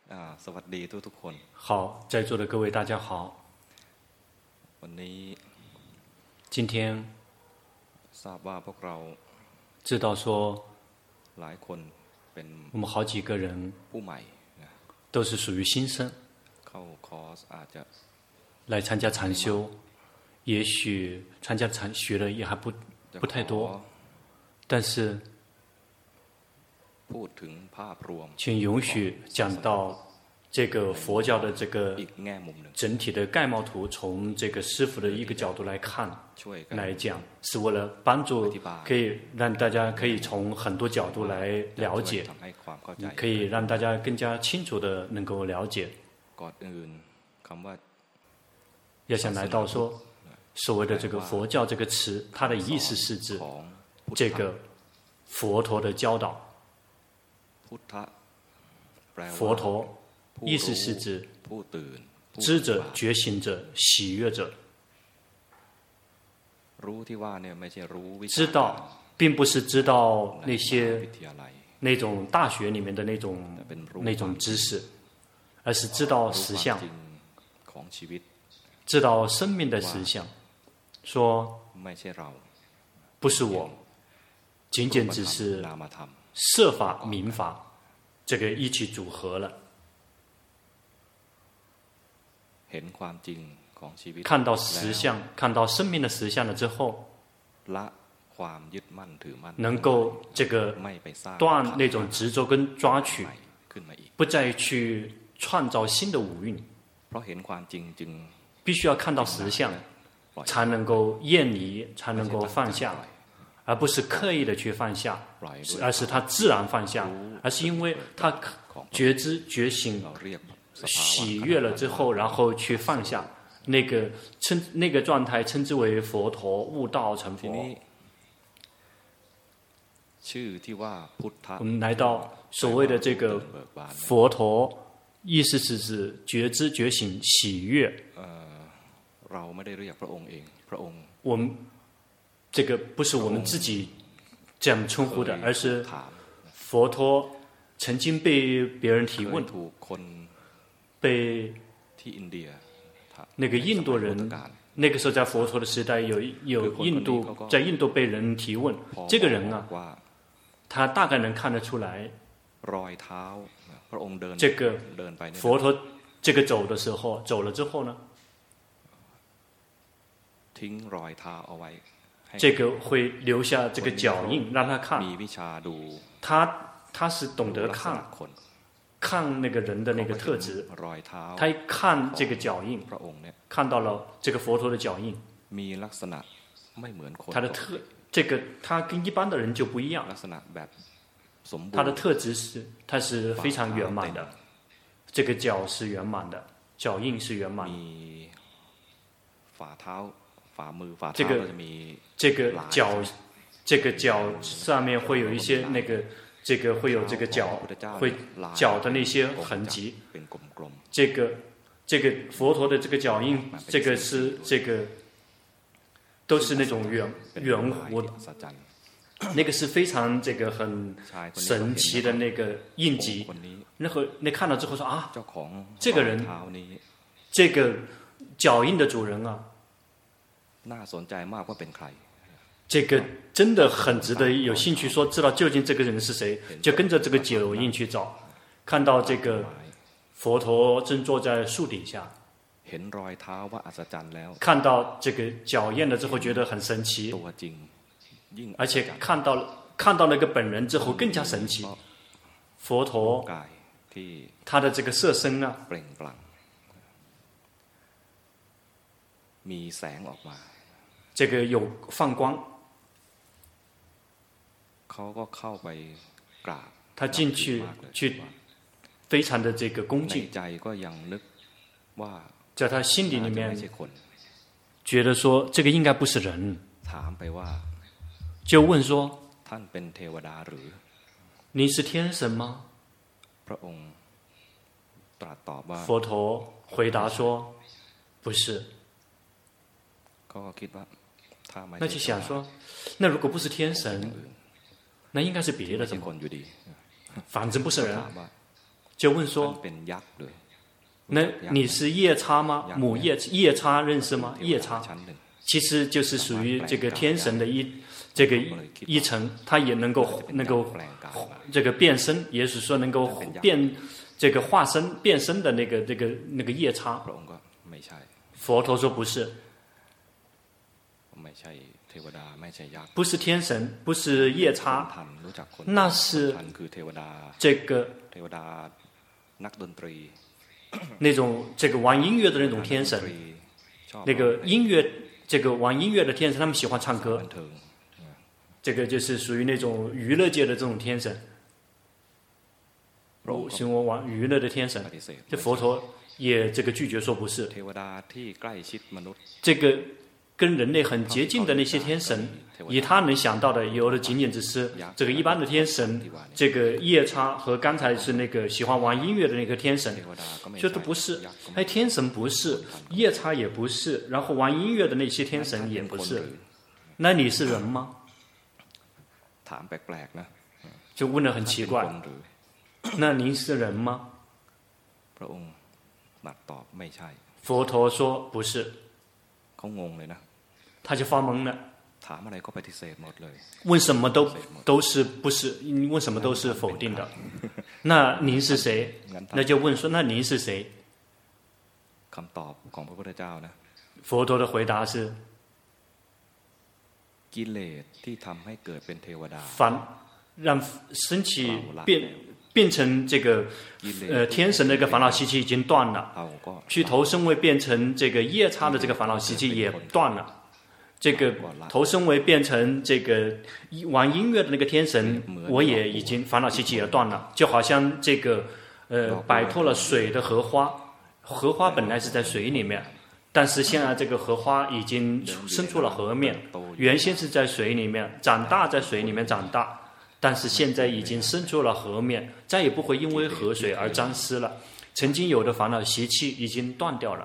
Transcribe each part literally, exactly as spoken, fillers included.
好，在座的各位大家好。今天知道说我们好几个人都是属于新生，来参加禅修，也许参加禅学的也还不不太多，但是请允许讲到这个佛教的这个整体的概貌图，从这个师父的一个角度来看来讲，是为了帮助可以让大家可以从很多角度来了解，可以让大家更加清楚的能够了解。要想来到说所谓的这个佛教这个词，它的意思是指这个佛陀的教导。佛陀意思是指知者、觉醒者、喜悦者。知道并不是知道那些那种大学里面的那种那种知识，而是知道实相，知道生命的实相。说不是我，仅仅只是色法、名法这个一起组合了。看到实相，看到生命的实相了之后，能够这个断那种执着跟抓取，不再去创造新的五蕴。必须要看到实相，才能够厌离，才能够放下，而不是刻意的去放下，而是他自然放下，而是因为他觉知、觉醒、喜悦了之后，然后去放下。那个称那个状态称之为佛陀悟道成佛。我们来到所谓的这个佛陀，意思是指觉知、觉醒、喜悦。我们这个不是我们自己这样称呼的，而是佛陀曾经被别人提问，被那个印度人，那个时候在佛陀的时代有有印度在印度被人提问，这个人啊，他大概能看得出来，这个佛陀这个走的时候，走了之后呢，这个会留下这个脚印让他看，他他是懂得看看那个人的那个特质，他一看这个脚印，看到了这个佛陀的脚印，他的特这个他跟一般的人就不一样，他的特质是他是非常圆满的，这个脚是圆满的，脚印是圆满的，这个这个脚这个脚上面会有一些那个。这个会有这个脚会脚的那些痕迹，这个这个佛陀的这个脚印，这个是这个都是那种圆圆弧，那个是非常这个很神奇的那个印记。那个你看到之后说啊，这个人这个脚印的主人啊，这个真的很值得有兴趣说知道究竟这个人是谁，就跟着这个脚印去找，看到这个佛陀正坐在树底下，看到这个脚印了之后觉得很神奇，而且看到看到那个本人之后更加神奇。佛陀他的这个色身啊，这个有放光，他进去去非常的这个恭敬，在他心里里面觉得说这个应该不是人，就问说你是天神吗？佛陀回答说不是。那就想说，那如果不是天神，那应该是别的什么，反正不是人， 就问说，那你是夜叉吗？母夜夜叉认识吗？夜叉其实就是属于这个天神的一这个一层，它也能够能够这个变身，也是说能够变这个化身变身的那个这个那个夜叉。佛陀说不是，不是天神，不是夜叉，那是这个那种这个玩音乐的那种天神，那个音乐这个玩音乐的天神，他们喜欢唱歌，这个就是属于那种娱乐界的这种天神，喜欢玩娱乐的天神。这佛陀也这个拒绝说不是，这个跟人类很接近的那些天神，以他能想到的，有的仅仅只是这个一般的天神，这个夜叉和刚才是那个喜欢玩音乐的那个天神，这都不是。哎，天神不是，夜叉也不是，然后玩音乐的那些天神也不是。那你是人吗？就问得很奇怪。那您是人吗？佛陀说不是。他就发懵了，问什么都都是不是，问什么都是否定的。那您是谁？那就问说，那您是谁？佛陀的回答是：烦让升起变变成这个呃天神的这个烦恼习气已经断了，去投生为变成这个夜叉的这个烦恼习气也断了。这个投生为变成这个玩音乐的那个天神，我也已经烦恼习气也断了，就好像这个呃摆脱了水的荷花，荷花本来是在水里面，但是现在这个荷花已经生出了河面，原先是在水里面长大，在水里面长大，但是现在已经生出了河面，再也不会因为河水而沾湿了，曾经有的烦恼习气已经断掉了。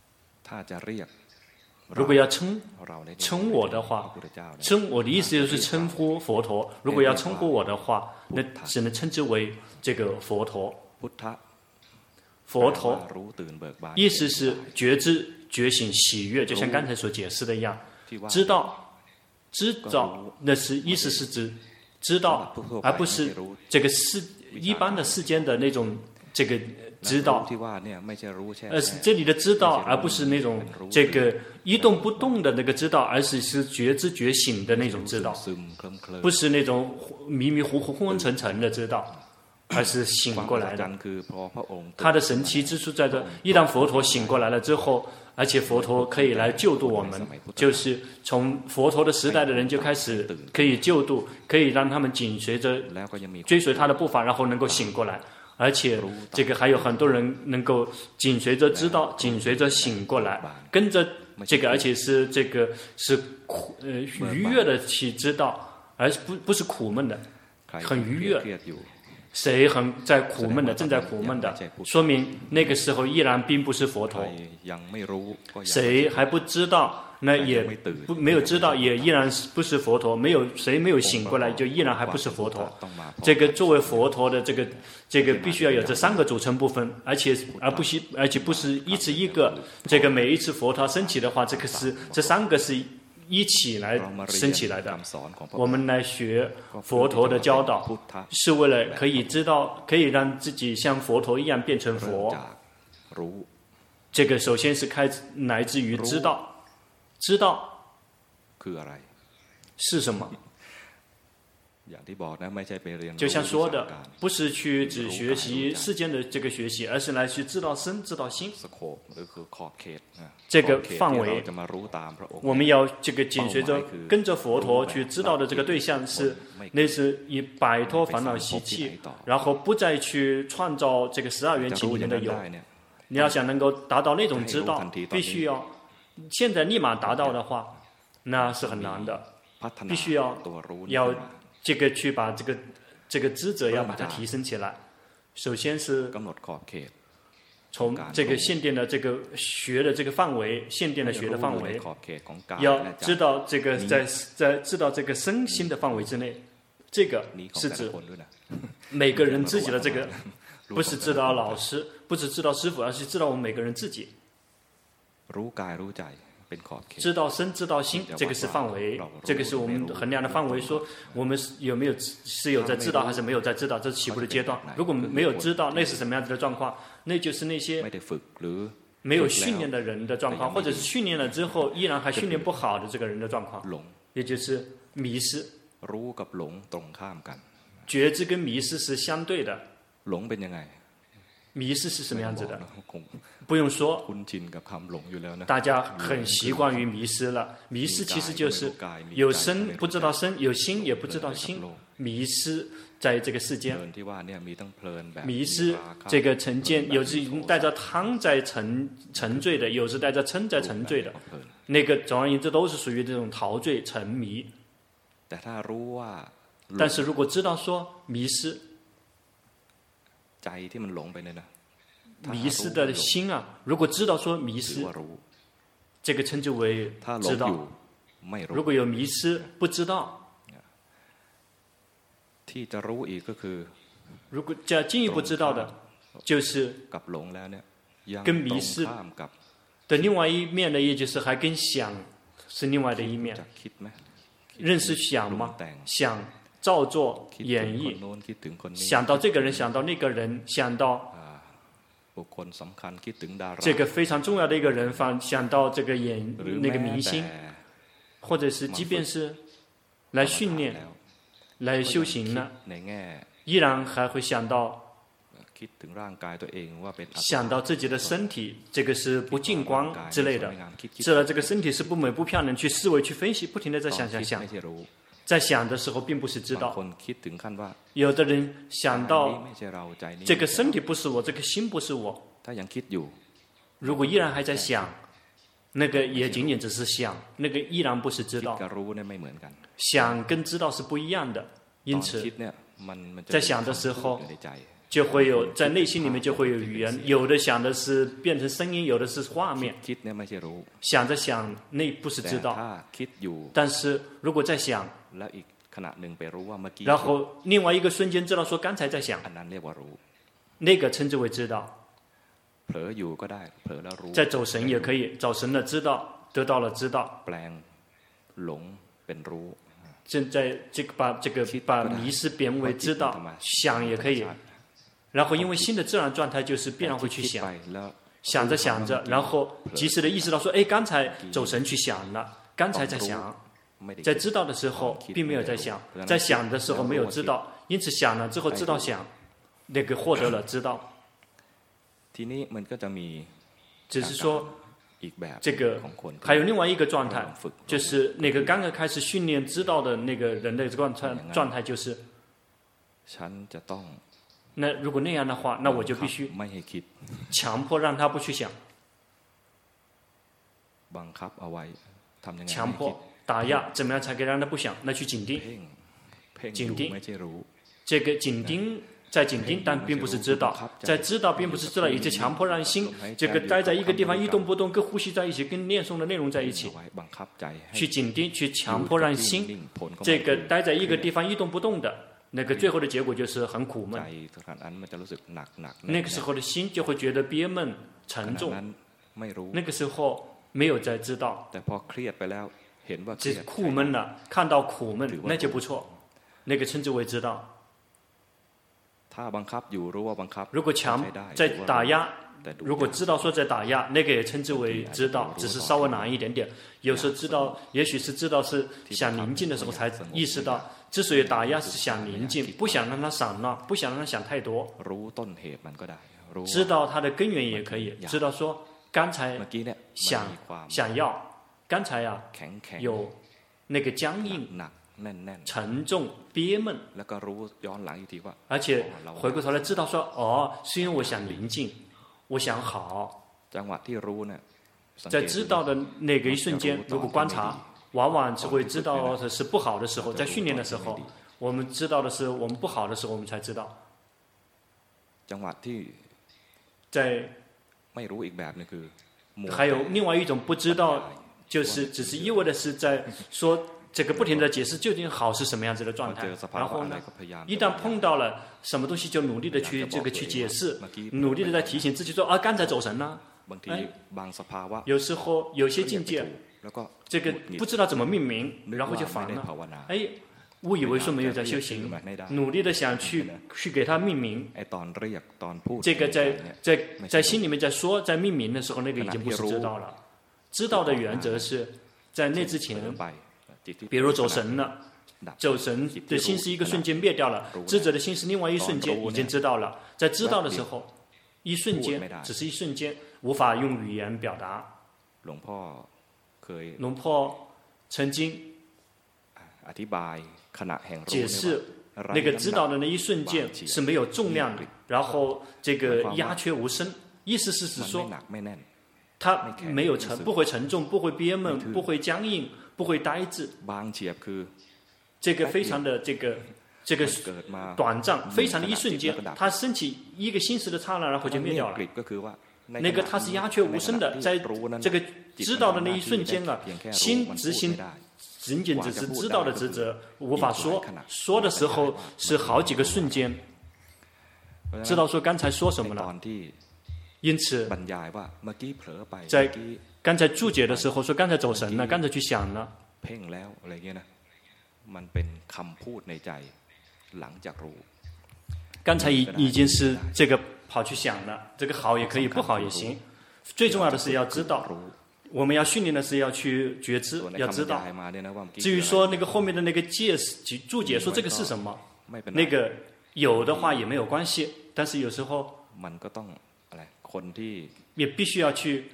如果要称称我的话，称我的意思就是称呼佛陀。如果要称呼我的话，那只能称之为这个佛陀。佛陀意思是觉知、觉醒、喜悦，就像刚才所解释的一样。知道，知道，那是意思是指知道，而不是这个世一般的世间的那种这个知道，呃，这里的知道，而不是那种这个一动不动的那个知道，而是是觉知觉醒的那种知道，不是那种迷迷糊糊、昏昏沉沉的知道，而是醒过来的。他的神奇之处在这，一旦佛陀醒过来了之后，而且佛陀可以来救度我们，就是从佛陀的时代的人就开始可以救度，可以让他们紧随着追随他的步伐，然后能够醒过来。而且这个还有很多人能够紧随着知道，紧随着醒过来，跟着这个，而且是这个是苦呃愉悦的去知道，而不不是苦闷的，很愉悦。谁很在苦闷的，正在苦闷的，说明那个时候依然并不是佛陀。谁还不知道？那也不没有知道，也依然不是佛陀。没有谁没有醒过来，就依然还不是佛陀。这个作为佛陀的这个这个必须要有这三个组成部分，而且而不是而且不是一次一个。这个每一次佛陀升起的话，这个是这三个是一起来升起来的。我们来学佛陀的教导，是为了可以知道，可以让自己像佛陀一样变成佛。这个首先是开来自于知道。知道是什么？就像说的，不是去只学习世间的这个学习，而是来去知道身、知道心。这个范围，我们要这个紧随着跟着佛陀去知道的这个对象是，那是以摆脱烦恼习气，然后不再去创造这个十二缘起里面的有。你要想能够达到那种知道，必须要。现在立马达到的话，那是很难的，必须要要这个去把这个这个知者要把它提升起来。首先是从这个限定的这个学的这个范围，限定的学的范围，要知道这个在在知道这个身心的范围之内，这个是指每个人自己的这个不是知道老师，不是知道师傅，而是知道我们每个人自己。知道身，知道心，这个是范围，这个是我们衡量的范围。说我们有没有是有在知道，还是没有在知道？这是起步的阶段。如果没有知道，那是什么样子的状况？那就是那些没有训练的人的状况，或者是训练了之后依然还训练不好的这个人的状况，也就是迷失。觉知跟迷失是相对的。迷失是什么样子的？不用说，大家很习惯于迷失了。迷失其实就是有身不知道身，有心也不知道心，迷失在这个世间。迷失这个成见，有时带着贪在沉沉醉的，有时带着嗔在沉醉的。那个总而言之都是属于这种陶醉沉迷。但是如果知道说迷失，迷失的心啊，如果知道说迷失，这个称之为知道。如果有迷失，不知道，如果再进一步知道的，就是跟迷失的另外一面的，也就是还跟想是另外的一面。认识想吗？想照作演绎，想到这个人，想到那个人，想到这个非常重要的一个人，放想到这个演那个明星，或者是即便是来训练、来修行呢，依然还会想到想到自己的身体，这个是不净光之类的，知道这个身体是不美不漂亮，去思维去分析，不停地在想想想。在想的时候并不是知道，有的人想到这个身体不是我，这个心不是我，如果依然还在想，那个也仅仅只是想，那个依然不是知道。想跟知道是不一样的，因此在想的时候就会有在内心里面就会有语言，有的想的是变成声音，有的是画面。想着想，那不是知道。但是如果在想，然后另外一个瞬间知道说刚才在想，那个称之为知道。在走神也可以，走神了知道，得到了知道。正在这个把这个把迷失变为知道，想也可以。然后因为心的自然状态就是必然会去想，想着想着，然后及时的意识到说，哎，刚才走神去想了，刚才在想，在知道的时候并没有在想，在想的时候没有知道，因此想了之后知道想，那个获得了知道。只是说这个还有另外一个状态，就是那个刚刚开始训练知道的那个人的状态状态就是那如果那样的话，那我就必须强迫让他不去想，强迫打压，怎么样才可以让他不想？那去紧盯，紧盯，这个紧盯在紧盯，但并不是知道，在知道并不是知道，以及强迫让心这个待在一个地方一动不动，跟呼吸在一起，跟念诵的内容在一起，去紧盯，去强迫让心这个待在一个地方一动不动的。那个最后的结果就是很苦闷，那个时候的心就会觉得憋闷沉重，那个时候没有在知道，只苦闷了，看到苦闷那就不错，那个称之为知道。如果强在打压，如果知道说在打压，那个也称之为知道，只是稍微难一点点。有时候知道，也许是知道是想宁静的时候才意识到，之所以打压是想宁静，不想让它散乱，不想让它想太多。知道它的根源也可以，知道说刚才想想要，刚才呀、啊、有那个僵硬、沉重、憋闷，而且回过头来知道说，哦，是因为我想宁静。我想好，在知道的那个一瞬间，如果观察，往往只会知道的是不好的时候。在训练的时候，我们知道的是我们不好的时候，我们才知道。在还有另外一种不知道，就是只是意味的是在说这个不停的解释究竟好是什么样子的状态。然后呢，一旦碰到了什么东西，就努力的去这个去解释，努力的在提醒自己说啊，刚才走神了。哎，有时候有些境界，这个不知道怎么命名，然后就烦了。哎。误以为说没有在修行，努力的想去去给它命名。这个在在在心里面在说在命名的时候，那个已经不是知道了。知道的原则是在那之前，比如走神了，走神的心是一个瞬间灭掉了，智者的心是另外一瞬间已经知道了。在知道的时候，一瞬间只是一瞬间，无法用语言表达。龙婆曾经解释那个知道的那一瞬间是没有重量的，然后这个鸦雀无声，意思是指说它没有沉，不会沉重，不会憋闷，不会僵硬，不会呆滞。这个非常的这个这个短暂，非常的一瞬间，它升起一个心识的刹那，然后就灭掉了。那个它是鸦雀无声的，在这个知道的那一瞬间啊，心执行。仅仅只是知道的职责，无法说。说的时候是好几个瞬间，知道说刚才说什么了。因此，在刚才注解的时候说刚才走神了，刚才去想了。刚才已已经是这个跑去想了，这个好也可以，不好也行。最重要的是要知道。我们要训练的是要去觉知，要知道。至于说那个后面的那个解释注解说这个是什么，那个有的话也没有关系，但是有时候也必须要去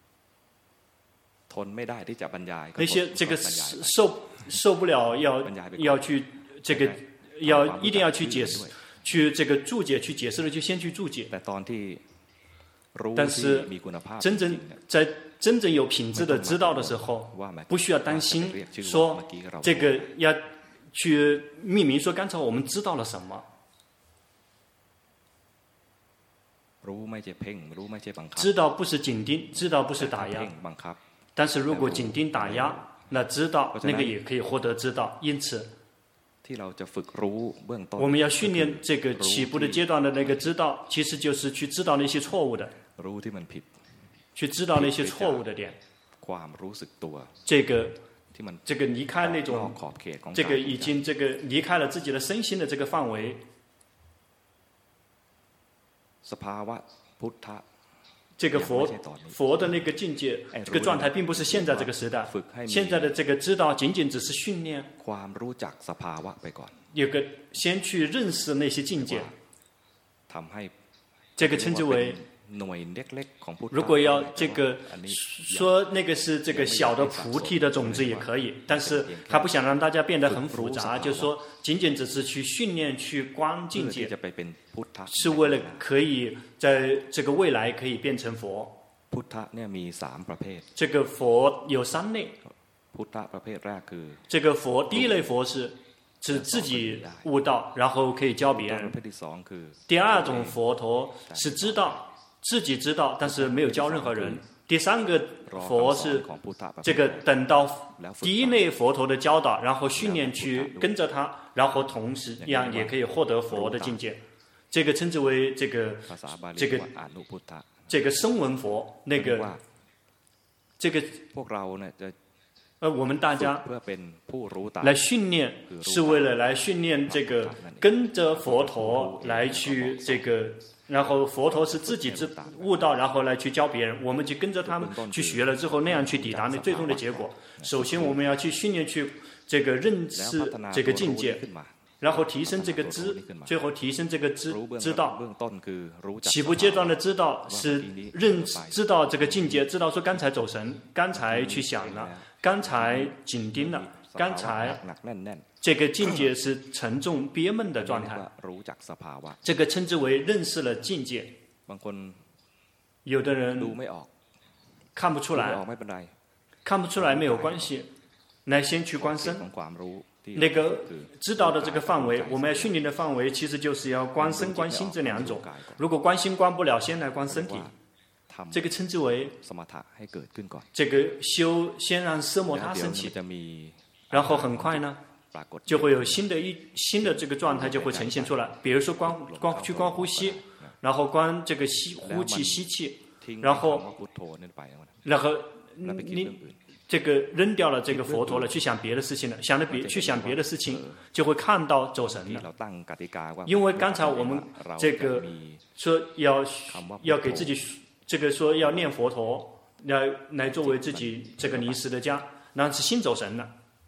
那些这个受受不了要要去这个要一定要去解释，去这个注解去解释了就先去注解。但是真正在真正有品质的知道的时候，不需要担心说这个要去命名说刚才我们知道了什么。知道不是紧盯，知道不是打压。但是如果紧盯打压，那知道那个也可以获得知道。因此我们要训练这个起步的阶段的那个知道，其实就是去知道那些错误的，去知道那些错误的点。这个这个离开那种这个已经这个离开了自己的身心的这个范围。这个佛佛的那个境界，这个状态并不是现在这个时代。现在的这个知道仅仅只是训练，有个先去认识那些境界，这个称之为。如果要这个说那个是这个小的菩提的种子也可以，但是他不想让大家变得很复杂，就是说仅仅只是去训练去观境界，是为了可以在这个未来可以变成佛。这个佛有三类，这个佛第一类佛是是自己悟道，然后可以教别人。第二种佛陀是知道自己知道，但是没有教任何人。第三个佛是这个等到第一类佛陀的教导，然后训练去跟着他，然后同时一样也可以获得佛的境界。这个称之为这个这个这个声闻佛。那个这个呃，我们大家来训练，是为了来训练这个跟着佛陀来去这个。然后佛陀是自己知悟道，然后来去教别人，我们就跟着他们去学了之后，那样去抵达那最终的结果。首先我们要去训练去这个认识这个境界，然后提升这个知，最后提升这个知知道。起步阶段的知道是认知道这个境界，知道说刚才走神，刚才去想了，刚才紧盯了，刚才这个境界是沉重憋闷的状态，这个称之为认识了境界。有的人看不出来，看不出来没有关系，来先去观身。那个知道的这个范围，我们要训练的范围，其实就是要观身观心这两种。如果观心观不了，先来观身体，这个称之为这个修先让奢摩他升起。 然后很快呢，就会有新的一新的这个状态就会呈现出来。比如说光光去光呼吸，然后光这个吸呼气吸气，然后然后你这个扔掉了这个佛陀了，去想别的事情了，想了别去想别的事情，就会看到走神了。因为刚才我们这个说要要给自己这个说要念佛陀，来来作为自己这个临时的家，那是心走神了。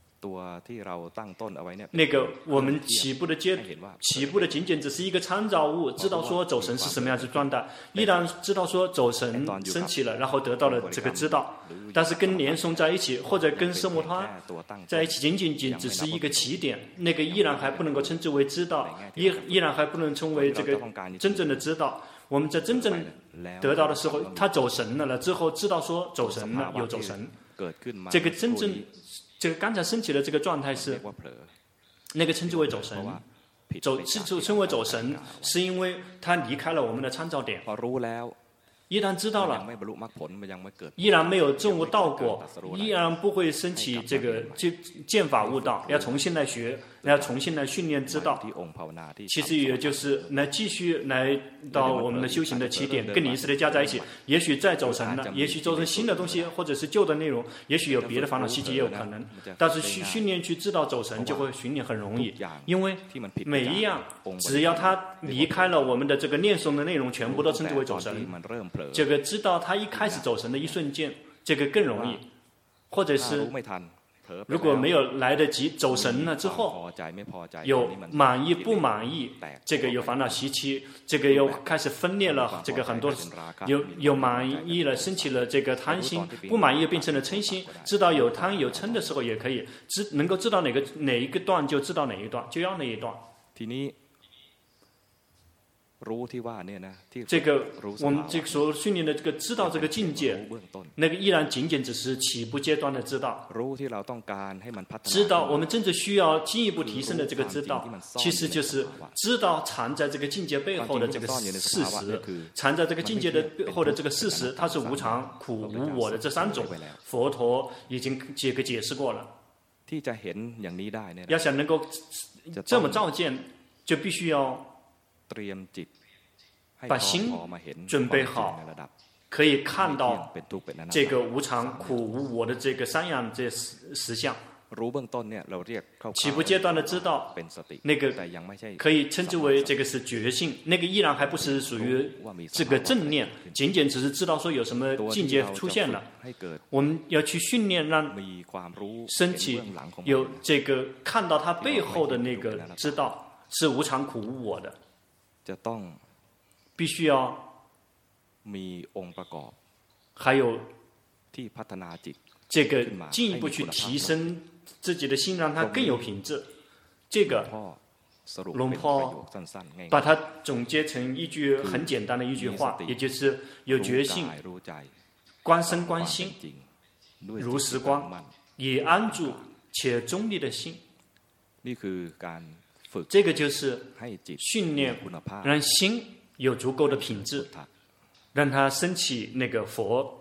那个我们起步的阶起步的仅仅只是一个参照物，知道说走神是什么样子状态，依然知道说走神升起了，然后得到了这个知道。但是跟念诵在一起，或者跟奢摩他在一起，仅仅仅只是一个起点，那个依然还不能够称之为知道，依依然还不能称为这个真正的知道。我们在真正得到的时候，他走神了了之后，知道说走神了有走神，这个真正这个刚才升起的这个状态是那个称之为走神，走是称为走神，是因为他离开了我们的参照点。依然知道了，依然没有证悟道果，依然不会升起这个见法悟道，要重新来学，要重新来训练知道。其实也就是来继续来到我们的修行的起点，跟临时的加在一起，也许再走神了，也许走成新的东西，或者是旧的内容，也许有别的烦恼习气也有可能。但是去训练去知道走神，就会训练很容易，因为每一样只要他离开了我们的这个念诵的内容，全部都称之为走神。这个知道他一开始走神的一瞬间，这个更容易，或者是如果没有来得及走神了之后，有满意不满意，这个有烦恼习气，这个又开始分裂了，这个很多有有满意了，升起了这个贪心，不满意又变成了嗔心。知道有贪有嗔的时候也可以，知能够知道哪个哪一个段就知道哪一段，就要哪一段。这个我们这个所训练的这个知道这个境界，那个依然仅仅只是起步阶段的知道。知道我们真正需要进一步提升的这个知道，其实就是知道藏在这个境界背后的这个事实，藏在这个境界的背后的这个事实，它是无常、苦、无我的这三种。佛陀已经这个解释过了。要想能够这么照见，就必须要把心准备好，可以看到这个无常、苦、无我的这个三样这实相。起步阶段的知道，那个可以称之为这个是觉性，那个依然还不是属于这个正念，仅仅只是知道说有什么境界出现了。我们要去训练，让升起有这个看到它背后的那个知道是无常、苦、无我的。必须要还有这个进一步去提升自己的心，让它更有品质。这个龙婆把它总结成一句很简单的一句话，也就是有决心，观身观心，如实观，以安住且中立的心。这个就是训练，让心有足够的品质，让它升起那个佛，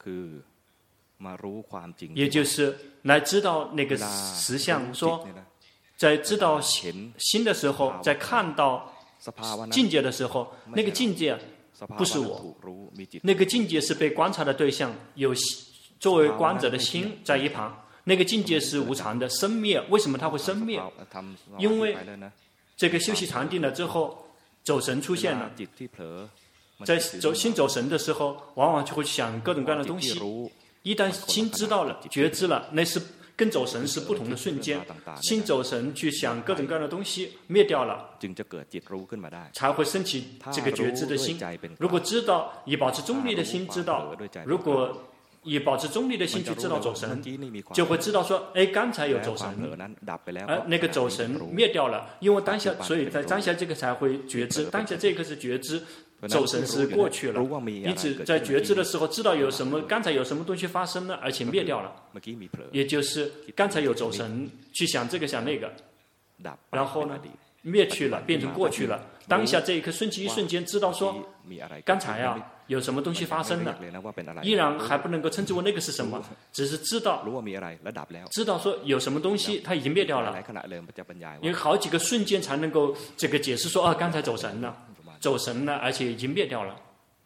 也就是来知道那个实相。说，在知道心的时候，在看到境界的时候，那个境界不是我，那个境界是被观察的对象，有作为观者的心在一旁。那个境界是无常的，生灭。为什么它会生灭？因为这个休息禅定了之后，走神出现了。在走心走神的时候，往往就会想各种各样的东西。一旦心知道了、觉知了，那是跟走神是不同的瞬间。心走神去想各种各样的东西，灭掉了，才会升起这个觉知的心。如果知道，以保持中立的心知道；如果以保持中立的心去知道走神，就会知道说，哎，刚才有走神，而那个走神灭掉了，因为当下，所以在当下这个才会觉知，当下这个是觉知，走神是过去了。因此，在觉知的时候，知道有什么，刚才有什么东西发生了，而且灭掉了，也就是刚才有走神去想这个想那个，然后呢，灭去了，变成过去了， 当下这一刻瞬间一瞬间知道说，刚才啊有什么东西发生了，依然还不能够称之为那个是什么，只是知道知道说有什么东西它已经灭掉了，有好几个瞬间才能够这个解释说啊刚才走神了，走神了，而且已经灭掉了。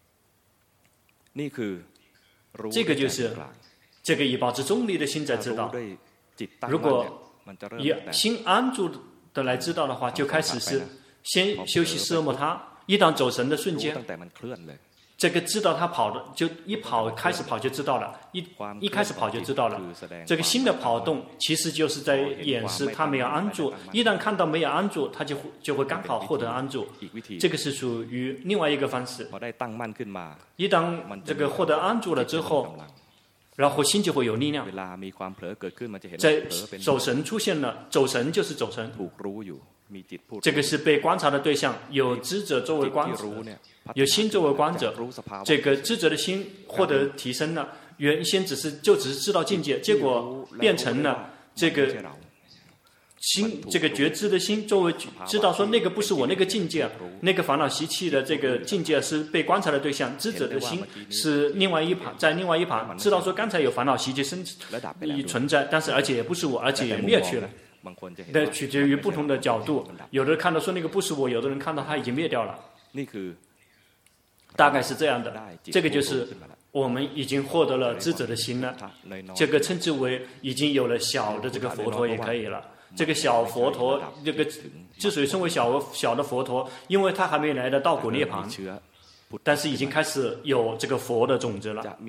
这个就是这个以保持中立的心在知道。如果以心安住的来知道的话，就开始是先休息奢摩他，一旦走神的瞬间，这个知道他跑的就一跑开始跑就知道了，一一开始跑就知道了。这个心的跑动其实就是在演示他没有安住，一旦看到没有安住，他就就会刚好获得安住。这个是属于另外一个方式。一旦这个获得安住了之后，然后心就会有力量。在走神出现了，走神就是走神。这个是被观察的对象，有知者作为观者，有心作为观者。这个知者的心获得提升了，原先只是就只是知道境界，结果变成了这个心，这个觉知的心作为知道说那个不是我，那个境界，那个烦恼习气的这个境界是被观察的对象，知者的心是另外一旁，在另外一旁知道说刚才有烦恼习气生存在，但是而且也不是我，而且也灭去了。那取决于不同的角度，有的人看到说那个不是我，有的人看到它已经灭掉了，大概是这样的。这个就是我们已经获得了知者的心了，这个称之为已经有了小的这个佛陀也可以了。这个小佛陀，这个之所以称为小小的佛陀，因为他还没来到道果涅槃，但是已经开始有这个佛的种子了。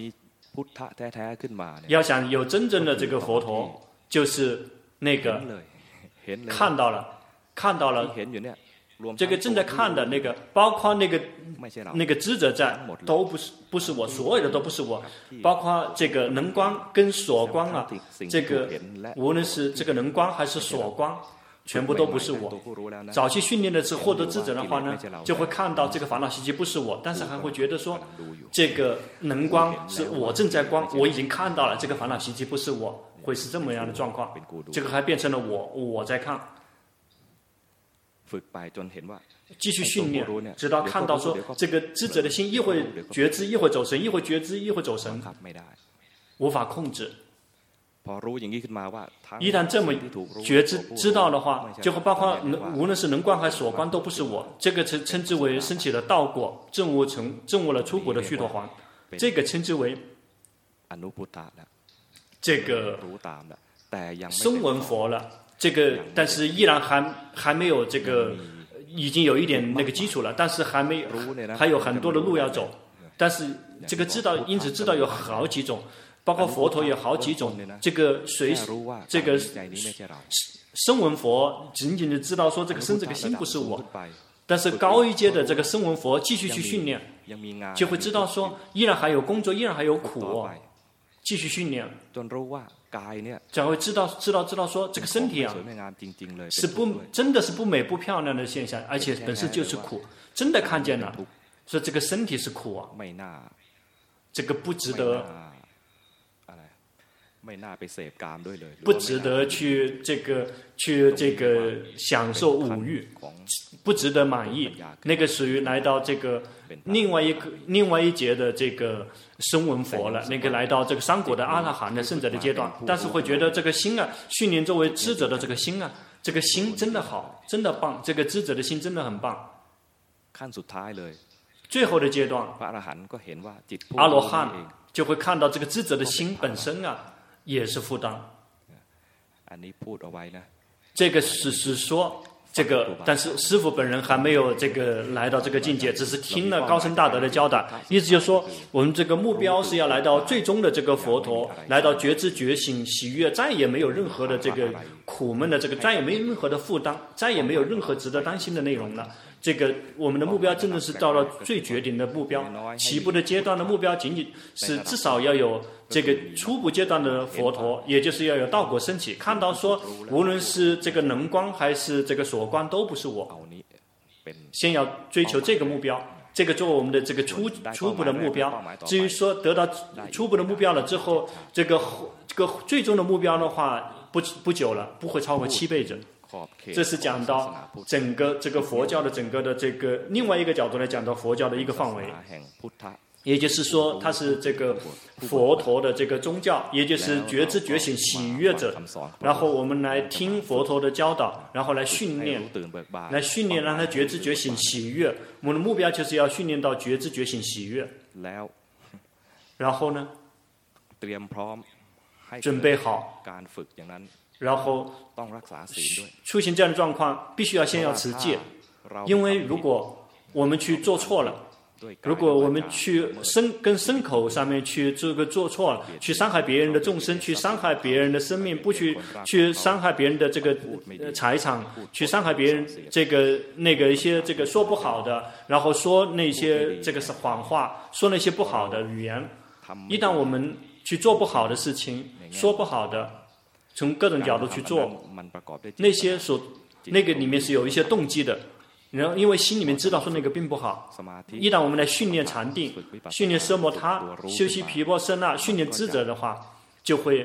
要想有真正的这个佛陀，就是那个看到了，看到了，这个正在看的那个，包括那个那个知者在，都不是不是我，所有的都不是我，包括这个能光跟所光啊，这个无论是这个能光还是所光，全部都不是我。早期训练的是获得知者的话呢，就会看到这个烦恼习气不是我，但是还会觉得说，这个能光是我正在光，我已经看到了这个烦恼习气不是我。会是这么样的状况，这个还变成了我，我在看。继续训练，直到看到说这个知者的心一会觉知，一会走神，一会觉知，一会走神，无法控制。一旦这么觉知知道的话，就会包括无论是能观还是所观都不是我。这个称称之为升起了道果，证悟成证悟了出果的须陀洹，这个称之为这个声闻佛了，这个但是依然还还没有这个，已经有一点那个基础了，但是还没还有很多的路要走。但是这个知道，因此知道有好几种，包括佛陀有好几种。这个随这个声闻佛仅仅的知道说这个身这个心不是我，但是高一阶的这个声闻佛继续去训练，就会知道说依然还有工作，依然还有苦。继续训练，才会知道知道知道说这个身体啊是不真的是不美不漂亮的现象，而且本身就是苦，真的看见了，说这个身体是苦啊，这个不值得，不值得去这个去这个享受五欲，不值得满意。那个属于来到这个另外一个另外一节的这个声闻佛了，那个来到这个三果的阿拉含的圣者的阶段，但是会觉得这个心啊，训练作为知者的这个心啊，这个心真的好，真的棒，这个知者的心真的很棒。最后的阶段，阿罗汉就会看到这个知者的心本身啊，也是负担。这个是是说。这个，但是师父本人还没有这个来到这个境界，只是听了高僧大德的教导，意思就是说，我们这个目标是要来到最终的这个佛陀，来到觉知觉醒喜悦，再也没有任何的这个苦闷的这个，再也没有任何的负担，再也没有任何值得担心的内容了。这个我们的目标真的是到了最绝顶的目标，起步的阶段的目标仅仅是至少要有这个初步阶段的佛陀，也就是要有道果升起，看到说无论是这个能光还是这个所观都不是我，先要追求这个目标，这个作为我们的这个初初步的目标。至于说得到初步的目标了之后，这个这个最终的目标的话，不不久了，不会超过七辈子。 这是讲到整个这个佛教的整个的这个另外一个角度来讲到佛教的一个范围。也就是说，它是这个佛陀的这个宗教，也就是觉知觉醒喜悦者。然后我们来听佛陀的教导，然后来训练，来训练让他觉知觉醒喜悦。我们的目标就是要训练到觉知觉醒喜悦。然后呢，准备好，然后出现这样的状况，必须要先要持戒，因为如果我们去做错了。如果我们去身跟身口上面去这个做错了，去伤害别人的众生，去伤害别人的生命，不去去伤害别人的这个财产，去伤害别人这个那个一些这个说不好的，然后说那些这个是谎话，说那些不好的语言。一旦我们去做不好的事情，说不好的，从各种角度去做，那些所那个里面是有一些动机的。然后，因为心里面知道说那个并不好，一旦我们来训练禅定、训练奢摩他、修习毗婆舍那、训练智者的话，就会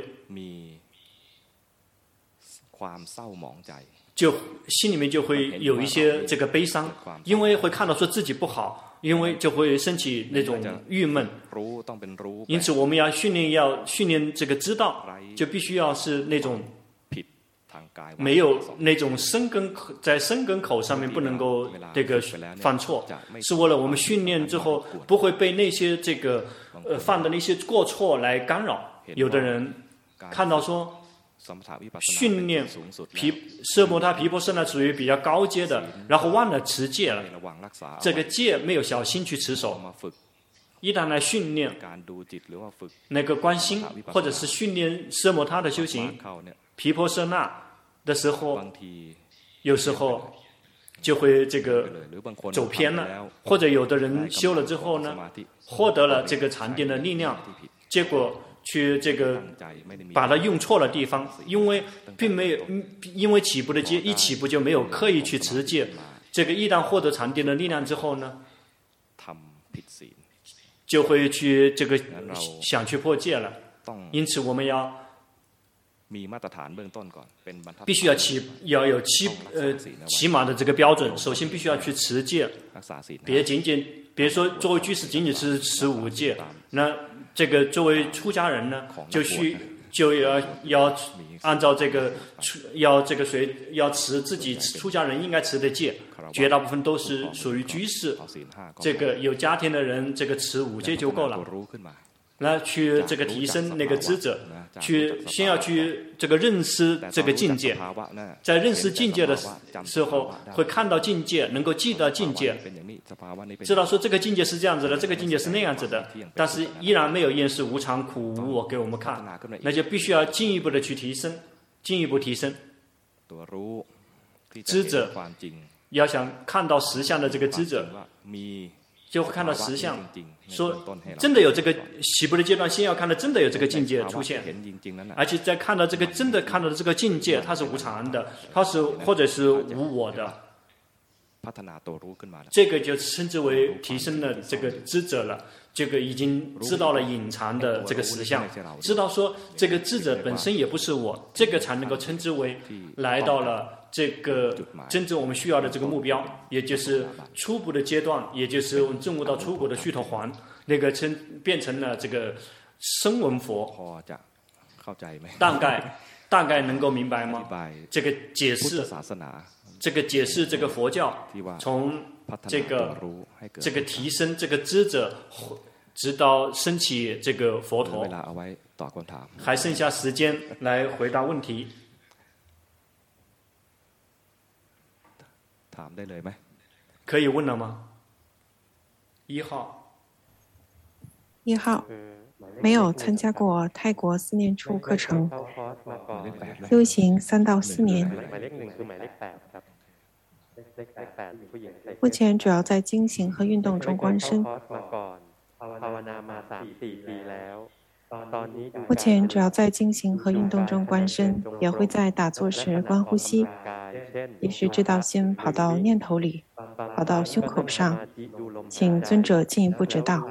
就心里面就会有一些这个悲伤，因为会看到说自己不好，因为就会升起那种郁闷。因此，我们要训练，要训练这个知道，就必须要是那种。没有那种身跟在身跟口上面不能够这个犯错，是为了我们训练之后不会被那些这个呃犯的那些过错来干扰。有的人看到说训练毗奢摩他毗婆舍那属于比较高阶的，然后忘了持戒了，这个戒没有小心去持守。一旦来训练那个观心，或者是训练奢摩他的修行毗婆舍那的时候，有时候就会这个走偏了，或者有的人修了之后呢，获得了这个禅定的力量，结果去这个把它用错了地方，因为并没有因为起步的戒一起步就没有刻意去持戒，这个一旦获得禅定的力量之后呢，就会去这个想去破戒了。因此我们要必须要起要有起呃起码的这个标准，首先必须要去持戒，别仅仅别说作为居士仅仅是持五戒，那这个作为出家人呢，就需就要要按照这个要这个随要持自己出家人应该持的戒，绝大部分都是属于居士，这个有家庭的人这个持五戒就够了。那去这个提升那个知者，去先要去这个认识这个境界，在认识境界的时候，会看到境界，能够记得境界，知道说这个境界是这样子的，这个境界是那样子的，但是依然没有厌世无常苦无我给我们看，那就必须要进一步的去提升，进一步提升知者，要想看到实相的这个知者。就会看到实相，说真的有这个起步的阶段，先要看到真的有这个境界出现，而且在看到这个真的看到的这个境界，它是无常的，它是或者是无我的，这个就称之为提升了这个知者了。这个已经知道了隐藏的这个实相，知道说这个智者本身也不是我，这个才能够称之为来到了这个真正我们需要的这个目标，也就是初步的阶段，也就是我们证悟到初果的须陀洹，那个称变成了这个声闻佛。大概大概能够明白吗？这个解释，这个解释这个佛教从这个这个提升这个知者，直到升起这个佛陀。还剩下时间来回答问题。可以问了吗？一号。 一号，没有参加过泰国四年处课程，修行三到四年。目前主要在精行和运动中观身。目前主要在精行和运动中观身，也会在打坐时观呼吸。也许知道先跑到念头里，跑到胸口上，请尊者进一步指导。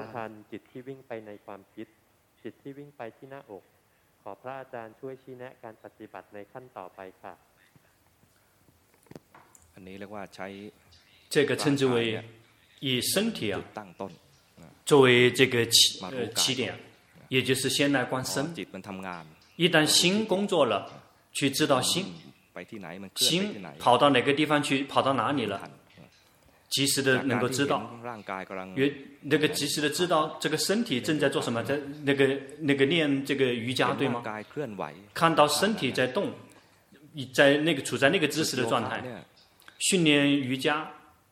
这个称之为以身体啊作为这个起呃起点，也就是先来观身。一旦心工作了，去知道心，心跑到哪个地方去，跑到哪里了，及时的能够知道，也那个及时的知道这个身体正在做什么，在那个那个练这个瑜伽对吗？看到身体在动，在那个处在那个姿势的状态，训练瑜伽。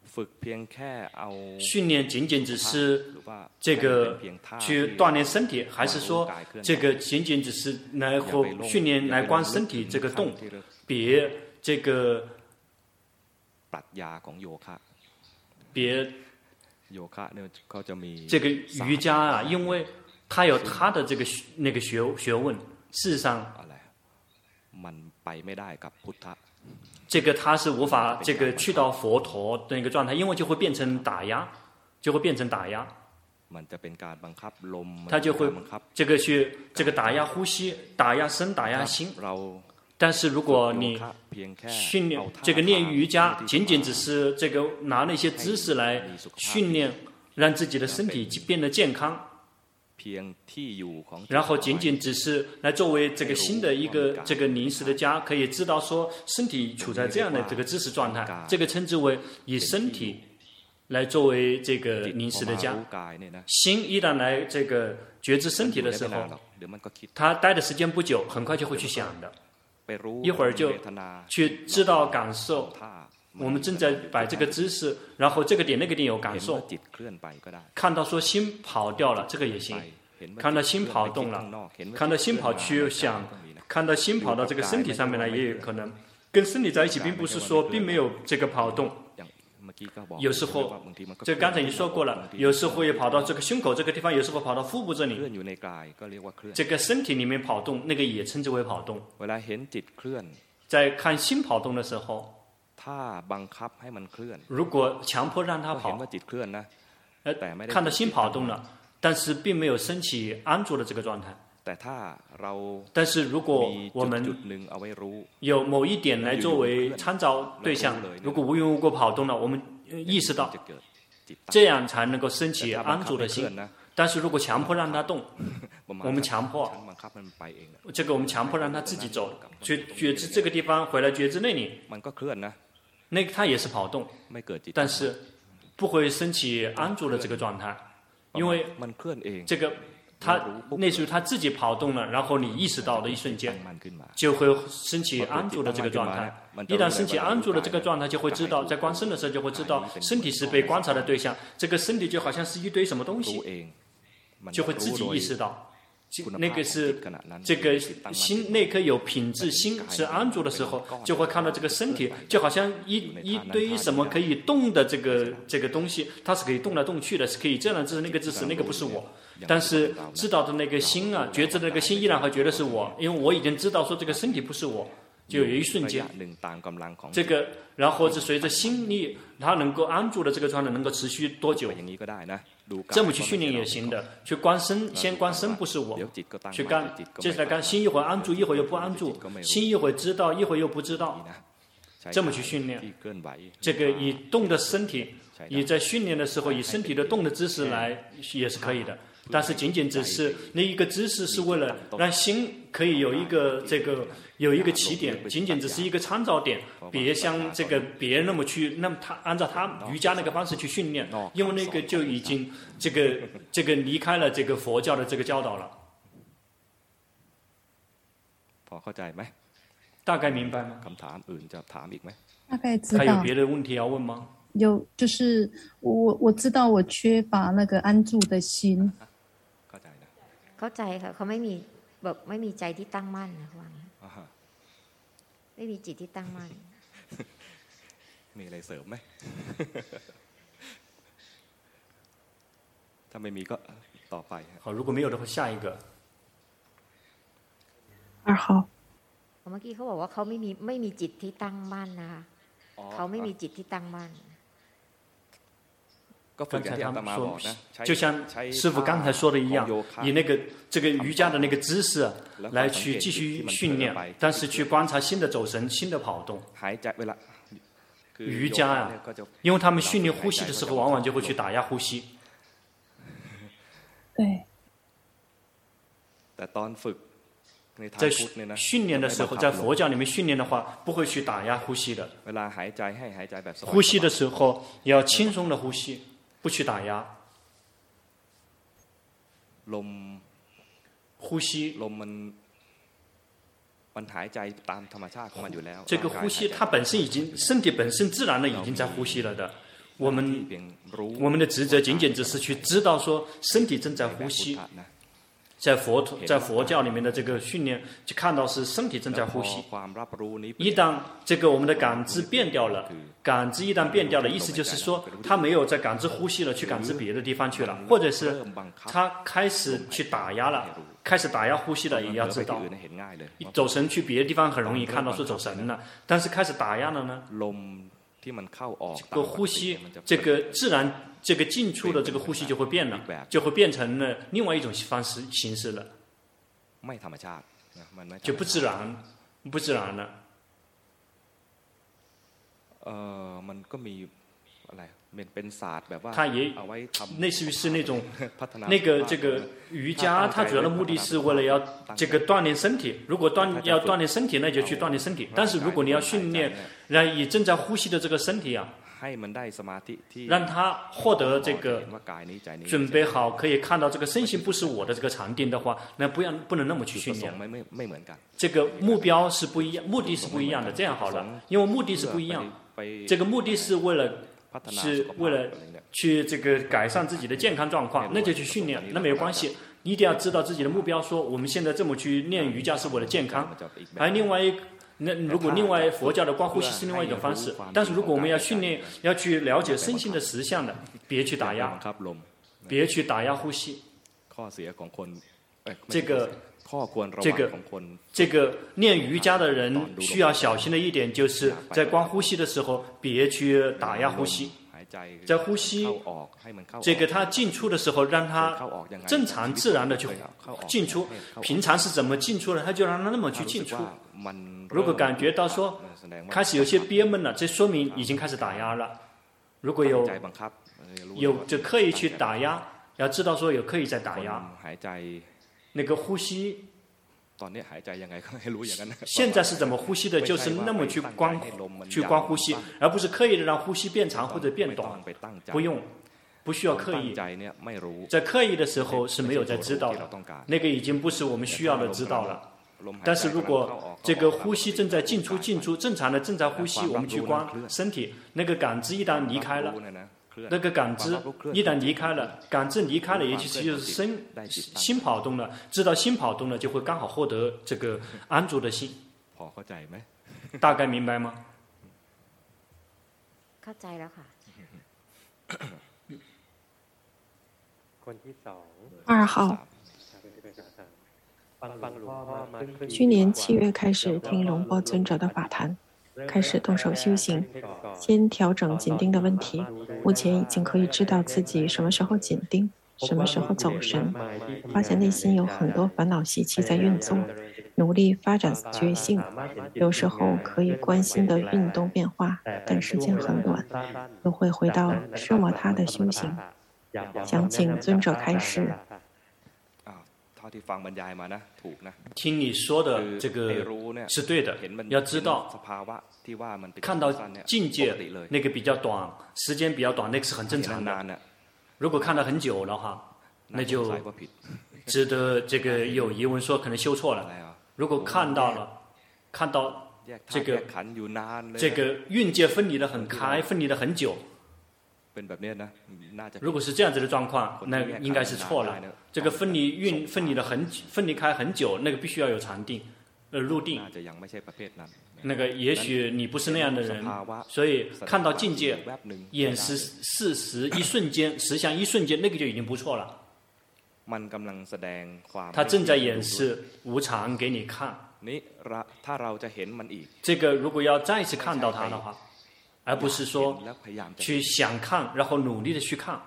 训练仅仅只是这个去锻炼身体，还是说这个仅仅只是来或训练来观身体这个动，别这个别这个瑜伽啊，因为它有它的这个那个学学问，事实上。这个他是无法这个去到佛陀的一个状态，因为就会变成打压，就会变成打压，他就会这个去这个打压呼吸，打压身，打压心。但是如果你训练这个练瑜伽，仅仅只是这个拿那些姿势来训练，让自己的身体变得健康。然后仅仅只是来作为这个新的一个这个临时的家，可以知道说身体处在这样的这个姿势状态，这个称之为以身体来作为这个临时的家。心一旦来这个觉知身体的时候，他待的时间不久，很快就会去想的，一会儿就去知道感受。我们正在摆这个姿势，然后这个点那个点有感受，看到说心跑掉了，这个也行；看到心跑动了，看到心跑去想，看到心跑到这个身体上面来，也有可能跟身体在一起，并不是说并没有这个跑动。有时候，这刚才已经说过了，有时候也跑到这个胸口这个地方，有时候跑到腹部这里，这个身体里面跑动，那个也称之为跑动。在看心跑动的时候。如果强迫让它跑，看到心跑动了，但是并没有升起安住的这个状态。但是如果我们有某一点来作为参照对象，如果无缘无故跑动了，我们意识到，这样才能够升起安住的心。但是如果强迫让它动，我们强迫这个，我们强迫让它自己走，去觉知这个地方，回来觉知那里。那它也是跑动，但是不会升起安住的这个状态，因为这个它那时候它自己跑动了，然后你意识到的一瞬间，就会升起安住的这个状态。一旦升起安住的这个状态，就会知道在观身的时候就会知道身体是被观察的对象，这个身体就好像是一堆什么东西，就会自己意识到。那个是这个心，那颗有品质心是安住的时候，就会看到这个身体就好像一一堆什么可以动的这个这个东西，它是可以动来动去的，是可以这样姿势那个姿势，那个不是我。但是知道的那个心啊，觉知的那个心依然会觉得是我，因为我已经知道说这个身体不是我。就有一瞬间，这个，然后是随着心力，它能够安住的这个状态能够持续多久？这么去训练也行的。去观身，先观身不是我，去干，接下来干心一会儿安住，一会儿又不安住，心一会儿知道，一会儿又不知道，这么去训练。这个以动的身体，以在训练的时候以身体的动的姿势来也是可以的。但是仅仅只是那一个姿势是为了让心可以有一个这个有一个起点，仅仅只是一个参照点，别像这个别那么去，那么他按照他瑜伽那个方式去训练，因为那个就已经这个这个离开了这个佛教的这个教导了。大概明白吗？ 大概知道。 还有别的问题要问吗？ 有，就是我我知道我缺乏那个安住的心。 เข้าใจค่ะเขาไม่มีแบบไม่มีใจที่ตั้งมั่นนะว่าไม่มีจิตที่ตั้งมั่นมีอะไรเสริมไหมถ้าไม่มีก็ต่อไป好，如果没有的话，下一个。 二号。 เมื่อกี้เขาบอกว่าเขาไม่มีไม่มีจิตที่ตั้งมั่นนะคะเขาไม่มีจิตที่ตั้งมั่น刚才他们说，就像师父刚才说的一样，以那个这个瑜伽的那个姿势来去继续训练，但是去观察心的走神、心的跑动。 瑜伽呀、啊，因为他们训练呼吸的时候，往往就会去打压呼吸。 对。 在训练的时候，在佛教里面训练的话，不会去打压呼吸的。呼吸的时候要轻松的呼吸，不去打压。呼吸。这个呼吸，它本身已经身体本身自然的已经在呼吸了的。我们我们的职责仅仅只是去知道说身体正在呼吸。在佛在佛教里面的这个训练，就看到是身体正在呼吸。一旦这个我们的感知变掉了，感知一旦变掉了，意思就是说，他没有在感知呼吸了，去感知别的地方去了，或者是他开始去打压了，开始打压呼吸了，也要知道，走神去别的地方很容易看到是走神了，但是开始打压了呢，这个呼吸，这个自然。这个进出的这个呼吸就会变了，就会变成了另外一种方式形式了，就不自然，不自然了。它也类似于是那种那个这个瑜伽，它主要的目的是为了要这个锻炼身体。如果锻要锻炼身体，那就去锻炼身体。但是如果你要训练让以正在呼吸的这个身体啊。让他获得这个准备好，可以看到这个身心不是我的这个禅定的话，那不要不能那么去训练。这个目标是不一样，目的是不一样的。这样好了，因为目的是不一样。这个目的是为了是为了去这个改善自己的健康状况，那就去训练，那没有关系。一定要知道自己的目标，说我们现在这么去练瑜伽是为了健康。还有另外一。那如果另外佛教的观呼吸是另外一种方式，但是如果我们要训练，要去了解身心的实相的，别去打压，别去打压呼吸。这个这个这个练瑜伽的人需要小心的一点，就是在观呼吸的时候，别去打压呼吸。在呼吸，这个它进出的时候，让它正常自然的去进出。平常是怎么进出的，它就让它那么去进出。如果感觉到说开始有些憋闷了，这说明已经开始打压了。如果有有就刻意去打压，要知道说有刻意在打压。那个呼吸。现在是怎么呼吸的？就是那么去观去观呼吸，而不是刻意的让呼吸变长或者变短。不用，不需要刻意。在刻意的时候是没有在知道的，那个已经不是我们需要的知道了。但是如果这个呼吸正在进出进出，正常的正在呼吸，我们去观身体，那个感知一旦离开了。那个感知一旦离开了，感知离开了，也就是心心跑动了。知道心跑动了，就会刚好获得这个安住的心。大概明白吗？ 二号，去年七月开始听龙波尊者的法谈。开始动手修行，先调整紧盯的问题。目前已经可以知道自己什么时候紧盯，什么时候走神。发现内心有很多烦恼习气在运作，努力发展觉性。有时候可以关心的运动变化，但时间很短，又会回到奢摩他的修行。想请尊者开示。 听你说的这个是对的，要知道看到境界那个比较短，时间比较短，那个是很正常的。如果看得很久的话，那就值得这个有疑问，说可能修错了。如果看到了，看到这个这个蕴界分离的很开，分离的很久。如果是这样子的状况，那应该是错了。这个分离运分离的很分离开很久，那个必须要有禅定，呃入定。那个也许你不是那样的人，所以看到境界，眼识事实一瞬间，实相一瞬间，那个就已经不错了。他正在演示无常给你看。这个如果要再一次看到它的话。而不是说去想看，然后努力的去看，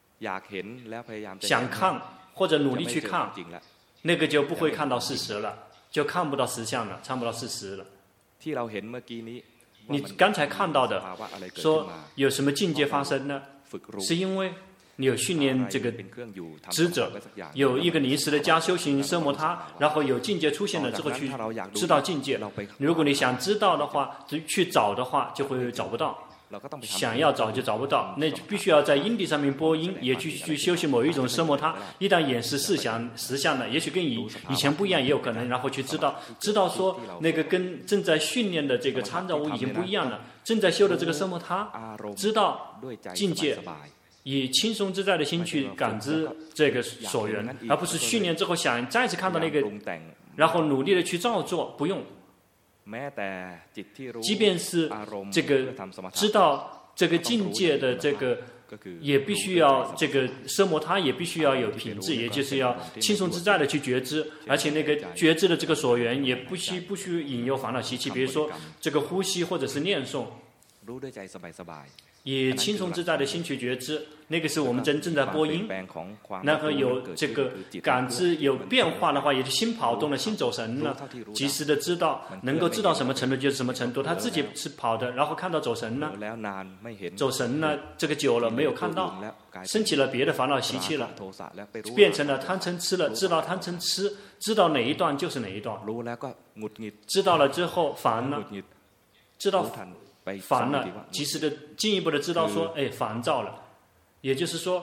想看或者努力去看，那个就不会看到事实了，就看不到实相了，看不到事实了。 你刚才看到的，说有什么境界发生呢？是因为你有训练这个知者，有一个临时的加修行奢摩他，然后有境界出现了之后去知道境界。如果你想知道的话，去找的话就会找不到。想要找就找不到，那必须要在因地上面播音，也去去修习某一种奢摩他。一旦演示事相实相了，也许跟以以前不一样，也有可能，然后去知道，知道说那个跟正在训练的这个参照物已经不一样了，正在修的这个奢摩他，知道境界，以轻松自在的心去感知这个所缘，而不是训练之后想再次看到那个，然后努力的去照做，不用。即便是这个知道这个境界的这个，也必须要这个奢摩他也必须要有品质，也就是要轻松自在的去觉知，而且那个觉知的这个所缘也不需不需引诱烦恼习气，比如说这个呼吸或者是念诵，以轻松自在的心去觉知，那个是我们真正在播音。然后有这个感知有变化的话，也就心跑动了，心走神了，及时的知道，能够知道什么程度就是什么程度。他自己是跑的，然后看到走神了，走神了，这个久了没有看到，升起了别的烦恼习气了，变成了贪嗔痴了，知道贪嗔痴，知道哪一段就是哪一段，知道了之后烦了，知道烦了，及时的进一步的知道说，哎，烦躁了，也就是说，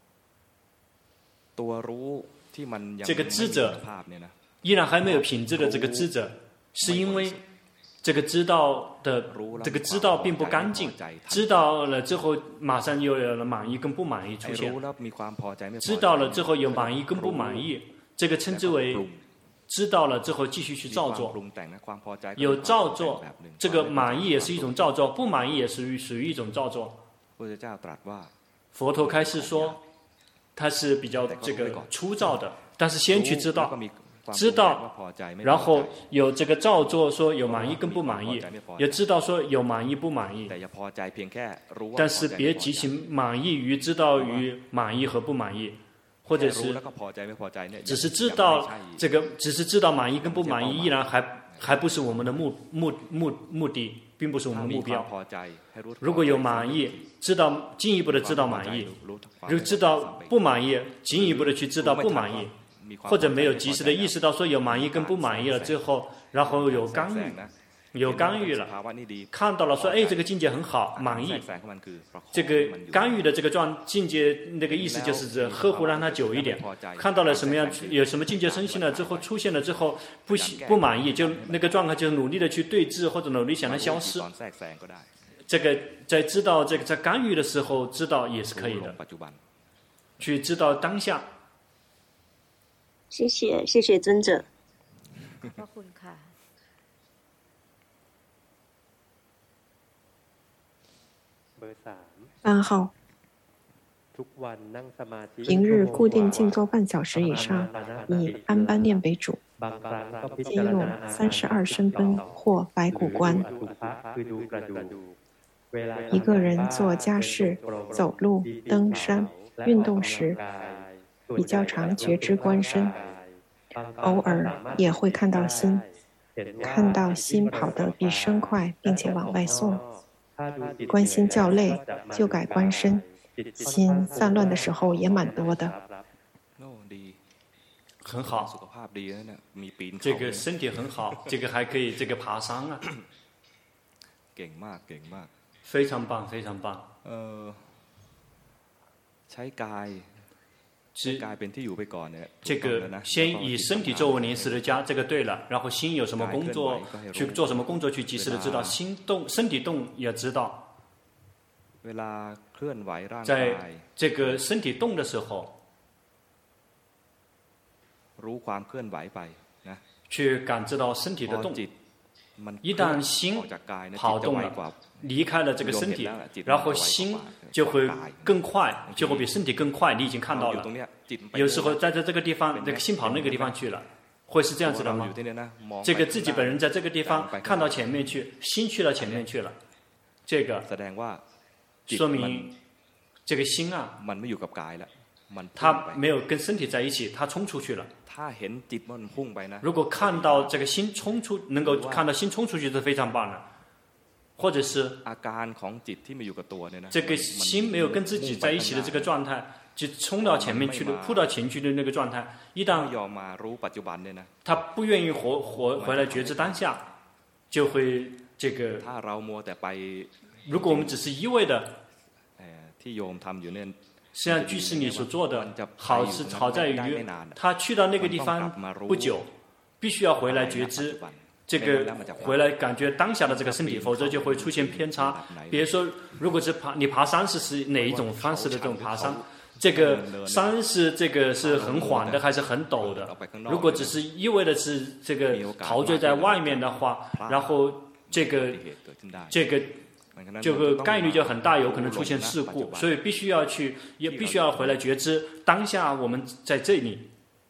这个知者依然还没有品质的这个知者，是因为这个知道的这个知道并不干净，知道了之后马上又有了满意跟不满意出现，知道了之后有满意跟不满意，这个称之为知道了之后继续去照做，有照做，这个满意也是一种照做，不满意也属于属于一种照做。佛陀开示说，它是比较这个粗糙的，但是先去知道，知道，然后有这个照做，说有满意跟不满意，也知道说有满意不满意，但是别急行满意于知道于满意和不满意。或者是只是知道这个，只是知道满意跟不满意，依然还还不是我们的目目目目的，并不是我们的目标。如果有满意，知道进一步的知道满意；如果知道不满意，进一步的去知道不满意，或者没有及时的意识到说有满意跟不满意了之后，然后有干预。有干预了，看到了说，哎，这个境界很好，满意。这个干预的这个状境界，那个意思就是指呵护让它久一点。看到了什么样，有什么境界升起了之后，出现了之后不不满意，就那个状态就努力的去对峙，或者努力想它消失。这个在知道这个在干预的时候知道也是可以的，去知道当下。 谢谢，谢谢尊者。 三号，平日固定静坐半小时以上，以安般念为主，兼用三十二身分或白骨观。一个人做家事、走路、登山、运动时，比较常觉知观身，偶尔也会看到心，看到心跑得比身快，并且往外送。观心较累，就改观身。心散乱的时候也蛮多的。 很好，这个身体很好，这个还可以这个爬山啊。非常棒，非常棒。呃，是这个先以身体作为临时的家，这个对了。然后心有什么工作，去做什么工作，去及时的知道。心动，身体动也知道。在这个身体动的时候，去感知到身体的动。一旦心跑动了，离开了这个身体，然后心就会更快，就会比身体更快。你已经看到了，有时候在这个地方，这个心跑那个地方去了，会是这样子的吗？这个自己本人在这个地方看到前面去，心去了前面去了，这个说明这个心啊，它没有跟身体在一起，它冲出去了。如果看到这个心冲出，能够看到心冲出去是非常棒的。 或者是这个心没有跟自己在一起的这个状态，就冲到前面去的，扑到前去的那个状态，一旦他不愿意活活回来觉知当下，就会这个。如果我们只是一味的，实际上居士你所做的好是好在于，他去到那个地方不久，必须要回来觉知。这个回来感觉当下的这个身体，否则就会出现偏差。比如说，如果是爬你爬山是是哪一种方式的这种爬山？这个山是这个是很缓的还是很陡的？如果只是一味的是这个陶醉在外面的话，然后这个这个这个概率就很大，有可能出现事故。所以必须要去，也必须要回来觉知当下我们在这里。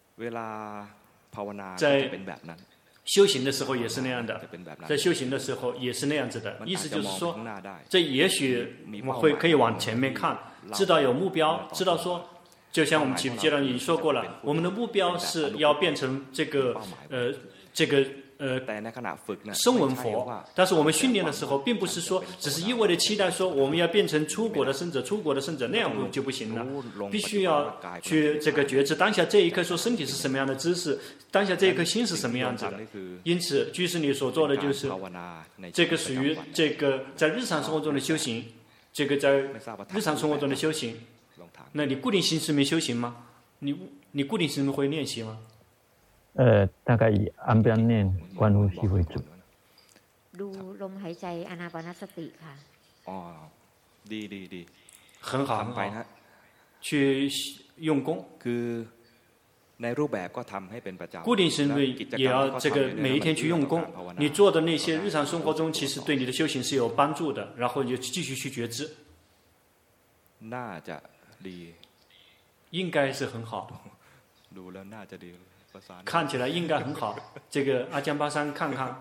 在修行的时候也是那样的，在修行的时候也是那样子的。意思就是说，这也许我们会可以往前面看，知道有目标，知道说，就像我们起步阶段已经说过了，我们的目标是要变成这个呃这个呃声闻佛。但是我们训练的时候，并不是说只是一味的期待说我们要变成出国的圣者，出国的圣者那样不就不行了，必须要去这个觉知当下这一刻，说身体是什么样的姿势，当下这一颗心是什么样子的。因此居士你所做的就是这个属于这个在日常生活中的修行，这个在日常生活中的修行。那你固定心是没修行吗？你你固定心会练习吗？ 呃，大概以安边念观呼吸为主。 ดูลมหายใจอานาปานสติค่ะอ๋อดีดีดี很好很好去用功คือในรูปแบบก็ทำให้เป็นประจำ固定行为也要这个每一天去用功，你做的那些日常生活中其实对你的修行是有帮助的，然后你就继续去觉知， น่าจะดี应该是很好ดูแล้วน่าจะดี看起来应该很好。这个阿江巴桑看看，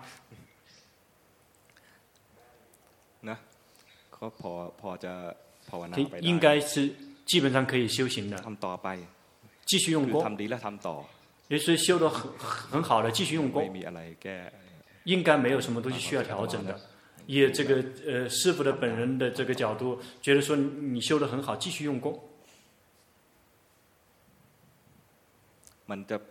นะเขาพอพอจะภาวนาไปได้应该是基本上可以修行的。 ทำต่อไป继续用功， ทำดีแล้วทำต่อ也是修得很很好的，继续用功。 ไม่มีอะไรแก้应该没有什么东西需要调整的。也这个呃师父的本人的这个角度，觉得说你修得很好，继续用功。 มันจะ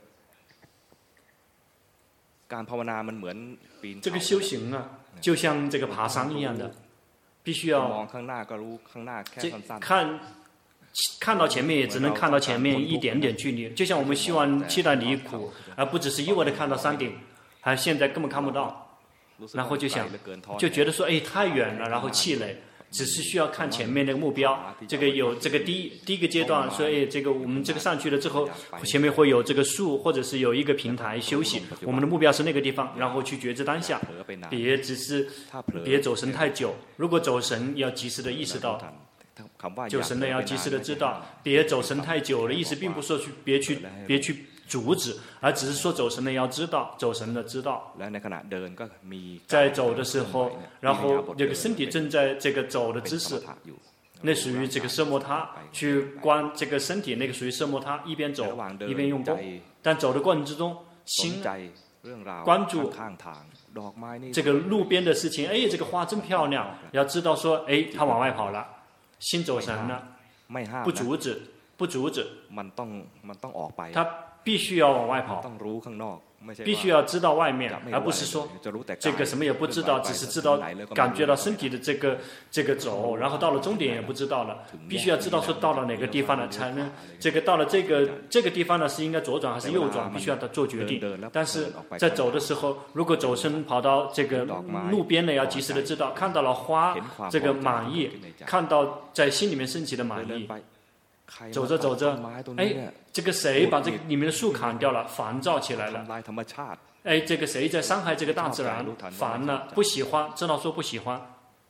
การภาวนามันเหมือนปีน这个修行啊，就像这个爬山一样的，必须要มองข้างหน้าก็รู้ข้างหน้าแค่สั้นๆ看看到前面也只能看到前面一点点距离，就像我们希望期待离苦，而不只是一味的看到山顶，还现在根本看不到，然后就想就觉得说哎太远了，然后气馁。只是需要看前面那个目标，这个有这个第一第一个阶段，所以这个我们这个上去了之后，前面会有这个树，或者是有一个平台休息。我们的目标是那个地方，然后去觉知当下，别只是别走神太久。如果走神，要及时的意识到，走神呢要及时的知道，别走神太久了。意思并不是说去别去别去阻止，而只是说走神的要知道，走神的知道。在走的时候，然后这个身体正在这个走的姿势，那属于这个奢摩他，去观这个身体，那个属于奢摩他，一边走一边用功。但走的过程之中，心关注这个路边的事情，哎，这个花真漂亮，要知道说，哎，他往外跑了，心走神了，不阻止，不阻止，他必须要往外跑，必须要知道外面，而不是说这个什么也不知道，只是知道感觉到身体的这个这个走，然后到了终点也不知道了。必须要知道说到了哪个地方了，才能这个到了这个这个地方呢是应该左转还是右转，必须要做决定。但是在走的时候，如果走神跑到这个路边呢，要及时的知道，看到了花这个满意，看到在心里面升起的满意。走着走着，哎，这个谁把这个里面的树砍掉了，烦躁起来了。哎，这个谁在伤害这个大自然，烦了，不喜欢，知道说不喜欢。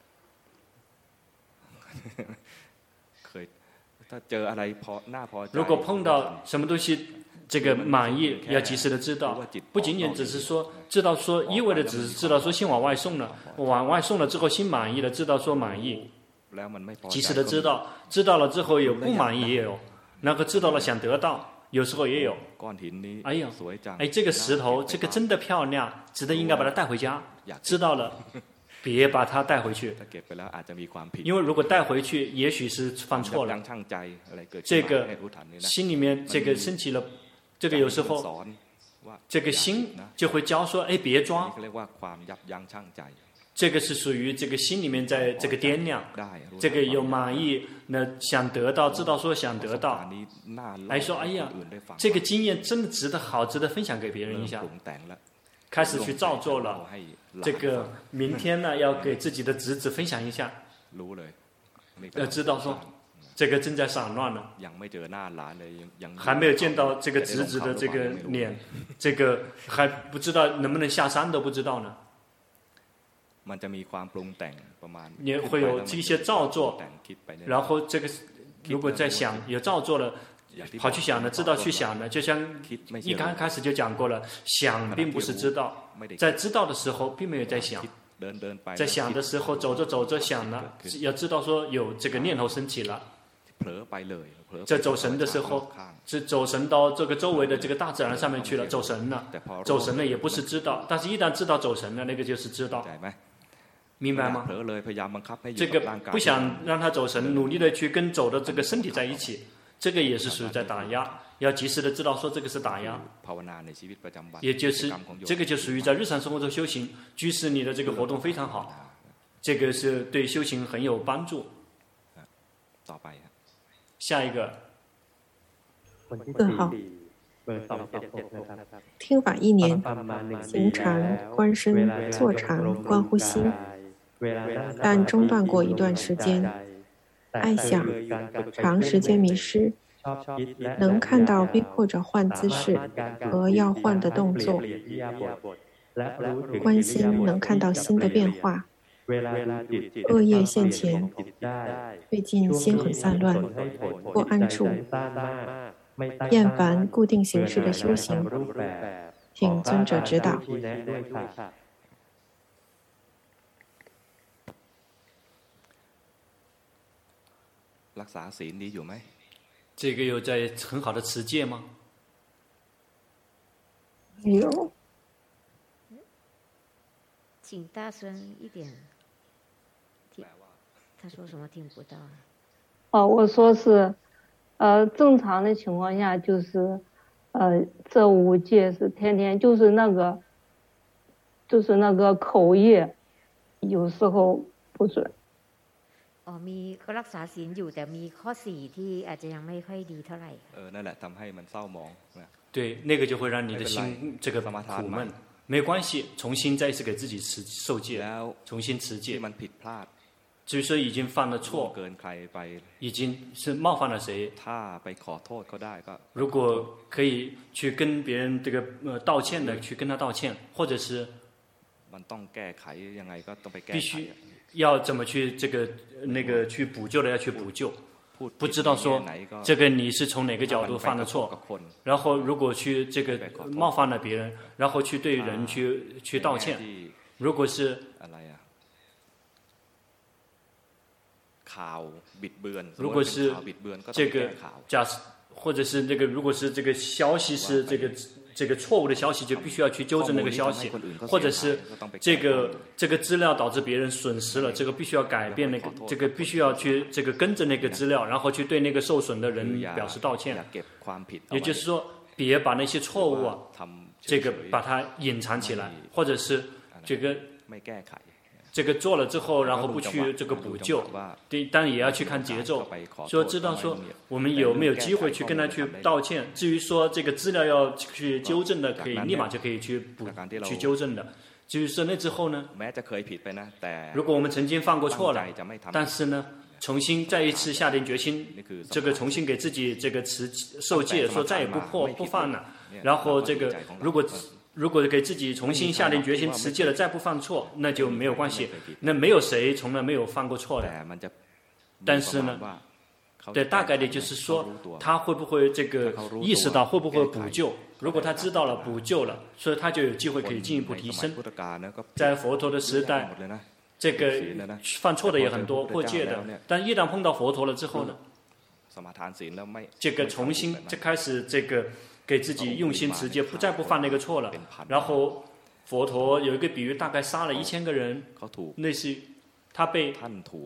如果碰到什么东西，这个满意，要及时的知道，不仅仅只是说知道说一味的只是知道说心往外送了，往外送了之后心满意了，知道说满意。及时的知道，知道了之后有不满意也有，那个知道了想得到，有时候也有。哎呀，哎，这个石头这个真的漂亮，值得应该把它带回家。知道了， 别把它带回去，因为如果带回去，也许是犯错了。这个心里面这个升起了，这个有时候这个心就会教说：“哎，别装。”这个是属于这个心里面在这个掂量，这个有满意，那想得到，知道说想得到，还说：“哎呀，这个经验真的值得好，值得分享给别人一下。”开始去造作了，这个明天呢要给自己的侄子分享一下，要知道说这个正在散乱呢，还没有见到这个侄子的这个脸，这个还不知道能不能下山都不知道呢。也会有这些造作，然后这个如果在想有造作了。跑去想了，知道去想了，就像一刚开始就讲过了，想并不是知道，在知道的时候并没有在想，在想的时候走着走着想了，要知道说有这个念头升起了，在走神的时候，是走神到这个周围的这个大自然上面去了，走神了，走神了也不是知道，但是一旦知道走神了，那个就是知道。明白吗？这个不想让他走神，努力的去跟走的这个身体在一起。这个也是属于在打压，要及时的知道说这个是打压，也就是这个就属于在日常生活中修行，居士你的这个活动非常好，这个是对修行很有帮助。下一个， 四号，听法一年，行禅、观身、坐禅、观呼吸，但中断过一段时间。爱想，长时间迷失，能看到逼迫着换姿势和要换的动作，观心能看到心的变化。恶业现前，最近心很散乱，不安住，厌烦固定形式的修行，请尊者指导。 这个有在很好的持戒吗？ 有。 请大声一点。他说什么听不到？ 哦，我说是，呃，正常的情况下就是，呃，这五戒是天天就是那个，就是那个口业，有时候不准。 อ๋อมีก็รักษาศีลอยู่แต่มีข้อสี่ที่อาจจะยังไม่ค่อยดีเท่าไหร่เออนั่นแหละทำให้มันเศร้าหมอง对，那个就会让你的心这个苦闷。没关系，重新再一次给自己持受戒，重新持戒。至于说已经犯了错，已经是冒犯了谁，如果可以去跟别人这个呃道歉的，去跟他道歉，或者是必须要怎么去这个那个去补救的，要去补救。不知道说这个你是从哪个角度犯了错，然后如果去这个冒犯了别人，然后去对人去去道歉。如果是如果是这个假设，或者是这个如果是这个消息是这个这个错误的消息，就必须要去纠正那个消息，或者是这个这个资料导致别人损失了，这个必须要改变那个，这个必须要去这个跟着那个资料，然后去对那个受损的人表示道歉。也就是说，别把那些错误啊，这个把它隐藏起来，或者是这个这个做了之后，然后不去这个补救，对，当然也要去看节奏，说知道说我们有没有机会去跟他去道歉。至于说这个资料要去纠正的，可以立马就可以去补去纠正的。至于说那之后呢，如果我们曾经犯过错了，但是呢，重新再一次下定决心，这个重新给自己这个持受戒，说再也不破不犯了。然后这个如果如果给自己重新下定决心持戒了，再不犯错，那就没有关系。那没有谁从来没有犯过错的。但是呢，对，大概的就是说，他会不会这个意识到会不会补救？如果他知道了补救了，所以他就有机会可以进一步提升。在佛陀的时代，这个犯错的也很多，破戒的。但一旦碰到佛陀了之后呢，这个重新就开始这个。给自己用心持戒，不再不犯那个错了，然后佛陀有一个比喻，大概杀了一千个人，类似于他被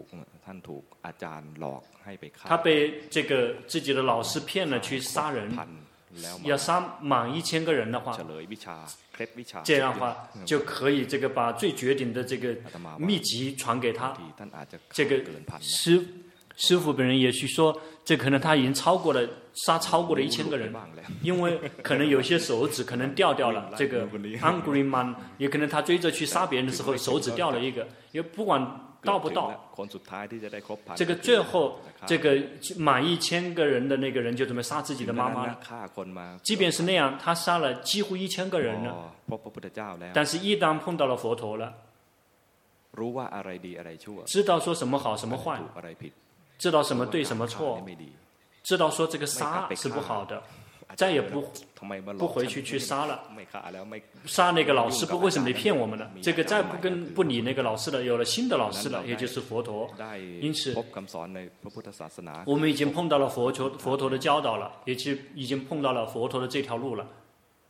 他被这个自己的老师骗了去杀人，要杀满一千个人的话，这样的话就可以这个把最绝顶的这个秘籍传给他。这个师师父本人也许说，这可能他已经超过了杀超过了一千个人，因为可能有些手指可能掉掉了。这个 Angry Man 也可能他追着去杀别人的时候手指掉了一个，也不管到不到，这个最后这个满一千个人的那个人就准备杀自己的妈妈了。即便是那样，他杀了几乎一千个人了，但是一旦碰到了佛陀了，知道说什么好什么坏，知道什么对什么错，知道说这个杀是不好的，再也不不回去去杀了，杀那个老师不为什么你骗我们呢？这个再不跟不理那个老师了，有了新的老师了，也就是佛陀。因此，我们已经碰到了佛陀佛陀的教导了，也就已经碰到了佛陀的这条路了。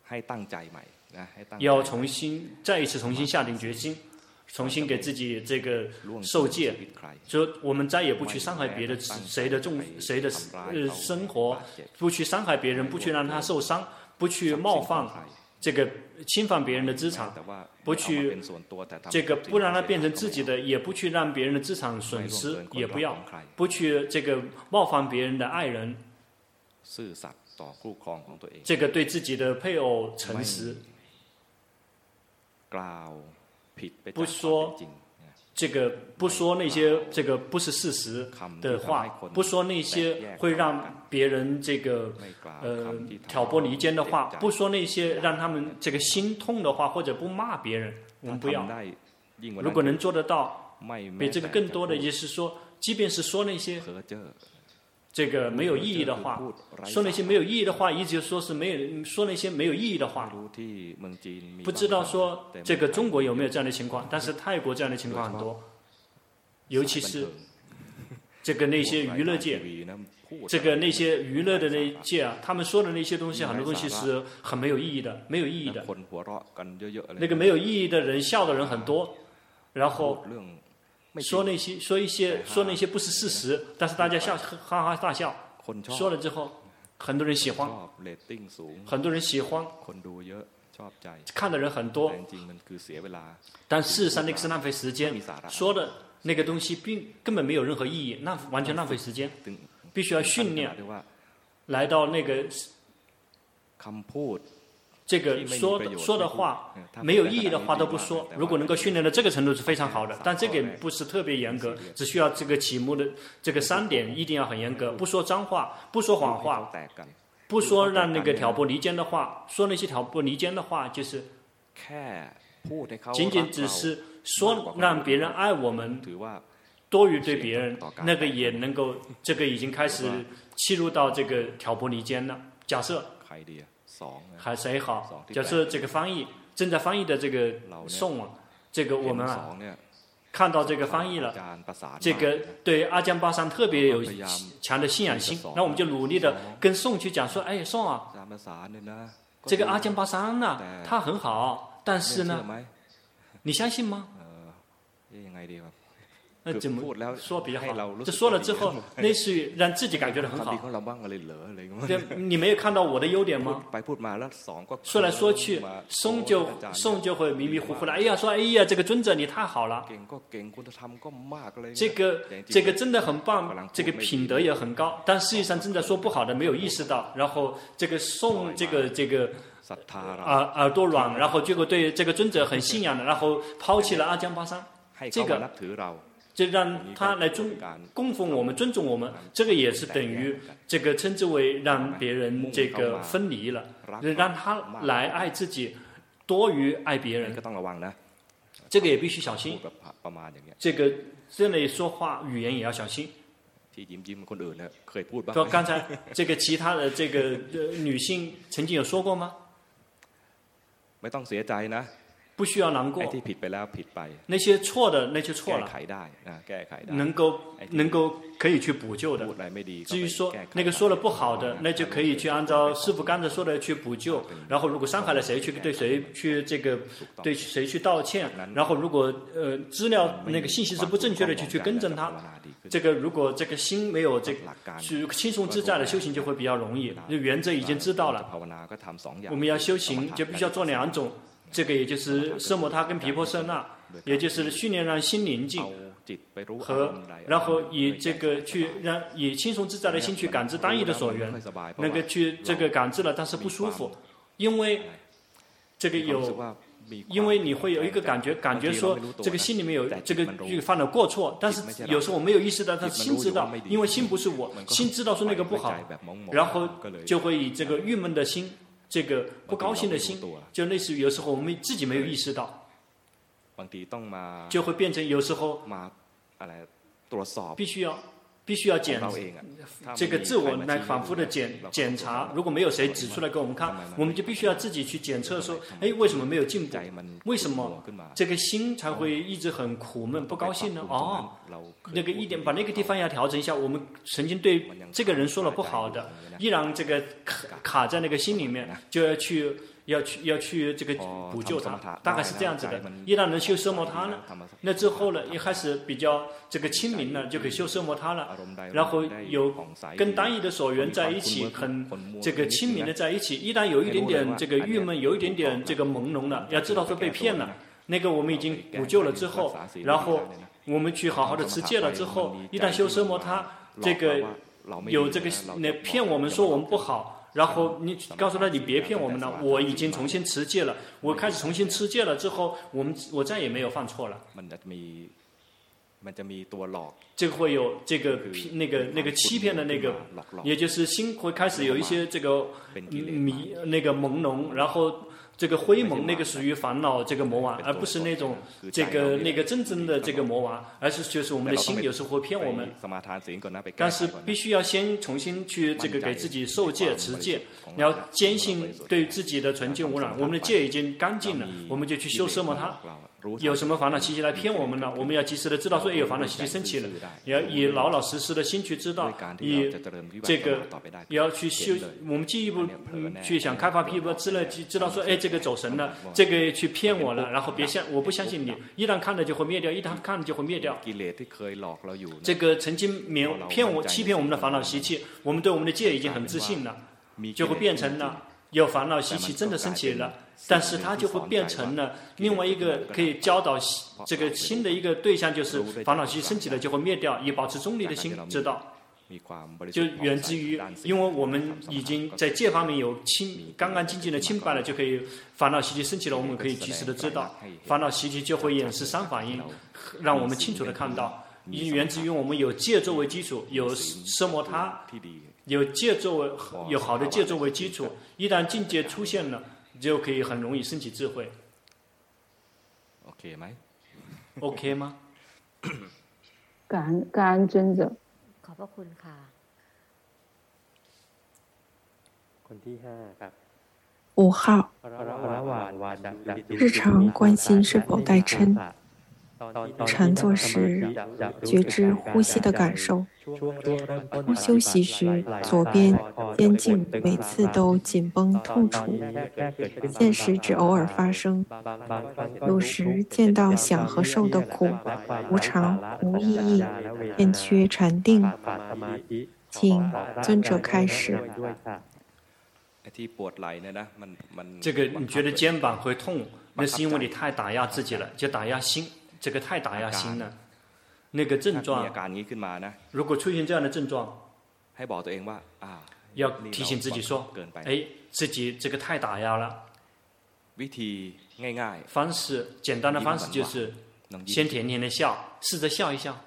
要重新再一次重新下定决心。重新给自己这个受戒，说我们再也不去伤害别的谁的众谁的呃生活，不去伤害别人，不去让他受伤，不去冒犯这个侵犯别人的资产，不去这个不让他变成自己的，也不去让别人的资产损失，也不要不去这个冒犯别人的爱人，这个对自己的配偶诚实。不说这个，不说那些这个不是事实的话，不说那些会让别人这个呃挑拨离间的话，不说那些让他们这个心痛的话，或者不骂别人，我们不要。如果能做得到，比这个更多的，也是说，即便是说那些这个没有意义的话，说那些没有意义的话，也就是说是没有说那些没有意义的话。不知道说这个中国有没有这样的情况，但是泰国这样的情况很多，尤其是这个那些娱乐界，这个那些娱乐的那一界啊，他们说的那些东西，很多东西是很没有意义的，没有意义的。那个没有意义的人，笑的人很多，然后说那些说一些说那些不是事实，但是大家笑哈哈大笑，说了之后，很多人喜欢，很多人喜欢，看的人很多，但事实上那个是浪费时间，说的那个东西并根本没有任何意义，那完全浪费时间，必须要训练，来到那个这个说的说的话没有意义的话都不说，如果能够训练到这个程度是非常好的，但这个不是特别严格，只需要这个题目的这个三点一定要很严格，不说脏话，不说谎话，不说让那个挑拨离间的话，说那些挑拨离间的话就是仅仅只是说让别人爱我们多于对别人，那个也能够这个已经开始切入到这个挑拨离间了。假设还谁好？假设这个翻译正在翻译的这个颂啊，这个我们啊看到这个翻译了，这个对阿姜巴桑特别有强的信仰心，那我们就努力的跟颂去讲说，哎，颂啊，这个阿姜巴桑呢，他很好，但是呢，你相信吗？那怎么说比较好？这说了之后，类似于让自己感觉到很好。对，你没有看到我的优点吗？说来说去，松就松就会迷迷糊糊的。哎呀，说哎呀，这个尊者你太好了，这个这个真的很棒，这个品德也很高。但实际上正在说不好的，没有意识到，然后这个送这个这个耳耳朵软，然后结果对这个尊者很信仰的，然后抛弃了阿姜巴桑，这个。就让他来尊供奉我们，尊重我们，这个也是等于这个称之为让别人这个分离了，让他来爱自己多于爱别人，这个也必须小心。这个这类说话语言也要小心。说刚才这个其他的这个、呃、女性曾经有说过吗？ 不需要难过。那些错的，那些错了，能够能够可以去补救的。至于说那个说的不好的，那就可以去按照师父刚才说的去补救。然后如果伤害了谁，去对谁去这个对谁去道歉。然后如果呃资料那个信息是不正确的，就去更正它。这个如果这个心没有这个去轻松自在的修行就会比较容易。原则已经知道了，我们要修行就必须要做两种。这个也就是奢摩他跟毗婆舍那，也就是训练让心宁静和，然后以这个去让以轻松自在的心去感知单一的所缘，那个去这个感知了，但是不舒服，因为这个有，因为你会有一个感觉，感觉说这个心里面有这个犯了过错，但是有时候我没有意识到，但是心知道，因为心不是我，心知道说那个不好，然后就会以这个郁闷的心。这个不高兴的心，就类似于有时候我们自己没有意识到，就会变成有时候必须要必须要检这个自我来反复的检检查。如果没有谁指出来给我们看，我们就必须要自己去检测说，哎，为什么没有进步？为什么这个心才会一直很苦闷不高兴呢？哦，那个一点把那个地方要调整一下。我们曾经对这个人说了不好的，依然这个卡卡在那个心里面，就要去要去要去这个补救它，大概是这样子的。依然能修奢摩他呢，那之后呢，一开始比较这个清明了，就可以修奢摩他了。然后有跟单一的所缘在一起，很这个清明的在一起。一旦有一点点这个郁闷，有一点点这个朦胧了，要知道说被骗了。那个我们已经补救了之后，然后我们去好好的持戒了之后，一旦修奢摩他，这个有这个那骗我们说我们不好。然后你告诉他你别骗我们了，我已经重新持戒了，我开始重新持戒了之后，我们我再也没有犯错了。这个会有这个那个那个欺骗的那个，也就是心会开始有一些这个迷那个朦胧，然后这个灰蒙那个属于烦恼这个魔王，而不是那种这个那个真正的这个魔王，而是就是我们的心有时候会骗我们。但是必须要先重新去这个给自己受戒持戒，你要坚信对自己的纯净无染，我们的戒已经干净了，我们就去修奢摩他。有什么烦恼习气来骗我们呢？我们要及时的知道说有烦恼习气升起了，也要以老老实实的心去知道，以这个也要去修。我们进一步、嗯、去想开发毗婆知了，知道说，哎，这个走神了，这个去骗我了，然后别相，我不相信你，一旦看了就会灭掉，一旦看了就会灭掉。这个曾经骗骗我、欺骗我们的烦恼习气，我们对我们的戒已经很自信了，就会变成了。有烦恼习气真的升起了，但是它就会变成了另外一个可以教导这个新的一个对象，就是烦恼习气升起了就会灭掉，以保持中立的心知道，就源自于因为我们已经在戒方面有清干干净净的清白了，就可以烦恼习气升起了，我们可以及时的知道，烦恼习气就会演示三反应，让我们清楚的看到，源自于我们有戒作为基础，有奢摩他。有戒作为有好的戒作为基础，一旦境界出现了，就可以很容易升起智慧。 OK 吗 ？OK 吗？ 感恩感恩尊者。 ขอบพระคุณค่ะคนที่ห้าครับ五号，日常关心是否带嗔。禅坐时，觉知呼吸的感受。不休息时，左边肩颈每次都紧绷痛楚，现实只偶尔发生。有时见到想和受的苦，无常无意义，欠缺禅定。请尊者开始。 这个你觉得肩膀会痛，那是因为你太打压自己了，就打压心。这个太打压心了，那个症状，如果出现这样的症状，要提醒自己说，哎，自己这个太打压了。方式简单的方式就是先甜甜的笑，试着笑一笑。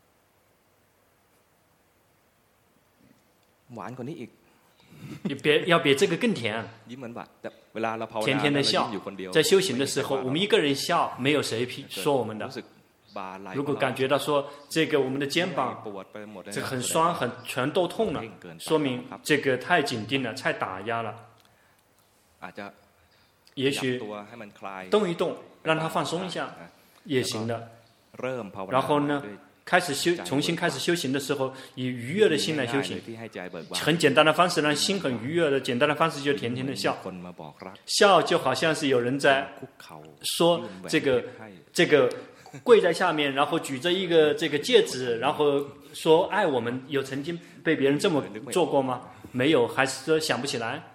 你别要比这个更甜，甜甜的笑。在修行的时候，我们一个人笑，没有谁说我们的。如果感觉到说这个我们的肩膀这个很酸很全都痛了，说明这个太紧盯了，太打压了。 也许动一动，让它放松一下也行的。然后呢，开始修，重新开始修行的时候，以愉悦的心来修行。很简单的方式，让心很愉悦的简单的方式，就甜甜的笑。笑就好像是有人在说这个这个跪在下面，然后举着一个这个戒指，然后说爱我们。有曾经被别人这么做过吗？没有，还是说想不起来？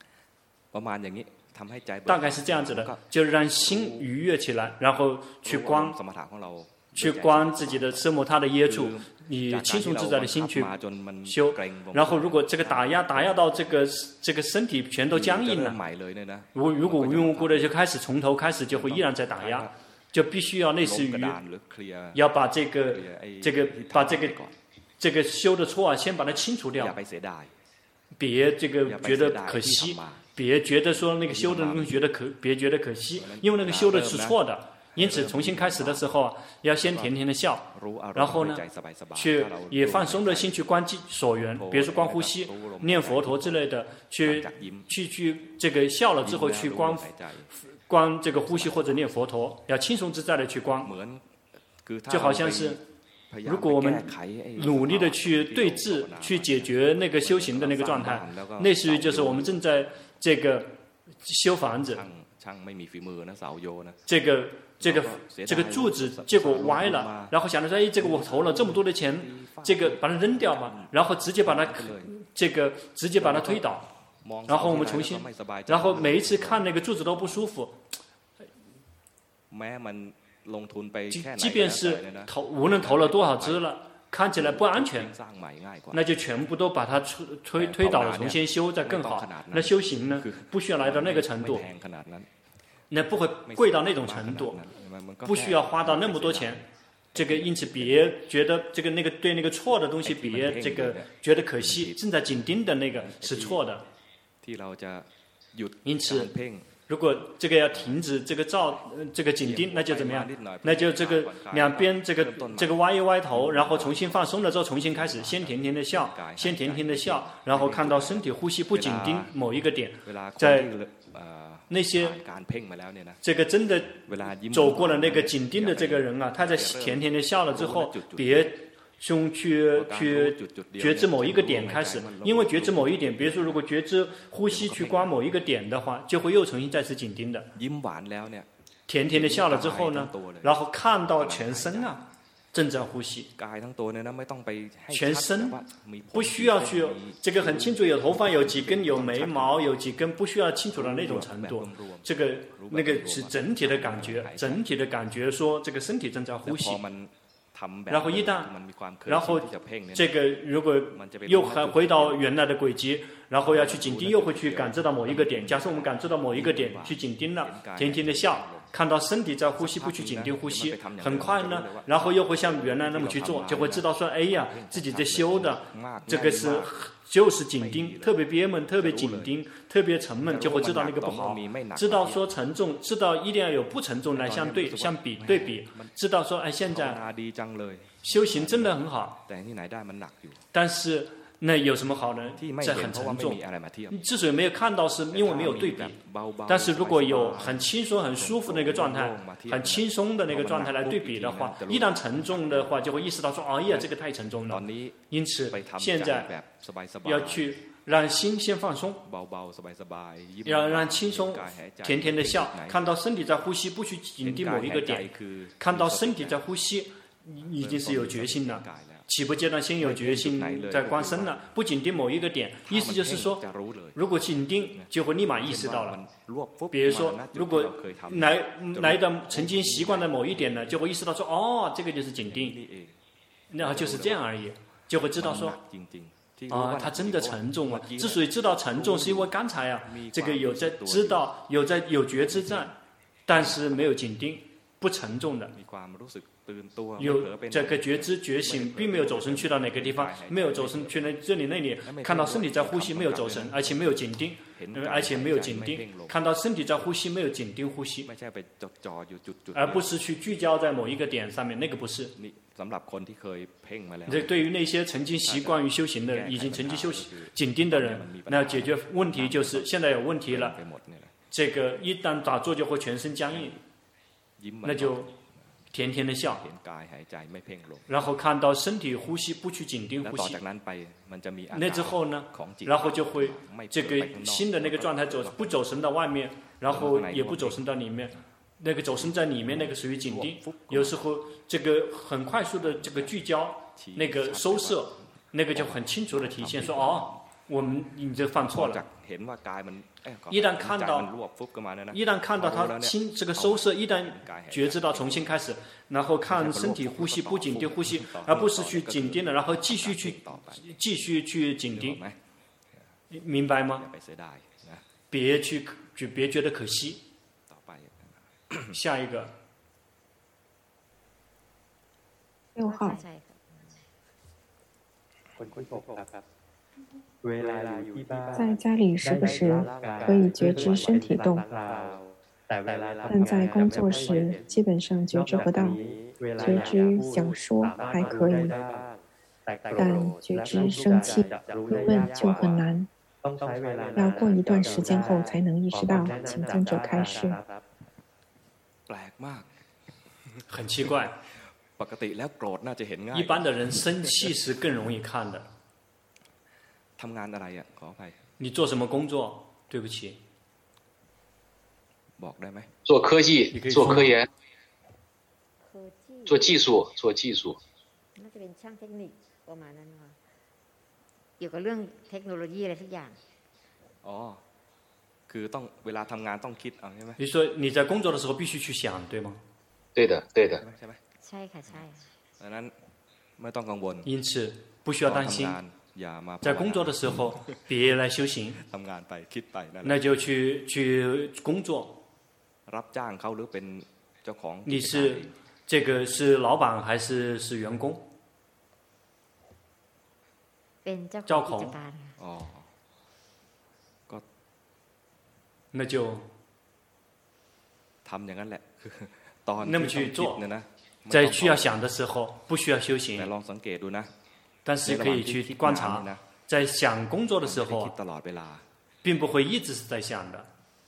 大概是这样子的，就是让心愉悦起来，然后去观去观自己的奢摩他的耶处，以轻松自在的心去修。然后如果这个打压打压到这个这个身体全都僵硬了，如如果无缘无故的就开始从头开始，就会依然在打压，就必须要类似于要把这个这个把这个这个修的错啊，先把它清除掉，别这个觉得可惜，别觉得说那个修的东西觉得可，别觉得可惜，因为那个修的是错的。因此，重新开始的时候啊，要先甜甜的笑，然后呢，去以放松的心去观所缘，比如说观呼吸、念佛陀之类的，去去去这个笑了之后去观观这个呼吸或者念佛陀，要轻松自在的去观，就好像是如果我们努力的去对治、去解决那个修行的那个状态，类似于就是我们正在这个修房子，这个。这个这个柱子结果歪了，然后想着说，哎，这个我投了这么多的钱，这个把它扔掉吧，然后直接把它这个直接把它推倒，然后我们重新，然后每一次看那个柱子都不舒服。即即便是投无论投了多少支了，看起来不安全，那就全部都把它推推推倒了，重新修再更好。那修行呢，不需要来到那个程度。那不会贵到那种程度，不需要花到那么多钱。这个因此别觉得这个那个对那个错的东西别这个觉得可惜，正在紧盯的那个是错的。因此，如果这个要停止这个照这个紧盯，那就怎么样？那就这个两边这个这个歪一歪头，然后重新放松了之后，重新开始，先甜甜的笑，先甜甜的笑，然后看到身体呼吸不紧盯某一个点，在。那些这个真的走过了那个紧盯的这个人啊，他在甜甜的笑了之后，别胸去去觉知某一个点开始，因为觉知某一点，比如说如果觉知呼吸去观某一个点的话，就会又重新再次紧盯的。甜甜的笑了之后呢，然后看到全身啊。正在呼吸，全身不需要去这个很清楚，有头发，有几根，有眉毛，有几根，不需要清楚到那种程度。这个那个是整体的感觉，整体的感觉说这个身体正在呼吸。然后一旦，然后这个如果又还回到原来的轨迹，然后要去紧盯，又会去感知到某一个点。假设我们感知到某一个点去紧盯了，甜甜的笑。看到身体在呼吸，不去紧盯呼吸，很快呢，然后又会像原来那么去做，就会知道说，哎呀，自己在修的，这个是就是紧盯，特别憋闷，特别紧盯，特别沉闷，就会知道那个不好，知道说沉重，知道一定要有不沉重来相对相比对比，知道说，哎，现在修行真的很好，但是。那有什么好呢？这很沉重。之所以没有看到，是因为没有对比。但是如果有很轻松、很舒服的一个状态，很轻松的那个状态来对比的话，一旦沉重的话，就会意识到说：“哎呀，这个太沉重了。”因此，现在要去让心先放松，要让轻松、甜甜的笑，看到身体在呼吸，不去紧盯某一个点，看到身体在呼吸，已经是有决心了。起步阶段先有决心，在观身了，不紧盯某一个点，意思就是说，如果紧盯，就会立马意识到了。比如说，如果来来到曾经习惯的某一点呢，就会意识到说，哦，这个就是紧盯，然后就是这样而已，就会知道说，啊，它真的沉重啊！之所以知道沉重，是因为刚才啊，这个有在知道，有在有觉知在，但是没有紧盯，不沉重的。有这个觉知觉醒，并没有走神去到哪个地方，没有走神去那这里那里，看到身体在呼吸，没有走神，而且没有紧盯，而且没有紧盯，看到身体在呼吸，没有紧盯呼吸，而不是去聚焦在某一个点上面，那个不是。这对于那些曾经习惯于修行的人，已经曾经修行紧盯的人，那解决问题就是现在有问题了。 这个一旦打坐就会全身僵硬，那就甜甜的笑，然后看到身体呼吸不去紧盯呼吸，那之后呢，然后就会这个新的那个状态走不走神到外面，然后也不走神到里面，那个走神在里面那个属于紧盯，有时候这个很快速的这个聚焦，那个收摄，那个就很清楚的体现说哦，我们你这犯错了。一旦看到，一旦看到他心这个收摄，一旦觉知到重新开始，然后看身体呼吸不紧盯呼吸，而不是去紧盯的，然后继续去继续去紧盯，明白吗？别去就别觉得可惜。下一个六号。在家里时不时可以觉知身体动，但在工作时基本上觉知不到。觉知想说还可以，但觉知生气、疑问就很难，要过一段时间后才能意识到。请尊者开示。 很奇怪，一般的人生气是更容易看的。你做什么工作？对不起。 做科技，做科研，做技术，做技术。 น่าจะเป็นช่างเทคนิคประมาณนั้นค่ะเกี่ยวกับเรื่องเทคโนโลยีอะไรทุกอย่างอ๋อคือต้องเวลาทำงานต้องคิดเอาใช่ไหม比如说你在工作的时候必须去想，对吗？ 对的，对的。 ใช่ไหมใช่ค่ะใช่ดังนั้นไม่ต้องกังวล因此不需要担心。在工作的时候，别来修行，那就去去工作。你是这个是老板还是是员工？เจ้าของ那就那么去做。在需要想的时候，不需要修行。但是可以去观察，在想工作的时候，并不会一直是在想的。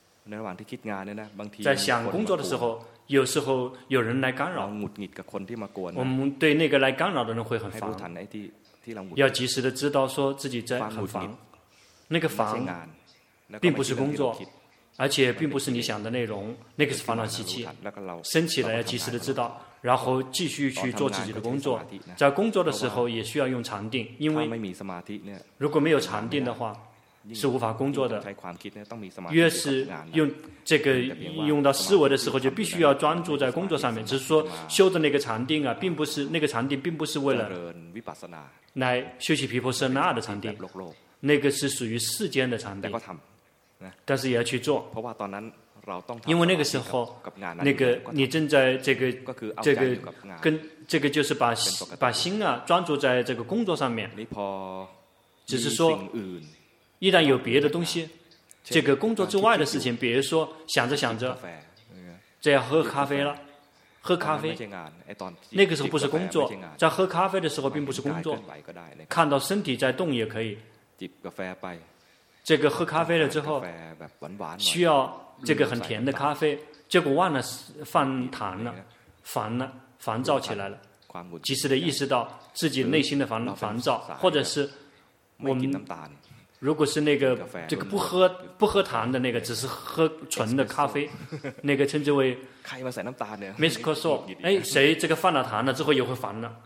在想工作的时候，有时候有人来干扰，我们对那个来干扰的人会很烦。要及时的知道说自己在很烦，那个烦并不是工作，而且并不是你想的内容，那个是烦恼习气。升起来要及时的知道。然后继续去做自己的工作，在工作的时候也需要用禅定，因为如果没有禅定的话，是无法工作的。越是用这个用到思维的时候，就必须要专注在工作上面。只是说修的那个禅定啊，并不是那个禅定，并不是为了来修习毗婆舍那的禅定，那个是属于世间的禅定，但是也要去做。因为那个时候，那个你正在这个这个跟这个就是把把心啊专注在这个工作上面，只是说，一旦有别的东西，这个工作之外的事情，比如说想着想着，这要喝咖啡了，喝咖啡，那个时候不是工作，在喝咖啡的时候并不是工作，看到身体在动也可以。这个喝咖啡了之后，需要。这个很甜的咖啡，结果忘了放糖了，烦了，烦躁起来了。及时的意识到自己内心的烦烦躁，或者是我们如果是那个这个不喝不喝糖的那个，只是喝纯的咖啡，那个称之为 miscoso。哎，谁这个放了糖了之后也会烦了。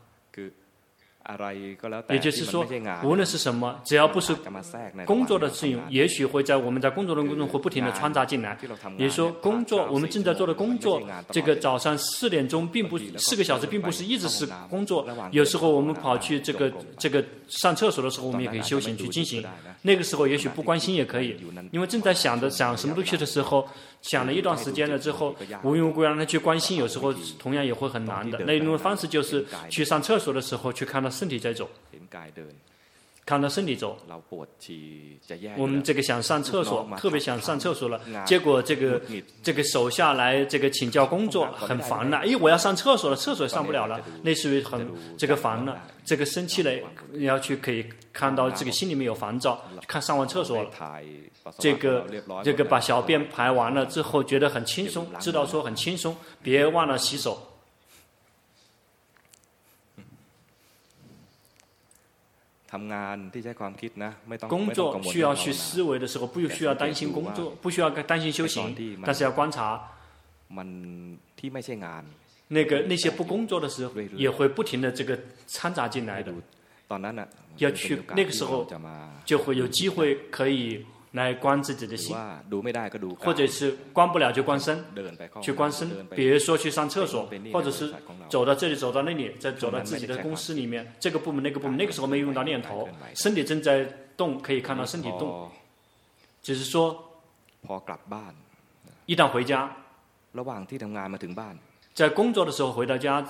也就是说，无论是什么，只要不是工作的事情，也许会在我们在工作的过程中会不停的穿插进来。也就是说，工作我们正在做的工作，这个早上四点钟并不四个小时，并不是一直是工作。有时候我们跑去这个这个上厕所的时候，我们也可以修行去进行。那个时候也许不关心也可以，因为正在想着想什么东西的时候，想了一段时间了之后，无缘无故让他去关心，有时候同样也会很难的。那一种方式就是去上厕所的时候去看到身体在走， 看到身体走，我们这个想上厕所，特别想上厕所了，结果这个这个手下来这个请教工作很烦了，哎，我要上厕所了，厕所也上不了了，类似于很这个烦了，这个生气了，你要去可以看到这个心里面有烦躁，看上完厕所了，这个这个把小便排完了之后觉得很轻松，知道说很轻松，别忘了洗手。工作需要去思维的时候，不需要担心工作，不需要担心修行，但是要观察那个那些不工作的时候，也会不停的这个掺杂进来的。要去那个时候，就会有机会可以来观自己的心，或者是观不了就观身，去观身。比如说去上厕所，或者是走到这里走到那里，再走到自己的公司里面，这个部门那个部门，那个时候没有用到念头，身体正在动，可以看到身体动。只是说，一旦回家，在工作的时候回到家，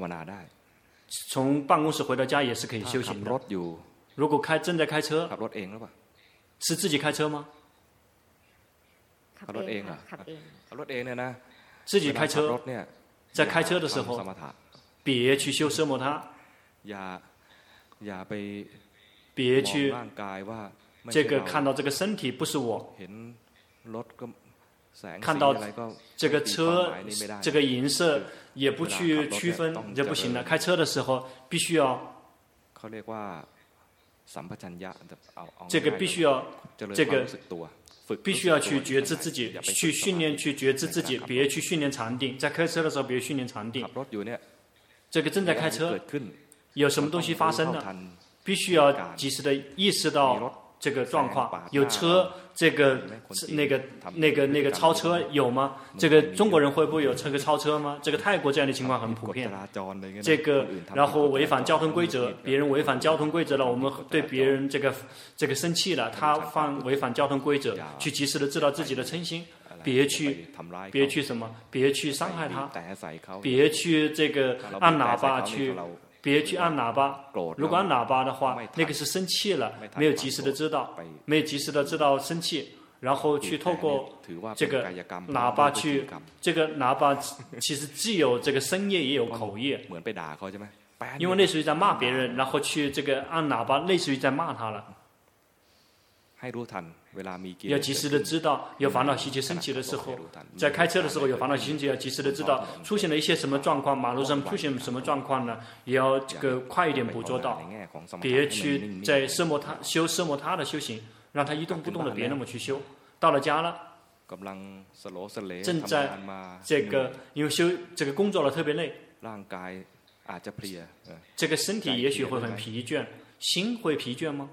从办公室回到家也是可以修行的。如果开正在开车，是自己开车吗？自己开车，在开车的时候，别去修奢摩他，别去这个看到这个身体不是我，看到这个车这个颜色也不去区分，这不行了。开车的时候必须要。这个必须要，这个必须要去觉知自己，去训练，去觉知自己，别去训练禅定。在开车的时候，别训练禅定。这个正在开车，有什么东西发生了，必须要及时的意识到这个状况。有车，这个那个那个那个超车有吗？这个中国人会不会有这个超车吗？这个泰国这样的情况很普遍。这个然后违反交通规则，别人违反交通规则了，我们对别人这个这个生气了，他犯违反交通规则，去及时的知道自己的嗔心，别去别去什么，别去伤害他，别去这个按喇叭去。别去按喇叭，如果按喇叭的话，那个是生气了，没有及时的知道，没有及时的知道生气，然后去透过这个喇叭去，这个喇叭其实既有这个声业也有口业，因为类似于在骂别人，然后去这个按喇叭，类似于在骂他了。要及时的知道有烦恼习气升起的时候，在开车的时候有烦恼习气升起，要及时的知道出现了一些什么状况，马路上出现什么状况呢？也要这个快一点捕捉到，别去在奢摩他修奢摩他的修行，让他一动不动的别那么去修。到了家了，正在这个因为修这个工作了特别累，这个身体也许会很疲倦，心会疲倦吗？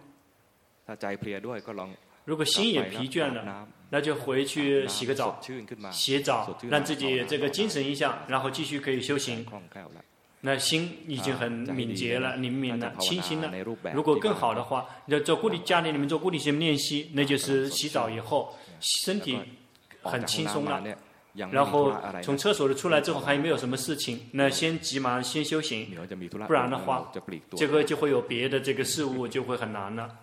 如果心也疲倦了，那就回去洗个澡，洗澡让自己这个精神一下，然后继续可以修行。那心已经很敏捷了、灵敏了、清新了。如果更好的话，要做固定家里里面做固定性练习，那就是洗澡以后身体很轻松了。然后从厕所里出来之后还没有什么事情，那先急忙先修行，不然的话，这个就会有别的这个事物就会很难了。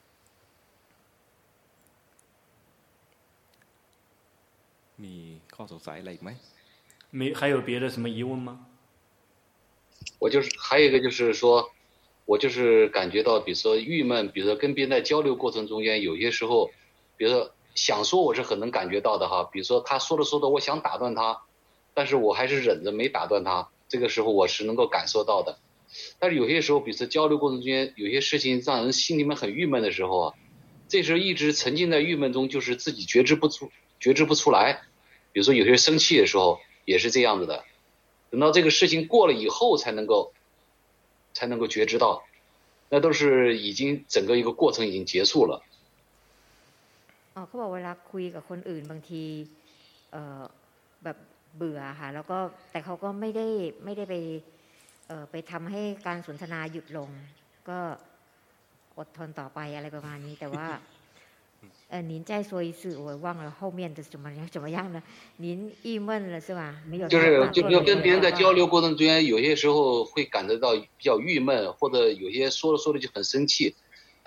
没还有别的什么疑问吗？ 我就是还有一个就是说，我就是感觉到，比如说郁闷，比如说跟别人在交流过程中间，有些时候，比如说想说我是很能感觉到的哈，比如说他说着说着，我想打断他，但是我还是忍着没打断他，这个时候我是能够感受到的。但是有些时候，比如说交流过程中间，有些事情让人心里面很郁闷的时候啊，这时候一直沉浸在郁闷中，就是自己觉知不出，觉知不出来。比如说有些生气的时候也是这样子的，等到这个事情过了以后才能够才能够觉知到，那都是已经整个一个过程已经结束了。 อ๋อเขาบอกเวลาคุยกับคนอื่นบางทีเอ่อแบบเบื่อค่ะแล้วก็แต่เขาก็ไม่ได้ไม่ได้ไปเอ่อไปทำให้การสนทนาหยุดลงก็อดทนต่อไปอะไรประมาณนี้แต่ว่า呃，您在说一次，我忘了后面的怎么样怎么样呢？您郁闷了是吧？没有。 就是就是跟别人在交流过程中间，有些时候会感觉到比较郁闷，或者有些说着说着就很生气，但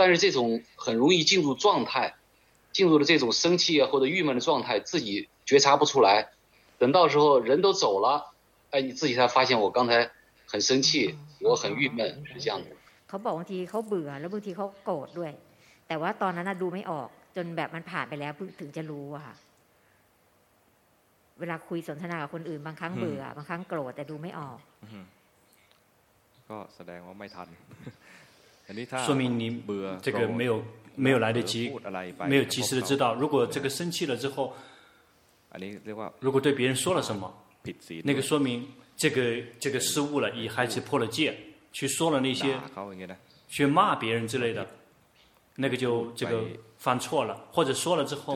但是这种很容易进入状态，进入了这种生气啊或者郁闷的状态，自己觉察不出来，等到时候人都走了，哎，你自己才发现我刚才很生气，我很郁闷，是这样的。 เขาบอกบางทีเขาเบื่อแล้วบางทีเขาโกรธด้วยแต่ว่าตอนนั้นดูไม่ออกจนแบบมันผ่านไปแล้วถึงจะรู้อะค่ะเวลาคุยสนทนากับคนอื่นบางครั้งเบื่อบางครั้งโกรธแต่ดูไม่ออกก็แสดงว่าไม่ทันอันนี้ถ้า说明你这个没有没有来得及没有及时的知道如果这个生气了之后如果对别人说了什么那个说明这个这个失误了也还是破了戒去说了那些去骂别人之类的那个就这个犯错了或者说了之后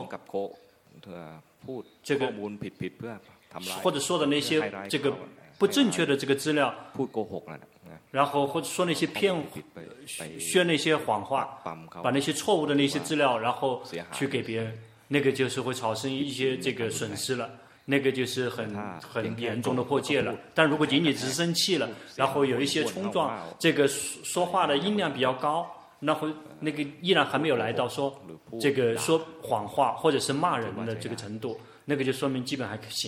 这个或者说的那些这个不正确的这个资料然后或者说那些骗宣那些谎话把那些错误的那些资料然后去给别人那个就是会产生一些这个损失了那个就是很很严重的破戒了但如果仅仅只是生气了然后有一些冲撞这个说话的音量比较高然后那个依然还没有来到说这个说谎话或者是骂人的这个程度那个就说明基本还行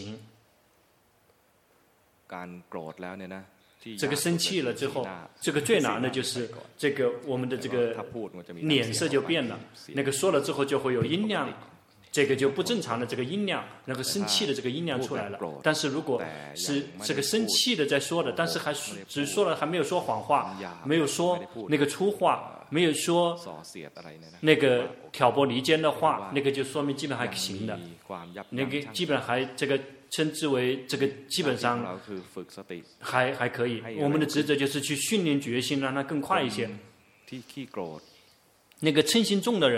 这个生气了之后这个最难的就是这个我们的这个脸色就变了那个说了之后就会有音量这个就不正常的这个音量那个生气的这个音量出来了但是如果是这个生气的在说的但是还只说了还没有说谎话没有说那个粗话没有说那个挑拨离间的话那个就说明基本还行的那个基本还这个称之为这个基本上还还可以我们的职责就是去训练决心让它更快一些那个嗔心重的人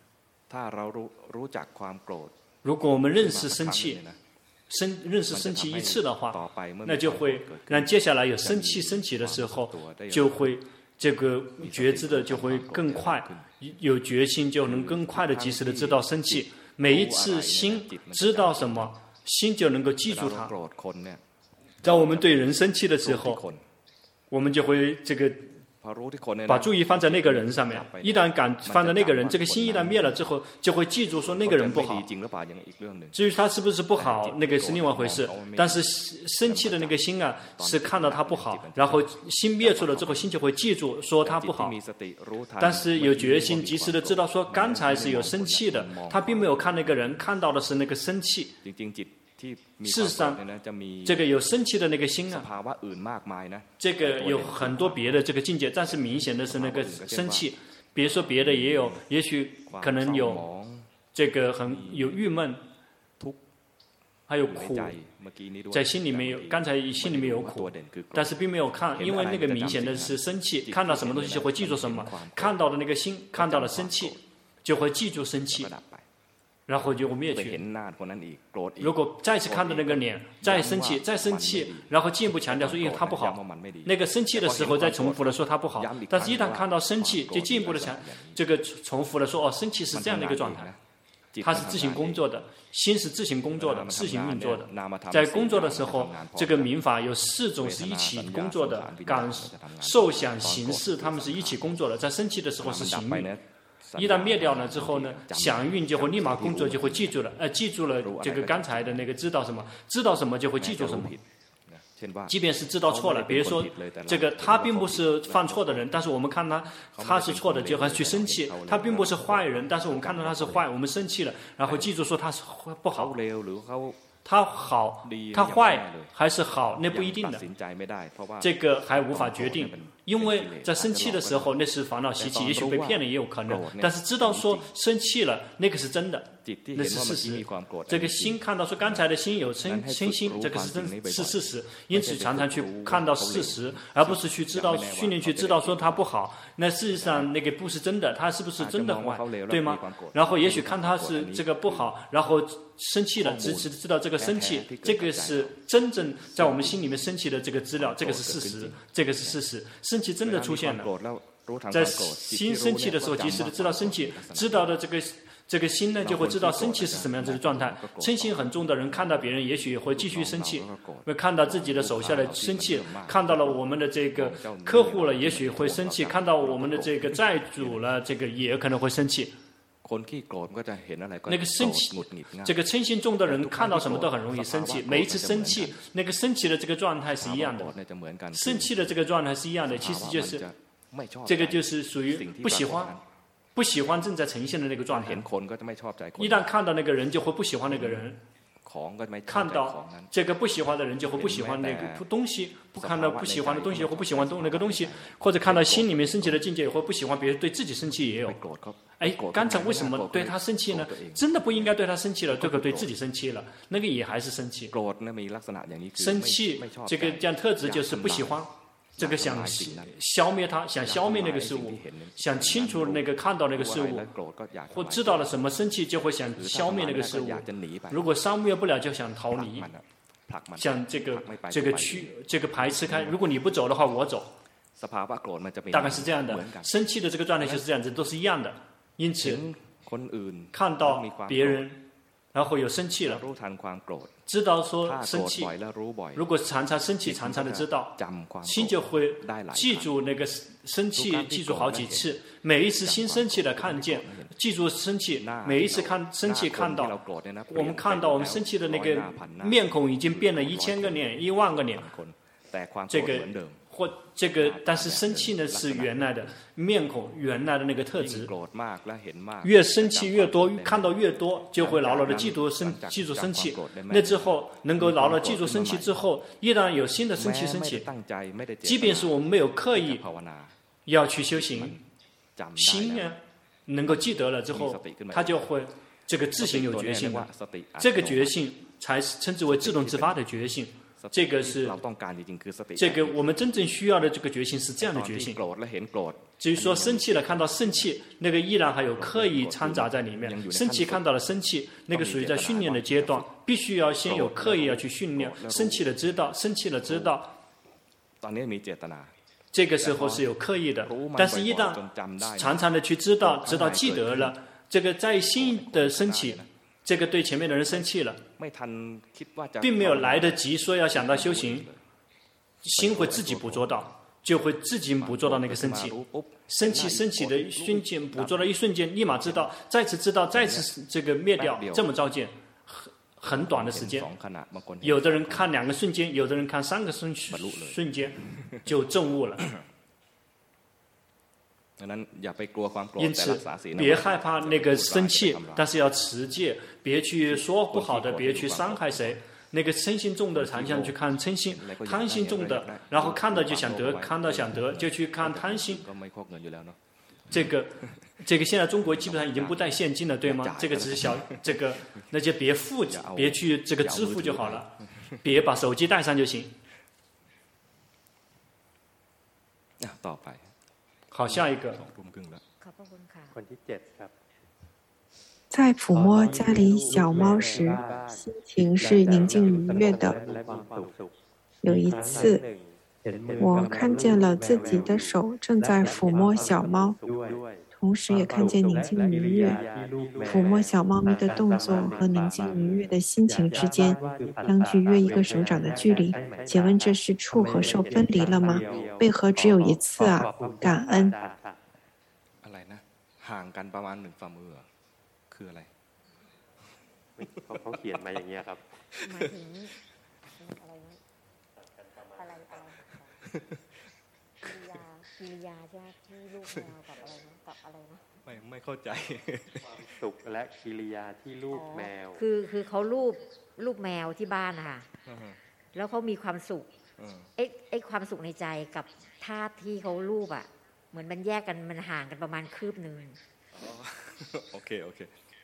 如果我们认识生气生认识生气一次的话那就会让接下来有生气升起的时候就会这个觉知的就会更快有决心就能更快的及时的知道生气每一次心知道什么心就能够记住它在我们对人生气的时候我们就会这个把注意放在那个人上面一旦敢放在那个人这个心一旦灭了之后就会记住说那个人不好至于他是不是不好那个是另外一回事但是生气的那个心啊是看到他不好然后心灭出了之后心就会记住说他不好但是有决心及时的知道说刚才是有生气的他并没有看那个人看到的是那个生气事实上这个有生气的那个心啊这个有很多别的这个境界但是明显的是那个生气别说别的也有也许可能有这个很有郁闷还有苦在心里面有刚才心里面有苦但是并没有看因为那个明显的是生气看到什么东西就会记住什么看到的那个心看到了生气就会记住生气然后就灭去如果再次看到那个脸再生气再生气然后进一步强调说因为他不好那个生气的时候再重复的说他不好但是一旦看到生气就进一步的强这个重复的说哦生气是这样的一个状态它是自行工作的心是自行工作的自行运作的在工作的时候这个民法有四种是一起工作的感受想行识他们是一起工作的在生气的时候是行运一旦灭掉了之后呢响运就会立马工作就会记住了呃记住了这个刚才的那个知道什么知道什么就会记住什么即便是知道错了比如说这个他并不是犯错的人但是我们看他他是错的就还去生气他并不是坏人但是我们看到他是坏我们生气了然后记住说他是不好他好他坏还是好那不一定的这个还无法决定因为在生气的时候那是烦恼习气也许被骗了也有可能但是知道说生气了那个是真的那是事实这个心看到说刚才的心有嗔嗔心这个是真是事实因此常常去看到事实而不是去知道训练去知道说它不好那事实上那个不是真的它是不是真的坏对吗然后也许看它是这个不好然后生气了只是知道这个生气这个是真正在我们心里面升起的这个资料这个是事实这个是事实生气真的出现了在心生气的时候及时的知道生气知道的这个这个心呢就会知道生气是什么样子的状态。嗔心很重的人看到别人，也许也会继续生气；会看到自己的手下的生气，看到了我们的这个客户了，也许会生气；看到我们的这个债主了，这个也可能会生气。那个生气，这个嗔心重的人看到什么都很容易生气。每一次生气，那个生气的这个状态是一样的，生气的这个状态是一样的，其实就是这个就是属于不喜欢。不喜欢正在呈现的那个状态，一旦看到那个人，就会不喜欢那个人；看到这个不喜欢的人，就会不喜欢那个东西；不看到不喜欢的东西，会不喜欢那个东西；或者看到心里面生气的境界，也会不喜欢别人对自己生气也有。哎，刚才为什么对他生气呢？真的不应该对他生气了，这个对自己生气了，那个也还是生气。生气这个这样特质就是不喜欢。这个想消灭它，想消灭那个事物，想清楚那个看到那个事物，或知道了什么生气，就会想消灭那个事物。如果消灭不了，就想逃离，想这个这个去这个排斥开。如果你不走的话，我走。大概是这样的，生气的这个状态就是这样子，都是一样的。因此，看到别人，然后有生气了。知道说生气，如果常常生气，常常的知道，心就会记住那个生气，记住好几次。每一次心生气的看见，记住生气。每一次看生气看到，我们看到我们生气的那个面孔已经变了一千个脸、一万个脸。这个或这个，但是生气呢是原来的面孔，原来的那个特质。越生气越多，看到越多，就会牢牢的记住生记住生气。那之后能够牢牢记住生气之后，一旦有新的生气升起，即便是我们没有刻意要去修行，心呢能够记得了之后，他就会这个自行有觉性的，这个觉性才是称之为自动自发的觉性。这个是这个我们真正需要的这个觉性是这样的觉性。至于说生气了看到生气，那个依然还有刻意掺杂在里面。生气看到了生气，那个属于在训练的阶段，必须要先有刻意要去训练。生气了知道，生气了知道，这个时候是有刻意的。但是一旦常常的去知道，知道记得了，这个在心的升起。这个对前面的人生气了，并没有来得及说要想到修行，心会自己捕捉到，就会自己捕捉到那个生气，生气升起的瞬间，捕捉了一瞬间，立马知道，再次知道，再次这个灭掉，这么照见，很很短的时间。有的人看两个瞬间，有的人看三个瞬瞬间，就证悟了。因此，别害怕那个生气，但是要持戒，别去说不好的，别去伤害谁。那个嗔心重的，常常去看嗔心；贪心重的，然后看到就想得，看到想得就去看贪心。这个，这个现在中国基本上已经不带现金了，对吗？这个只是小，这个那就别付，别去这个支付就好了，别把手机带上就行。好，下一个。 在抚摸家里小猫时，心情是宁静愉悦的。有一次，我看见了自己的手正在抚摸小猫，同时也看见宁静愉悦。抚摸小猫咪的动作和宁静愉悦的心情之间相距约一个手掌的距离。请问这是触和受分离了吗？为何只有一次啊？感恩。 ห่างกันประมาณหนึ่งฝ่ามือคืออะไรเขาเขียนมาอย่างเงี้ยครับหมายถึงอะไรนะอะไรอะไรกิริยากิริยาใช่ไหมที่ลูกแมวกับอะไรนะกับอะไรนะไม่ไม่เข้าใจความสุขและกิริยาที่ลูกแมวคือคือเขาลูบลูกแมวที่บ้านนะคะแล้วเขามีความสุขไอ้ไอ้ความสุขในใจกับท่าที่เขาลูบอ่ะเหมือนมันแยกกันมันห่างกันประมาณคืบนึงโอเคโอเค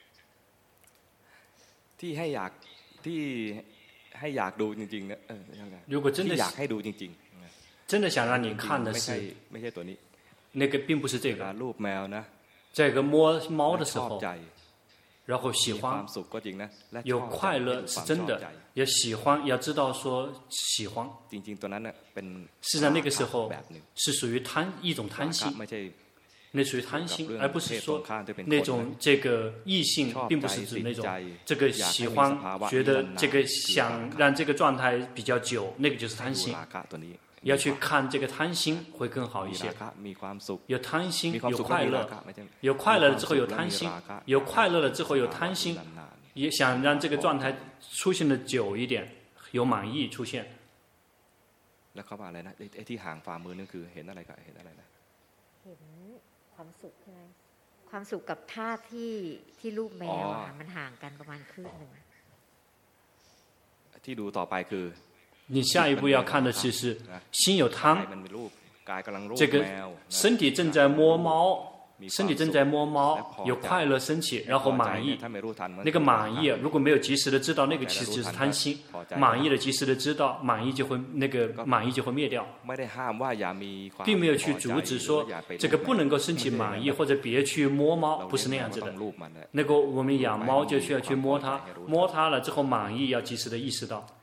ที่ให้อยากที่ให้อยากดูจริงๆนะเออ如果真的อยากให้ดูจริงๆ真的想让你看的是ไม่ใช่ตัวนี้那个并不是这个รูปแมวนะ这个摸猫的时候然后喜欢有快乐是真的也喜欢要知道说喜欢จริงๆตัวนั้นน่ะเป็น是在那个时候是属于贪一种贪心那属于贪心，而不是说那种这个异性，并不是指那种这个喜欢觉得这个想让这个状态比较久，那个就是贪心。要去看这个贪心会更好一些。有贪心，有快乐，有快乐了之后有贪心，有快乐了之后有贪心，也想让这个状态出现的久一点，有满意出现。 แล้วเขาว่าอะไรนะไอ้ที่ห่างฝ่ามือนั่นคือเห็นอะไรกับเห็นอะไรนะเห็นความสุขใช่ไหมความสุขกับท่าที่ที่รูปแมวอ่ะมันห่างกันประมาณครึ่งหนึ่งที่ดูต่อไปคือ你下一步要看的是是心有贪，这个身体正在摸猫。身体正在摸猫，有快乐升起，然后满意。那个满意，如果没有及时的知道，那个其实就是贪心。满意的及时的知道，满意就会那个满意就会灭掉。并没有去阻止说这个不能够升起满意，或者别去摸猫，不是那样子的。那个我们养猫就需要去摸它，摸它了之后满意，要及时的意识到。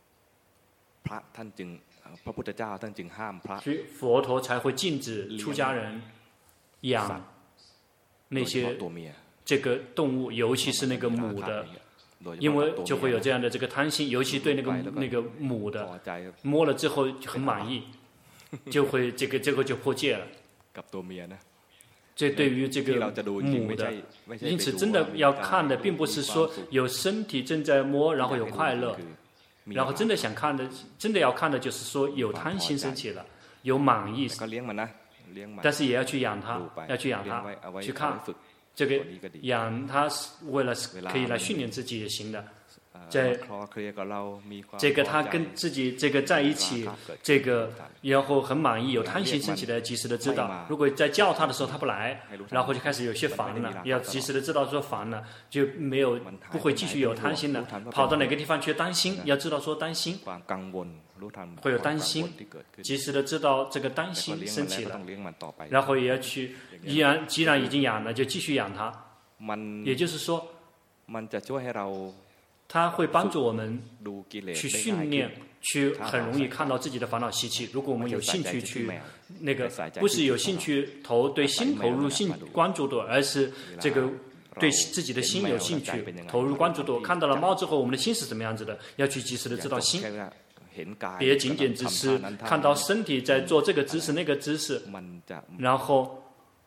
所以佛陀才会禁止出家人养那些这个动物，尤其是那个母的，因为就会有这样的这个贪心，尤其对那个那个母的，摸了之后很满意，就会这个这个就破戒了。这对于这个母的，因此真的要看的，并不是说有身体正在摸，然后有快乐，然后真的想看的，真的要看的就是说有贪心升起了，有满意。但是也要去养它，要去养它，去看这个养它是为了可以来训练自己也行的。在这个他跟自己这个在一起，这个然后很满意，有贪心升起来，及时的知道。如果在叫他的时候他不来，然后就开始有些烦了，要及时的知道说烦了，就没有不会继续有贪心了。跑到哪个地方去担心，要知道说担心。会有担心，及时的知道这个担心升起了，然后也要去，依然既然已经养了，就继续养它。也就是说，它会帮助我们去训练，去很容易看到自己的烦恼习气。如果我们有兴趣去那个，不是有兴趣投对心投入性关注度，而是这个对自己的心有兴趣，投入关注度。看到了猫之后，我们的心是什么样子的，要去及时的知道心。别仅仅只是看到身体在做这个姿势那个姿势，然后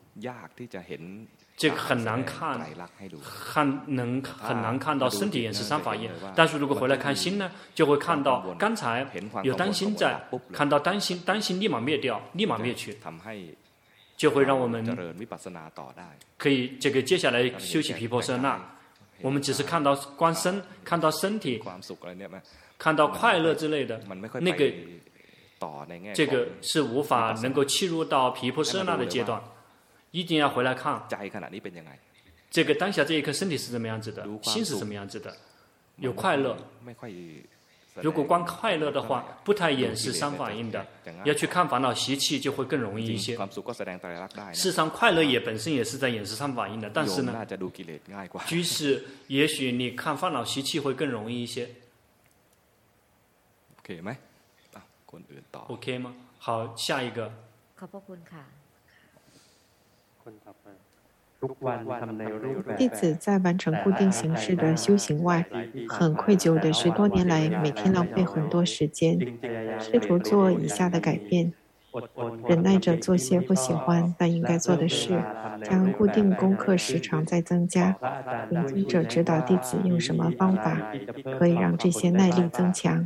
这个很难看，很能很难看到身体也是三法印。但是如果回来看心呢，就会看到刚才有担心在，看到担心，担心立马灭掉，立马灭去，就会让我们可以这个接下来修习毗婆舍那。我们只是看到观身，看到身体，看到快乐之类的，那个这个是无法能够切入到毗婆舍那的阶段。一定要回来看这个当下这一刻身体是怎么样子的，心是怎么样子的，有快乐。如果光快乐的话，不太掩饰三法印的，要去看烦恼习气就会更容易一些。事实上，快乐也本身也是在掩饰三法印的，但是呢，居士也许你看烦恼习气会更容易一些。OK 吗？好，下一个。 弟子在完成固定形式的修行外，很愧疚的是多年来每天浪费很多时间，试图做以下的改变：忍耐着做些不喜欢但应该做的事，将固定功课时长再增加。请尊者指导弟子用什么方法可以让这些耐力增强。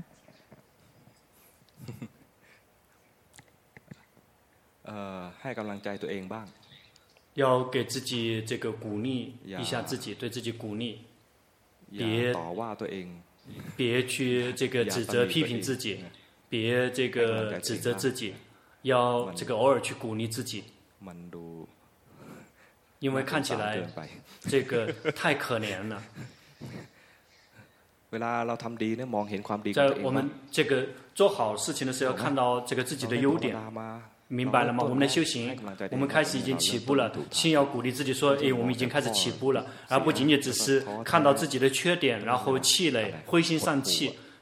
ให้กำลังใจตัวเองบ้าง要给自己这个鼓励一下自己，对自己鼓励，别别去这个指责批评自己，别这个指责自己，要这个偶尔去鼓励自己，因为看起来这个太可怜了。在我们这个做好事情的时候，看到这个自己的优点。明白了吗？我们的修行，我们开始已经起步了。先要鼓励自己说：“诶，我们已经开始起步了。”而不仅仅只是看到自己的缺点，然后气馁、灰心丧气，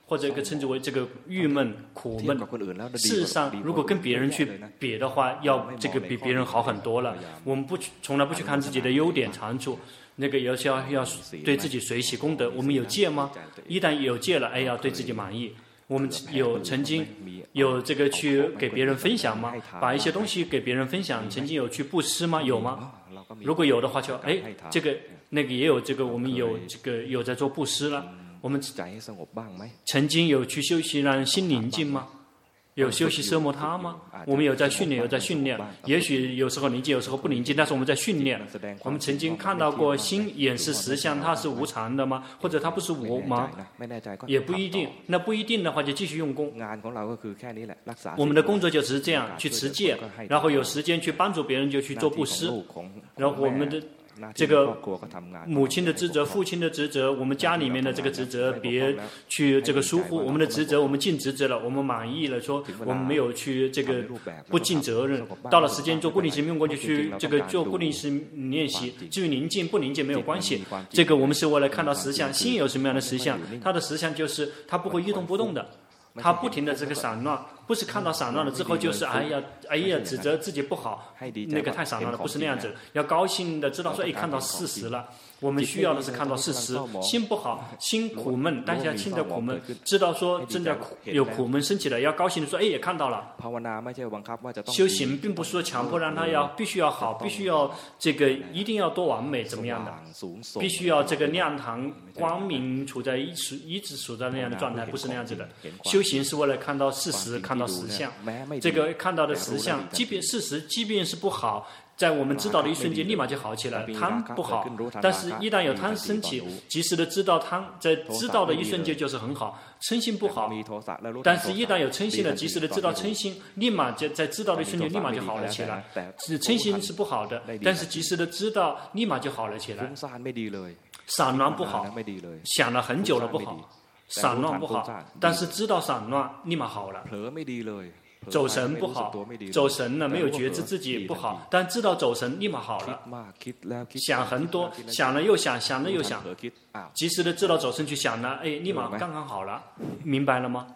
或者一个称之为这个郁闷、苦闷。事实上，如果跟别人去比的话，要这个比别人好很多了。我们不从来不去看自己的优点长处，那个要要要对自己随喜功德。我们有戒吗？一旦有戒了，哎，要对自己满意。我们有曾经有这个去给别人分享吗？把一些东西给别人分享，曾经有去布施吗？有吗？如果有的话就，哎，这个那个也有这个，我们有这个有在做布施了。我们曾经有去修习让心宁静吗？有修习奢摩他吗？我们有在训练，有在训练。也许有时候宁静，有时候不宁静，但是我们在训练。我们曾经看到过心眼是实相，它是无常的吗？或者它不是无吗？也不一定。那不一定的话，就继续用功。我们的工作就只是这样，去持戒，然后有时间去帮助别人就去做布施。然后我们的这个母亲的职责、父亲的职责、我们家里面的这个职责，别去这个疏忽我们的职责。我们尽职责了，我们满意了，说我们没有去这个不尽责任。到了时间做固定型用功，就去这个做固定型练习。至于宁静不宁静没有关系，这个我们是为了看到实相。心有什么样的实相？它的实相就是它不会一动不动的。他不停的这个散乱，不是看到散乱了之后就是哎呀哎呀指责自己不好，那个太散乱了，不是那样子。要高兴的知道说，哎，看到事实了。我们需要的是看到事实，心不好，心苦闷，当下心在苦闷，知道说正在苦有苦闷升起来，要高兴的说，哎，也看到了。修行并不是说强迫让他要必须要好，必须要这个一定要多完美怎么样的，必须要这个亮堂光明处在一直一直处在那样的状态，不是那样子的。修行是为了看到事实，看到实相。这个看到的实相，即便事实，即便是不好。在我们知道的一瞬间，立马就好起来了。贪不好，但是一旦有贪升起，及时的知道贪，在知道的一瞬间就是很好。嗔心不好，但是一旦有嗔心了，及时的知道嗔心，立马就在知道的一瞬间，立马就好了起来。嗔心是不好的，但是及时的知道，立马就好了起来。散乱不好，想了很久了不好，散乱不好，但是知道散乱，立马好了。走神不好，走神了没有觉知自己不好，但知道走神立马好了。想很多，想了又想，想了又想，及时的知道走神去想了，哎，立马刚刚好了，明白了吗？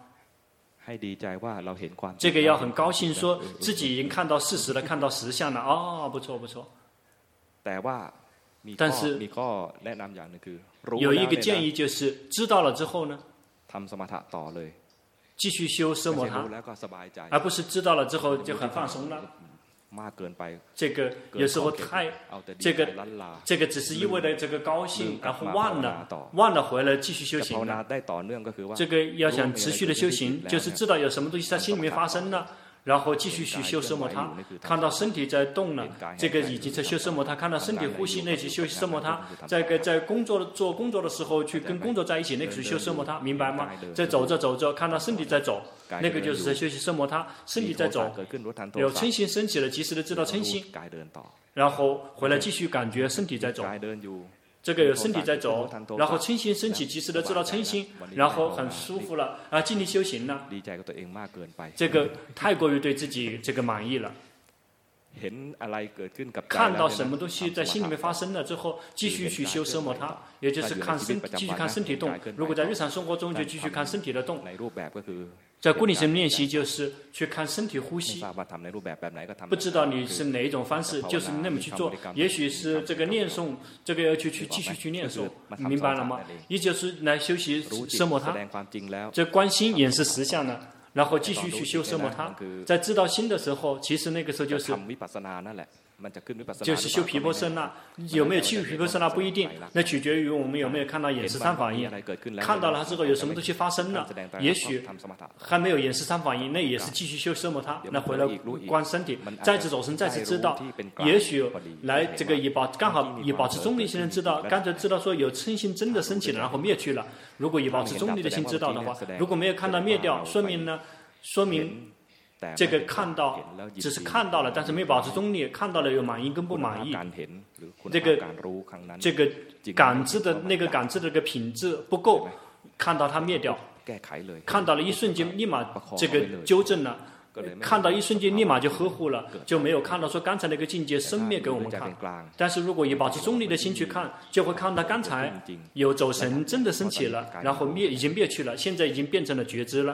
这个要很高兴，说自己已经看到事实了，看到实相了，哦，不错不错。但是有一个建议就是，知道了之后呢？继续修奢摩他，而不是知道了之后就很放松了。这个有时候太这个这个只是一味的这个高兴，然后忘了忘了回来继续修行了。这个要想持续的修行，就是知道有什么东西在心里面发生了。然后继续去修奢摩他，看到身体在动了，这个已经在修奢摩他；看到身体呼吸，那去修奢摩他。在个在工作做工作的时候，去跟工作在一起，那个是修奢摩他，明白吗？在走着走着，看到身体在走，那个就是在修习奢摩他。身体在走，有嗔心升起了，及时的知道嗔心，然后回来继续感觉身体在走。这个有身体在走，然后嗔心升起，及时的知道嗔心，然后很舒服了啊，尽力修行了。这个太过于对自己这个满意了。看到什么东西在心里面发生了之后，继续去修奢摩他，也就是看身，继续看身体动。如果在日常生活中就继续看身体的动。在固定型练习就是去看身体呼吸，不知道你是哪一种方式，就是那么去做。也许是这个念诵，这个要去去继续去念诵，明白了吗？也就是来修习奢摩他，这观心也是实相的。然后继续去修奢摩他，在知道心的时候，其实那个时候就是就是修毗婆舍那。有没有去毗婆舍那不一定，那取决于我们有没有看到眼识三法印。看到了之后有什么东西发生了，也许还没有眼识三法印，那也是继续修奢摩他。那回来观身体，再次走神，再次知道。也许来这个以保刚好以保持中立心知道，刚才知道说有嗔心真的升起了，然后灭去了。如果以保持中立的心知道的话，如果没有看到灭掉，说明呢？说明这个看到只是看到了，但是没有保持中立，看到了有满意跟不满意。这个这个感知的那个感知的这个品质不够，看到它灭掉，看到了一瞬间立马这个纠正了， 看到一瞬间立马就呵护了，就没有看到说刚才那个境界生灭给我们看。但是如果以保持中立的心去看，就会看到刚才有走神真的升起了，然后灭已经灭去了，现在已经变成了觉知了。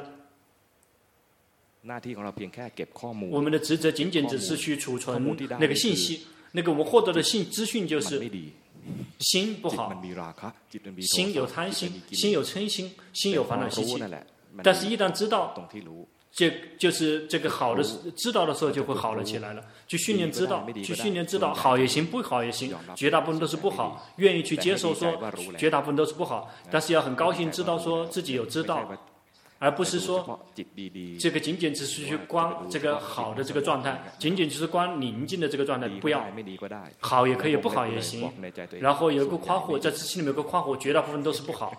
我们的职责仅仅只是去储存那个信息，那个我们获得的信资讯就是心不好，心有贪心，心有嗔心，心有烦恼习气。但是，一旦知道，这就是这个好的知道的时候，就会好了起来了。去训练知道，去训练知道，好也行，不好也行，绝大部分都是不好。愿意去接受说，绝大部分都是不好，但是要很高兴知道说自己有知道。而不是说这个仅仅只是去观这个好的这个状态，仅仅只是观宁静的这个状态，不要好也可以，不好也行。然后有一个夸护，在心里面有个夸护，绝大部分都是不好。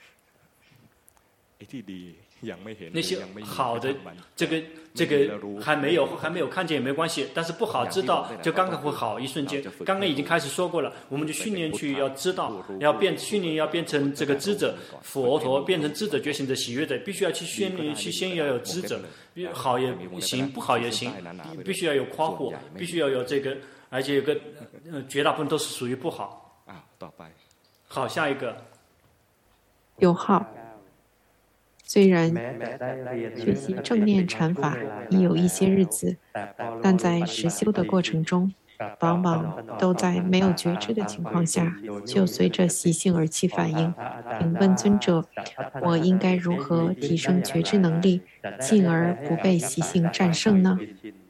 那些好的这个这个还没有还没有看见也没关系，但是不好知道就刚刚会好一瞬间。刚刚已经开始说过了，我们就训练去要知道，要变训练要变成这个知者，佛陀变成知者觉醒者喜悦者，必须要去训练去先要有知者，好也行，不好也行，必须要有夸护，必须要有这个，而且有个呃绝大部分都是属于不好。好，下一个有好。虽然学习正念禅法已有一些日子，但在实修的过程中，往往都在没有觉知的情况下，就随着习性而起反应。请问尊者，我应该如何提升觉知能力，进而不被习性战胜呢？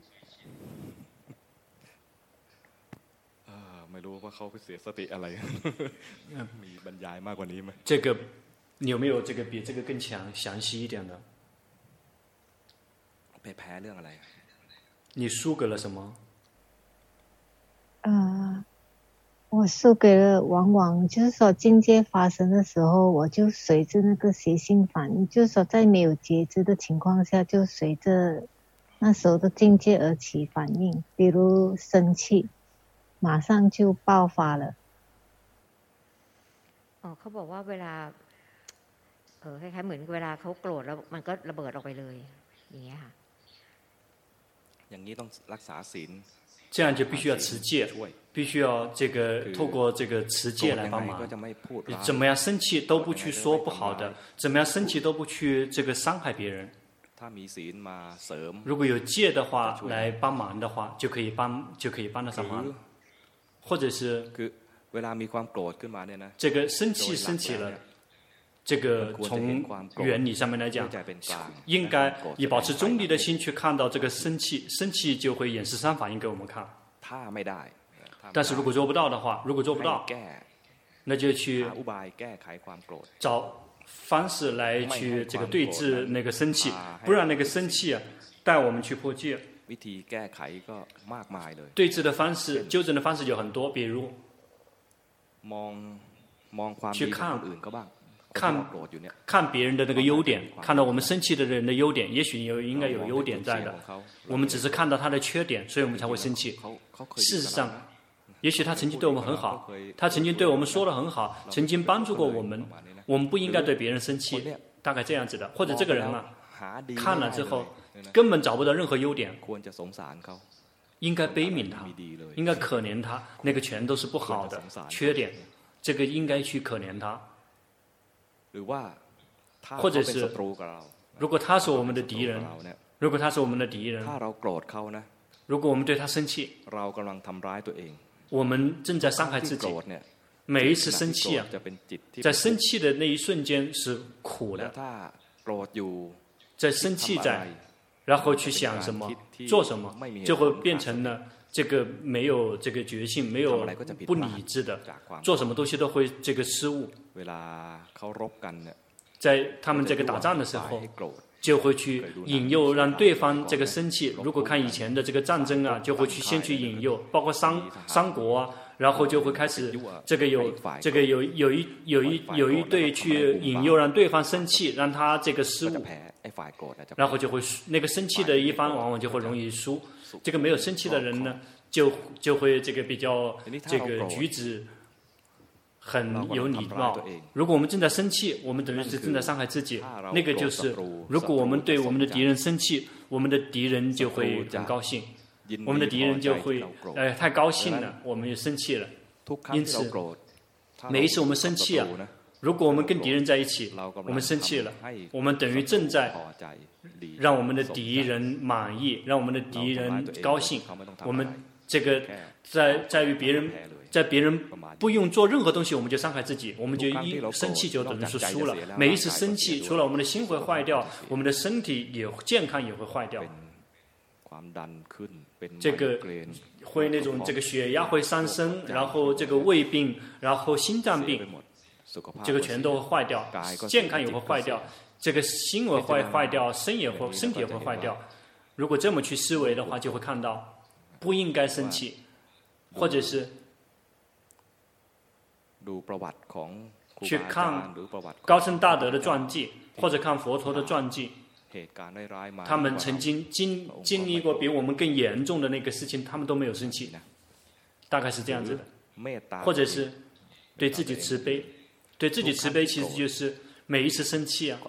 这个。你有没有这个比这个更强详细一点的？你输给了什么？ 呃，我输给了往往就是说境界发生的时候，我就随着那个习性反应，就是说在没有觉知的情况下，就随着那时候的境界而起反应，比如生气，马上就爆发了。 哦，เขาบอกว่าเวลาเออคล้ายๆเหมือนเวลาเขาโกรธแล้วมันก็ระเบิดออกไปเลยอย่างเงี้ยค่ะอย่างนี้ต้องรักษาศีล这样就必须要持戒，必须要这个透过这个持戒来帮忙。怎么样生气都不去说不好的，怎么样生气都不去这个伤害别人。如果有戒的话来帮忙的话，就可以帮就可以帮得上忙。或者是这个生气升起了。这个从原理上面来讲，应该以保持中立的心去看到这个生气，生气就会演示三法印给我们看。但是如果做不到的话，如果做不到，那就去找方式来去这个对治那个生气，不让那个生气啊带我们去破戒。对治的方式、纠正的方式有很多，比如去看。看看别人的那个优点，看到我们生气的人的优点，也许有应该有优点在的，我们只是看到他的缺点，所以我们才会生气。事实上，也许他曾经对我们很好，他曾经对我们说得很好，曾经帮助过我们，我们不应该对别人生气，大概这样子的。或者这个人啊，看了之后根本找不到任何优点，应该悲悯他，应该可怜他，那个全都是不好的缺点，这个应该去可怜他。或者是，如果他是我们的敌人，如果他是我们的敌人，如果我们对他生气，我们正在伤害自己。每一次生气啊，在生气的那一瞬间是苦的，在生气在，然后去想什么、做什么，就会变成了这个没有这个觉性、没有不理智的，做什么东西都会这个失误。在他们这个打仗的时候，就会去引诱让对方这个生气。如果看以前的这个战争啊，就会去先去引诱，包括三三国啊，然后就会开始这个有这个有有一有一有一队去引诱让对方生气，让他这个失误，然后就会那个生气的一方往往就会容易输。这个没有生气的人呢，就就会这个比较这个举止很有礼貌。如果我们正在生气，我们等于是正在伤害自己。那个就是，如果我们对我们的敌人生气， 我们的敌人就会很高兴，我们的敌人就会呃太高兴了，我们就生气了。因此，每一次我们生气啊，如果我们跟敌人在一起，我们生气了，我们等于正在让我们的敌人满意，让我们的敌人高兴。我们这个在在于别人，在别人不用做任何东西，我们就伤害自己，我们就一生气就等于是输了。每一次生气，除了我们的心会坏掉，我们的身体也健康也会坏掉。这个会那种这个血压会上升，然后这个胃病，然后心脏病，这个全都会坏掉，健康也会坏掉，这个心也会坏掉，身也会身体也会坏掉。如果这么去思维的话，就会看到不应该生气，或者是去看高僧大德的传记，或者看佛陀的传记。他们曾经经经历过比我们更严重的那个事情，他们都没有生气，大概是这样子的。或者是对自己慈悲，对自己慈悲其实就是每一次生气啊。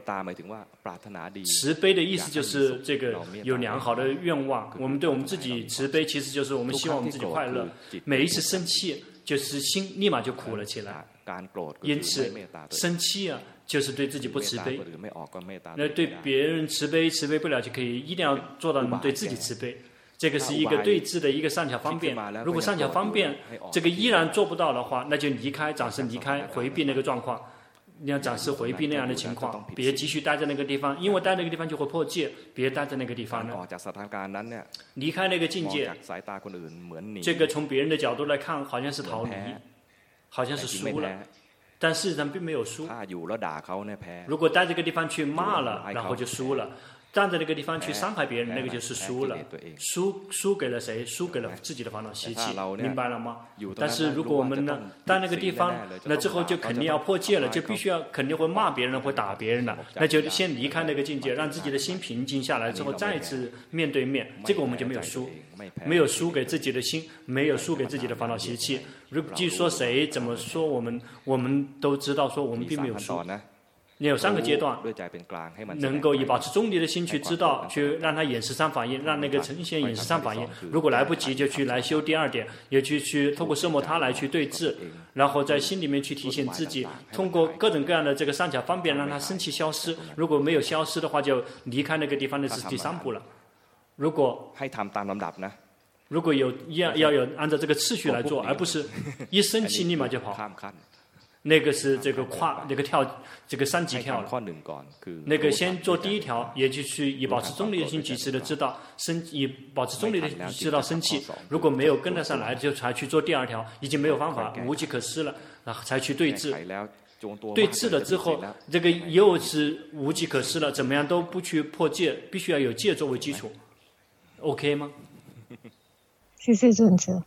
慈悲的意思就是这个有良好的愿望，我们对我们自己慈悲，其实就是我们希望我们自己快乐。每一次生气，就是心立马就苦了起来。因此，生气啊。就是对自己不慈悲，那对别人慈悲慈悲不了就可以，一定要做到对自己慈悲。这个是一个对治的一个善巧方便。如果善巧方便这个依然做不到的话，那就离开，暂时离开，回避那个状况。你要暂时回避那样的情况，别继续待在那个地方，因为待在那个地方就会破戒，别待在那个地方了。离开那个境界，这个从别人的角度来看，好像是逃离，好像是输了。但事实上并没有输。如果在这个地方去骂了，然后就输了；站在那个地方去伤害别人，那个就是输了。输输给了谁？输给了自己的烦恼习气，明白了吗？但是如果我们呢，在那个地方，那之后就肯定要破戒了，就必须要肯定会骂别人，会打别人了。那就先离开那个境界，让自己的心平静下来之后，再次面对面，这个我们就没有输。没有输给自己的心，没有输给自己的烦恼习气。如果说谁怎么说我们，我们都知道说我们并没有输。你有三个阶段，能够以保持中立的心去知道，去让它演十三法印，让那个呈现演十三法印。如果来不及，就去来修第二点，也去去透过色摩他来去对治，然后在心里面去提醒自己，通过各种各样的这个善巧方便，让它生气消失。如果没有消失的话，就离开那个地方，那是第三步了。如果如果有要要有按照这个次序来做，而不是一生气立马就跑，那个是这个跨那个跳这个三级跳了。那个先做第一条，也就是以保持中立的心及时的知道生，以保持中立的知道生气。如果没有跟得上来，就才去做第二条，已经没有方法，无计可施了，然后才去对治。对治了之后，这个又是无计可施了，怎么样都不去破戒，必须要有戒作为基础。OK 吗？ 谢谢尊者。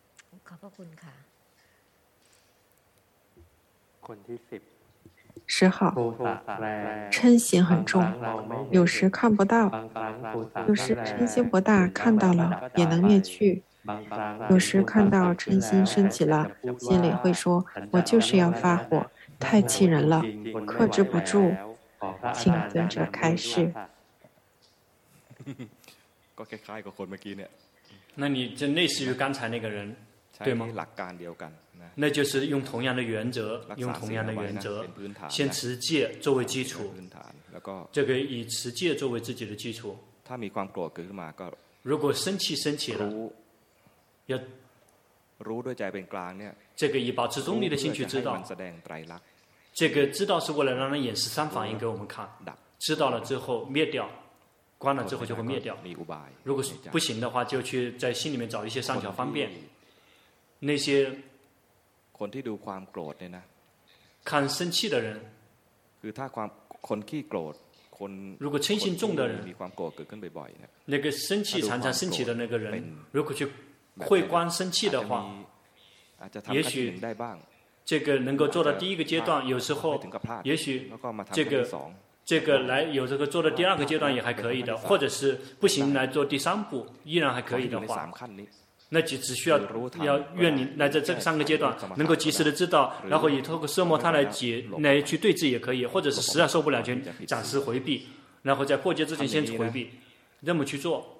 十号，嗔心很重，有时看不到，有时嗔心不大，看到了也能灭去。有时看到嗔心升起了，心里会说：“我就是要发火，太气人了，克制不住。”请尊者开示。 那你这类似于刚才那个人，对吗？那就是用同样的原则，用同样的原则，先持戒作为基础，这个以持戒作为自己的基础。如果生气升起了，要这个以保持中立的心去知道，这个知道是为了让人演十三法印给我们看，知道了之后灭掉。关了之后就会灭掉。如果不行的话，就去在心里面找一些善巧方便。那些看生气的人，如果嗔心重的人，那个生气常常升起的那个人，如果去会观生气的话，也许这个能够做到第一个阶段，有时候也许这个。这个来有这个做的第二个阶段也还可以的，或者是不行来做第三步依然还可以的话，那就只需要要愿你来在这三个阶段能够及时的知道，然后以透过色摩他来解来去对治也可以，或者是实在受不了就暂时回避，然后在破戒之前先回避。 这么去做，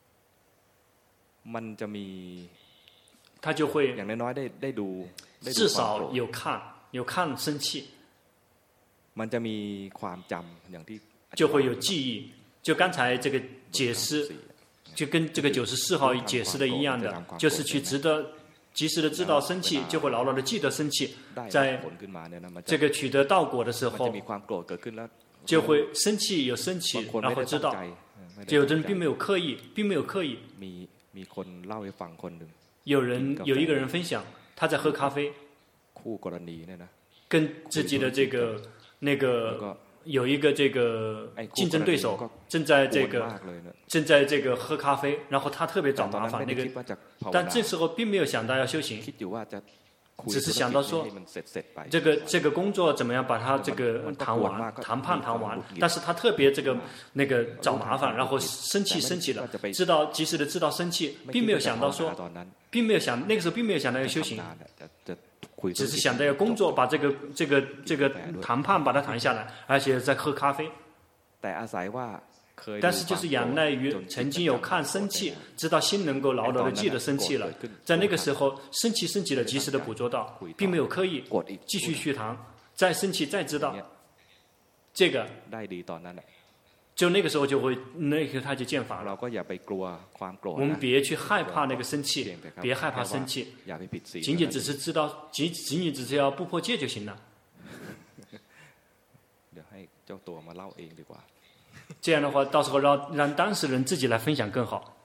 มันจะมี他就会อย่างน้อยๆได้ได้ดู至少有看有看生气， มันจะมีความจำอย่างที่就会有记忆。就刚才这个解释，就跟这个九十四号解释的一样的，就是去值得及时的知道生气，就会牢牢的记得生气。在这个取得道果的时候，就会生气有生气，然后知道。就有的人并没有刻意，并没有刻意。有人有一个人分享，他在喝咖啡，跟自己的这个那个。有一个这个竞争对手正在这个正在这个喝咖啡，然后他特别找麻烦，那个，但这时候并没有想到要修行，只是想到说这个这个工作怎么样把他这个谈完，谈判谈完，但是他特别这个那个找麻烦，然后生气生气了，知道及时的知道生气，并没有想到说，并没有想那个时候并没有想到要修行。只是想着要工作，把这个这个这个谈判把它谈下来，而且在喝咖啡。但是就是仰赖于曾经有看生气，知道心能够牢牢的记得生气了，在那个时候生气升起了及时的捕捉到，并没有刻意继续去谈，再生气再知道，这个就那个时候就会那个他就见法了。我们别去害怕那个生气，别害怕生气，仅仅只是知道，仅仅仅只是要不破戒就行了。这样的话，到时候让让当事人自己来分享更好。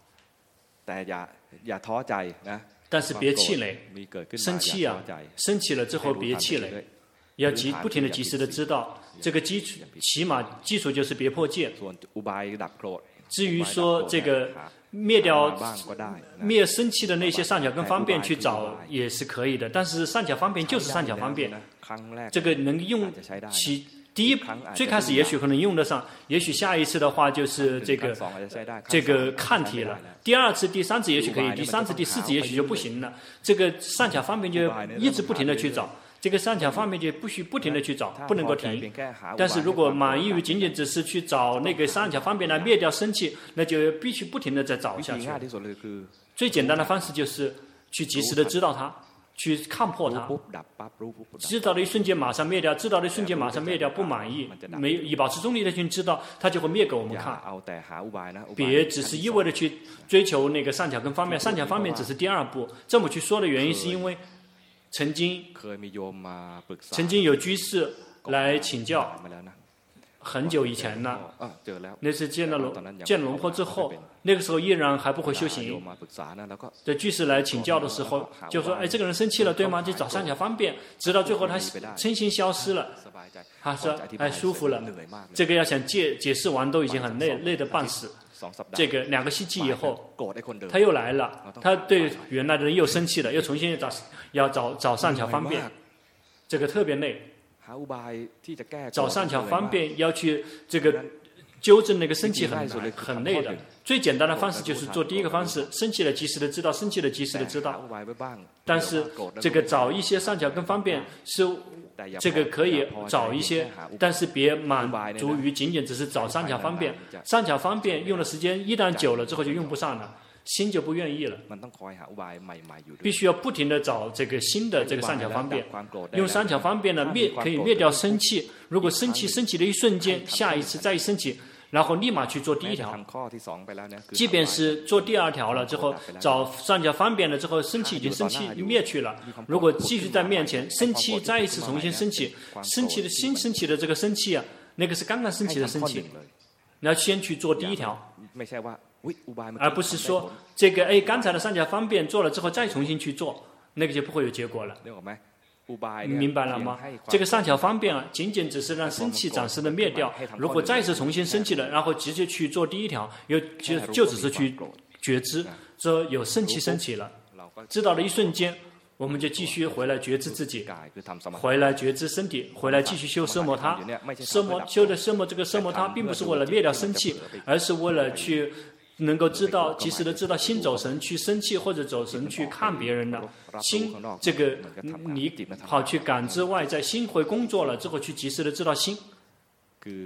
但是别气馁，生气啊，生气了之后别气馁，要及不停的及时的知道。这个基础起码基础就是别破戒。至于说这个灭掉灭生气的那些善巧跟方便去找也是可以的，但是善巧方便就是善巧方便，这个能用起第一最开始也许可能用得上，也许下一次的话就是这个这个看题了，第二次第三次也许可以，第三次第四次也许就不行了。这个善巧方便就一直不停的去找。这个善巧方面就不许不停的去找，不能够停。但是如果满意于仅仅只是去找那个善巧方便来灭掉生气，那就必须不停的再找下去。最简单的方式就是去及时的知道它，去看破它，知道的一瞬间马上灭掉，知道的一瞬间马上灭掉，不满意，没以保持中立的去知道，它就会灭给我们看。别只是一味的去追求那个善巧跟方面，善巧方面只是第二步。这么去说的原因是因为。曾经，曾经有居士来请教，很久以前了。那是见了龙见了龙婆之后，那个时候依然还不会修行。这居士来请教的时候，就说：“哎，这个人生气了，对吗？就找善巧方便，直到最后他身心消失了。”他说：“哎，舒服了。”这个要想解解释完都已经很累，累得半死。这个两个星期以后，他又来了，他对原来的人又生气了，又重新找要找找善巧方便，这个特别累。找善巧方便要去这个纠正那个生气很难很累的。最简单的方式就是做第一个方式，生气了及时的知道，生气了及时的知道。但是这个找一些善巧跟方便是。这个可以找一些，但是别满足于仅仅只是找善巧方便。善巧方便用的时间一旦久了之后就用不上了，心就不愿意了。必须要不停的找这个新的这个善巧方便。用善巧方便呢灭可以灭掉生气。如果生气升起的一瞬间，下一次再一升起。然后立马去做第一条，即便是做第二条了之后，找善巧方便了之后，生气已经生气灭去了。如果继续在面前生气，再一次重新升起，升起的新升起的这个生气啊，那个是刚刚升起的生气，你要先去做第一条，而不是说这个哎刚才的善巧方便做了之后再重新去做，那个就不会有结果了。明白了吗？这个善巧方便啊，仅仅只是让生气暂时的灭掉。如果再次重新升起了，然后直接去做第一条，又就就只是去觉知，说有生气升起了，知道的一瞬间，我们就继续回来觉知自己，回来觉知身体，回来继续修奢摩他。奢摩修的奢摩这个奢摩他，并不是为了灭掉生气，而是为了去。能够知道及时的知道心走神去生气或者走神去看别人了，心这个你好去感知外在，心会工作了之后去及时的知道心，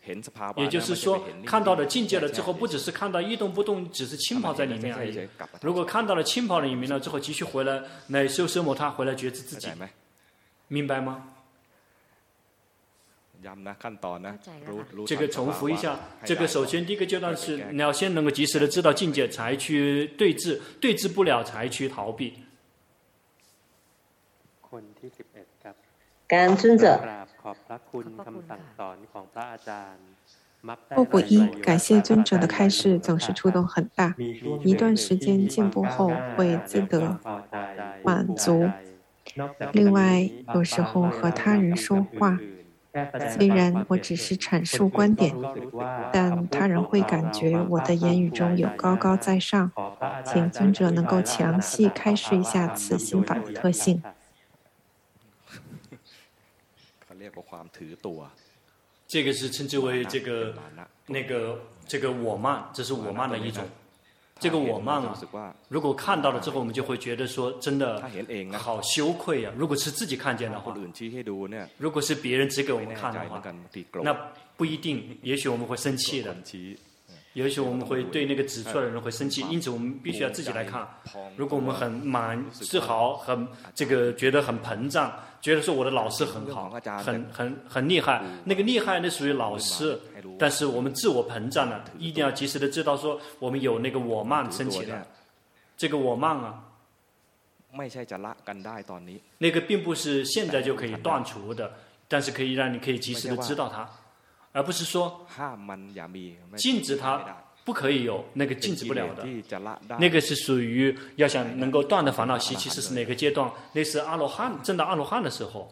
也就是说，看到了境界了之后，不只是看到一动不动，只是浸泡在里面而已。如果看到了浸泡里面了之后，继续回来来修奢摩他，回来觉知自己，明白吗？这个重复一下，这个首先第一个阶段是你要先能够及时的知道境界，才去对峙，对峙不了才去逃避。 感恩尊者。 后补一，感谢尊者的开示总是触动很大，一段时间进步后会自得满足。另外，有时候和他人说话，虽然我只是阐述观点，但他人会感觉我的言语中有高高在上。请尊者能够详细开示一下此心法的特性。 这个是称之为这个那个这个我慢，这是我慢的一种。这个我慢啊，如果看到了之后，我们就会觉得说，真的好羞愧啊！如果是自己看见的话，如果是别人指给我们看的话，那不一定，也许我们会生气的。也许我们会对那个指出来的人会生气，因此我们必须要自己来看。如果我们很满自豪，很这个觉得很膨胀，觉得说我的老师很好，很很很厉害，那个厉害那属于老师，但是我们自我膨胀了，一定要及时的知道说我们有那个我慢升起来。这个我慢啊，那个并不是现在就可以断除的，但是可以让你可以及时的知道它。而不是说禁止它不可以有，那个禁止不了的，那个是属于要想能够断的烦恼习气，是哪个阶段？那是阿罗汉证到阿罗汉的时候。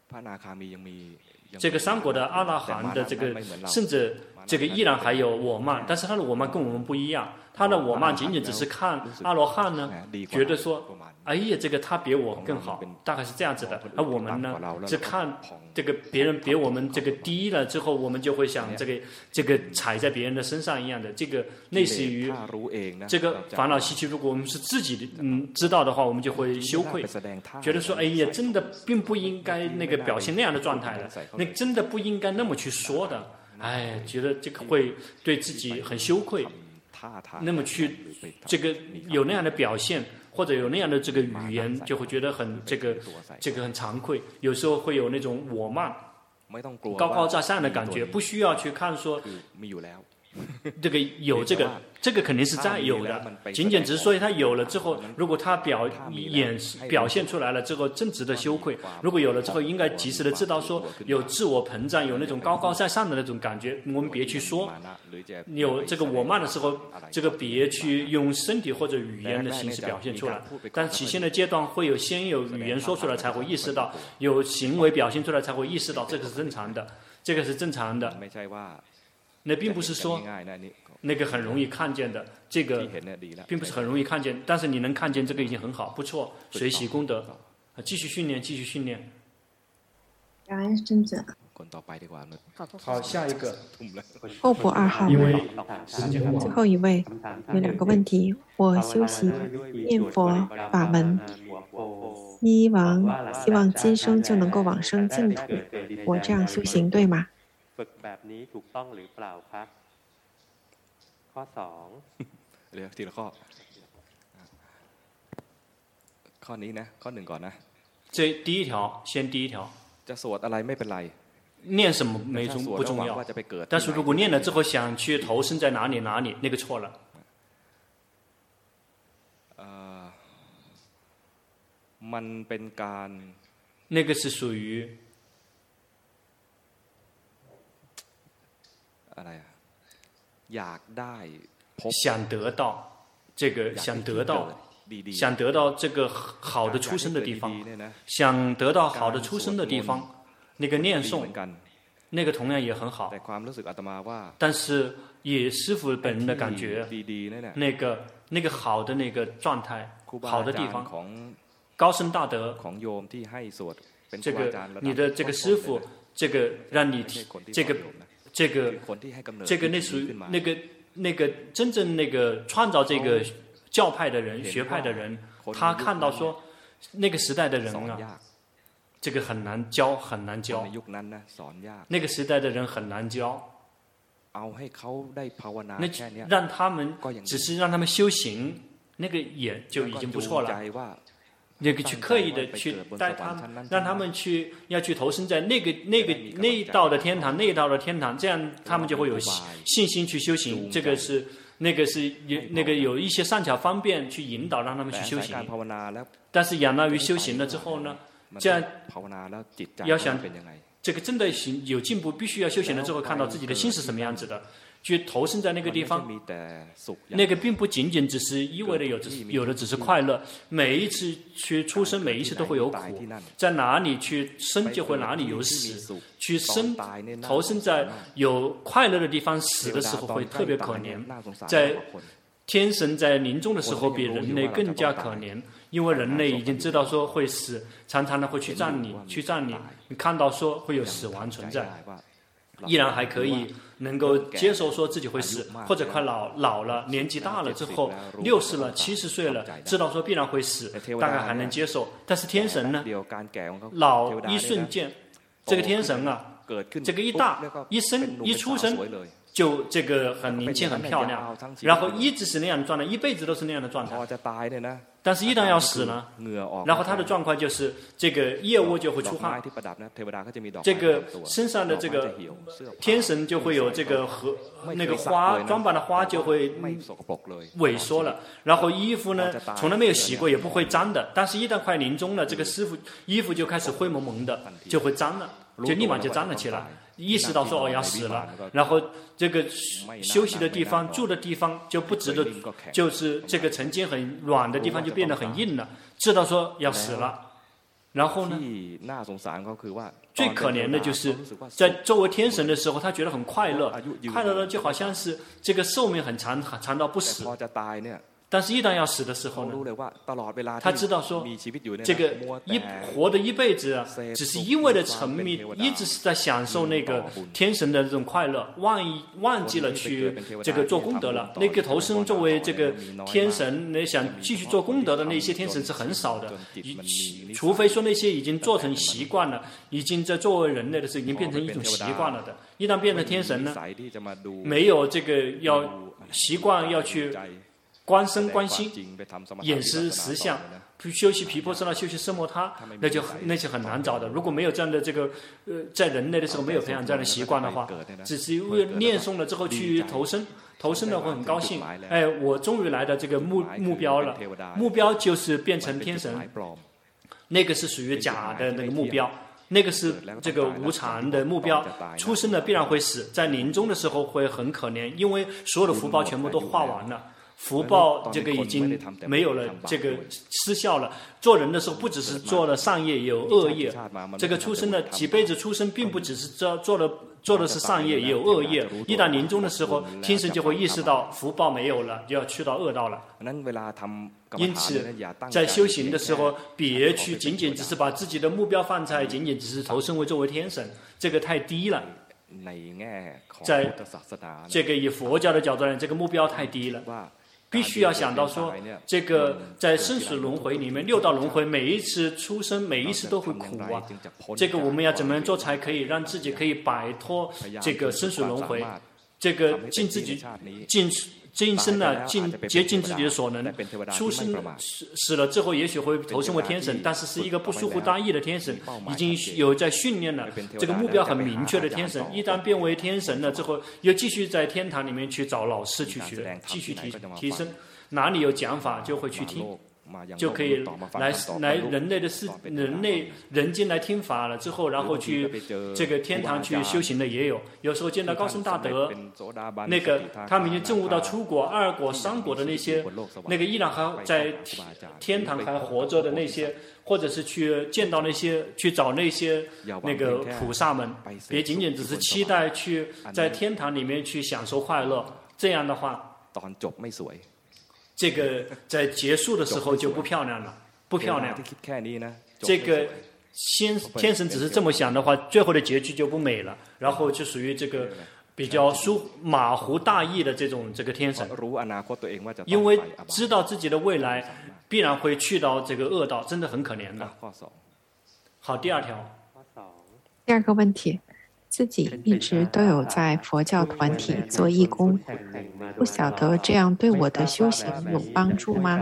这个三果的阿拉含的这个，甚至这个依然还有我慢，但是他的我慢跟我们不一样，他的我慢仅仅只是看阿罗汉呢，觉得说，哎呀，这个他比我更好，大概是这样子的。而我们呢，是看这个别人比我们这个低了之后，我们就会想这个这个踩在别人的身上一样的，这个类似于这个烦恼习气。如果我们是自己的嗯知道的话，我们就会羞愧，觉得说，哎呀，真的并不应该那个表现那样的状态的。那真的不应该那么去说的，哎，觉得这个会对自己很羞愧，那么去这个有那样的表现或者有那样的这个语言，就会觉得很这个这个很惭愧，有时候会有那种我慢、高高在上的感觉，不需要去看说这个有这个。这个肯定是在有的，仅仅只是说他有了之后，如果他表演表现出来了之后，真值得羞愧。如果有了之后，应该及时的知道说有自我膨胀，有那种高高在上的那种感觉，我们别去说。有这个我慢的时候，这个别去用身体或者语言的形式表现出来。但起先的阶段会有先有语言说出来，才会意识到；有行为表现出来，才会意识到，这个是正常的，这个是正常的。那并不是说那个很容易看见的，这个并不是很容易看见，但是你能看见这个已经很好，不错，随喜功德，继续训练，继续训练。 感恩尊者。 好，下一个。 候补二号，最后一位有两个问题。我修习念佛法门，希望希望今生就能够往生净土，我这样修行对吗？ เดี๋ยวทีละข้อข้อนี้นะข้อหนึ่งก่อนนะ这第一条先第一条จะสวดอะไรไม่เป็นไร念什么没重不重要，但是如果念了之后想去投身在哪里哪里，那个错了。 呃มันเป็นการ那个是属于อะไรอ่ะอยากได้想得到这个想得到想得到这个好的出生的地方，想得到好的出生的地方，那个念诵那个同样也很好，但是以师父本人的感觉，那个那个好的那个状态好的地方，高深大德这个你的这个师父这个让你这个这个这个那属于那个那个真正那个创造这个教派的人学派的人，他看到说那个时代的人啊，这个很难教很难教，那个时代的人很难教， 那让他们只是让他们修行，那个也就已经不错了。那个去刻意的去带他们，让他们去要去投身在那个那个那一道的天堂，那一道的天堂，这样他们就会有信心去修行。这个是那个是那个有一些善巧方便去引导，让他们去修行。但是仰赖于修行了之后呢，这样要想这个真的行有进步，必须要修行了之后看到自己的心是什么样子的。去投身在那个地方，那个并不仅仅只是意味着有有的只是快乐。每一次去出生，每一次都会有苦，在哪里去生就会哪里有死。去生投身在有快乐的地方，死的时候会特别可怜。在天神在临终的时候，比人类更加可怜，因为人类已经知道说会死，常常的会去葬你，去葬你。你看到说会有死亡存在，依然还可以能够接受说自己会死，或者快老老了，年纪大了之后，六十了、七十岁了，知道说必然会死，大概还能接受。但是天神呢，老一瞬间，这个天神啊，这个一大一生一出生就这个很年轻很漂亮，然后一直是那样的状态，一辈子都是那样的状态。但是一旦要死呢，然后他的状况就是这个腋窝就会出汗，这个身上的这个天神就会有这个和那个花装扮的花就会萎缩了，然后衣服呢从来没有洗过也不会脏的，但是一旦快临终了，这个师傅衣服就开始灰蒙蒙的，就会脏了，就立马就脏了起来。意识到说哦要死了，然后这个休息的地方、住的地方就不值得，就是这个曾经很软的地方就变得很硬了，知道说要死了。然后呢，最可怜的就是在作为天神的时候，他觉得很快乐，快乐的就好像是这个寿命很长，长到不死。但是，一旦要死的时候呢，他知道说，这个一活的一辈子啊，只是因为的沉迷，一直是在享受那个天神的这种快乐，忘忘记了去这个做功德了。那个投生作为这个天神，那想继续做功德的那些天神是很少的，除非说那些已经做成习惯了，已经在作为人类的时候已经变成一种习惯了的。一旦变成天神呢，没有这个要习惯要去观身观心，眼识实相，修习毗婆舍那，修习奢摩他，那就那就很难找的。如果没有这样的这个呃，在人类的时候没有培养这样的习惯的话，只是因为念诵了之后去投生，投生了会很高兴。哎，我终于来到这个目目标了，目标就是变成天神，那个是属于假的那个目标。那个是这个无常的目标，出生了必然会死，在临终的时候会很可怜，因为所有的福报全部都化完了。福报这个已经没有了，这个失效了。做人的时候不只是做了善业，也有恶业。这个出生的几辈子出生，并不只是做做了做的是善业，也有恶业。一旦临终的时候，天神就会意识到福报没有了，就要去到恶道了。因此，在修行的时候，别去仅仅只是把自己的目标放在仅仅只是投身为作为天神，这个太低了。在这个以佛教的角度来，这个目标太低了。必须要想到说，这个在生死轮回里面，六道轮回，每一次出生，每一次都会苦啊。这个我们要怎么样做才可以让自己可以摆脱这个生死轮回？这个尽自己尽尽身呢，尽竭尽自己的所能，出生死死了之后，也许会投身为天神，但是是一个不疏忽大意的天神，已经有在训练了，这个目标很明确的天神。一旦变为天神了之后，又继续在天堂里面去找老师去学，继续提提升，哪里有讲法就会去听。就可以来来人类的世人类人间来听法了之后，然后去这个天堂去修行的也有。有时候见到高僧大德，那个他们已经证悟到初果、二果、三果的那些，那个依然还在天堂还活着的那些，或者是去见到那些去找那些那个菩萨们，别仅仅只是期待去在天堂里面去享受快乐，这样的话。这个在结束的时候就不漂亮了，不漂亮。这个先天神只是这么想的话，最后的结局就不美了，然后就属于这个比较疏马虎大意的这种这个天神，因为知道自己的未来必然会去到这个恶道，真的很可怜的。好，第二条。 第二个问题， 自己一直都有在佛教团体做义工，不晓得这样对我的修行有帮助吗？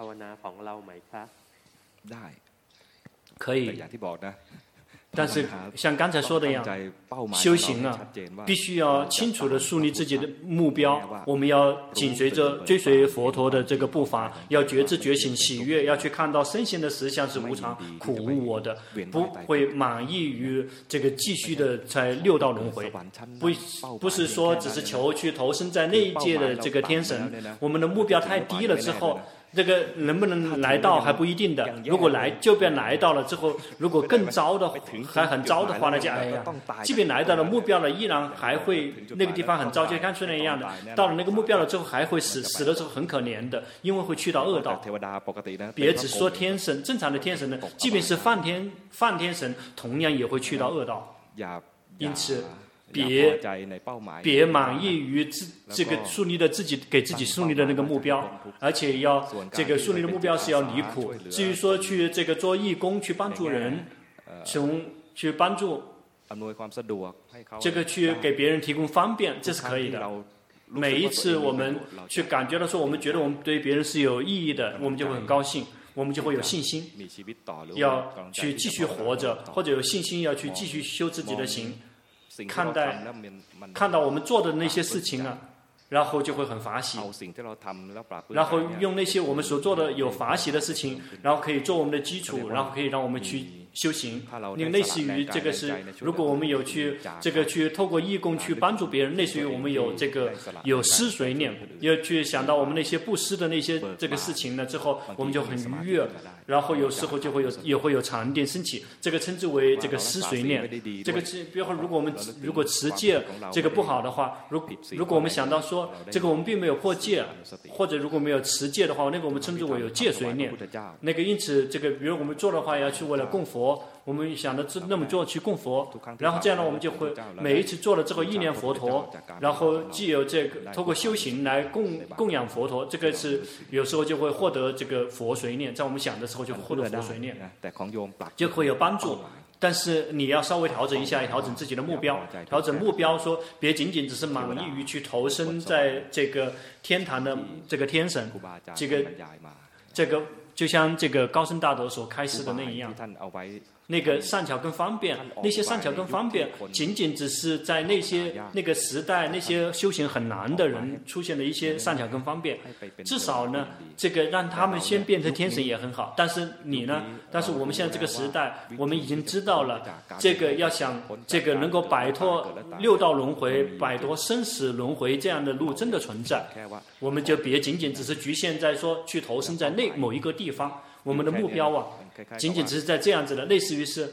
可以，但是像刚才说的一样，修行啊，必须要清楚地树立自己的目标。我们要紧随着追随佛陀的这个步伐，要觉知觉醒喜悦，要去看到身心的实相是无常、苦无我的，不会满意于这个继续的在六道轮回。不不是说只是求去投身在那一界的这个天神，我们的目标太低了之后。这个能不能来到还不一定的，如果来就便来到了之后，如果更糟的还很糟的话，那就哎呀，即便来到了目标了，依然还会那个地方很糟，就像刚才那样的，到了那个目标了之后还会死，死的时候很可怜的，因为会去到恶道。别只说天神，正常的天神呢，即便是梵天梵天神，同样也会去到恶道。因此。别别满意于自这个树立的自己给自己树立的那个目标，而且要这个树立的目标是要离苦。至于说去这个做义工去帮助人，从去帮助这个去给别人提供方便，这是可以的。每一次我们去感觉到说我们觉得我们对别人是有意义的，我们就会很高兴，我们就会有信心，要去继续活着，或者有信心要去继续修自己的行。看待看到我们做的那些事情啊，然后就会很法喜，然后用那些我们所做的有法喜的事情，然后可以做我们的基础，然后可以让我们去修行。那个类似于这个是，如果我们有去这个去透过义工去帮助别人，类似于我们有这个有施随念，要去想到我们那些布施的那些这个事情呢之后，我们就很愉悦。然后有时候就会有也会有禅定升起，这个称之为这个施随念。这个是，比如说，如果我们如果持戒这个不好的话，如如果我们想到说这个我们并没有破戒，或者如果没有持戒的话，那个我们称之为有戒随念。那个因此这个，比如我们做的话，要去为了供佛，我们想着那么做去供佛，然后这样呢，我们就会每一次做了之后意念佛陀，然后既有这个透过修行来供供养佛陀，这个是有时候就会获得这个佛随念，在我们想的时候就获得佛随念，就会有帮助。但是你要稍微调整一下，调整自己的目标，调整目标，说别仅仅只是满意于去投身在这个天堂的这个天神，这个这个就像这个高僧大德所开示的那一样。那个善巧跟方便，那些善巧跟方便，仅仅只是在那些那个时代，那些修行很难的人出现的一些善巧跟方便。至少呢，这个让他们先变成天神也很好。但是你呢？但是我们现在这个时代，我们已经知道了，这个要想这个能够摆脱六道轮回，摆脱生死轮回这样的路真的存在，我们就别仅仅只是局限在说去投身在那某一个地方。我们的目标啊，仅仅只是在这样子的，类似于是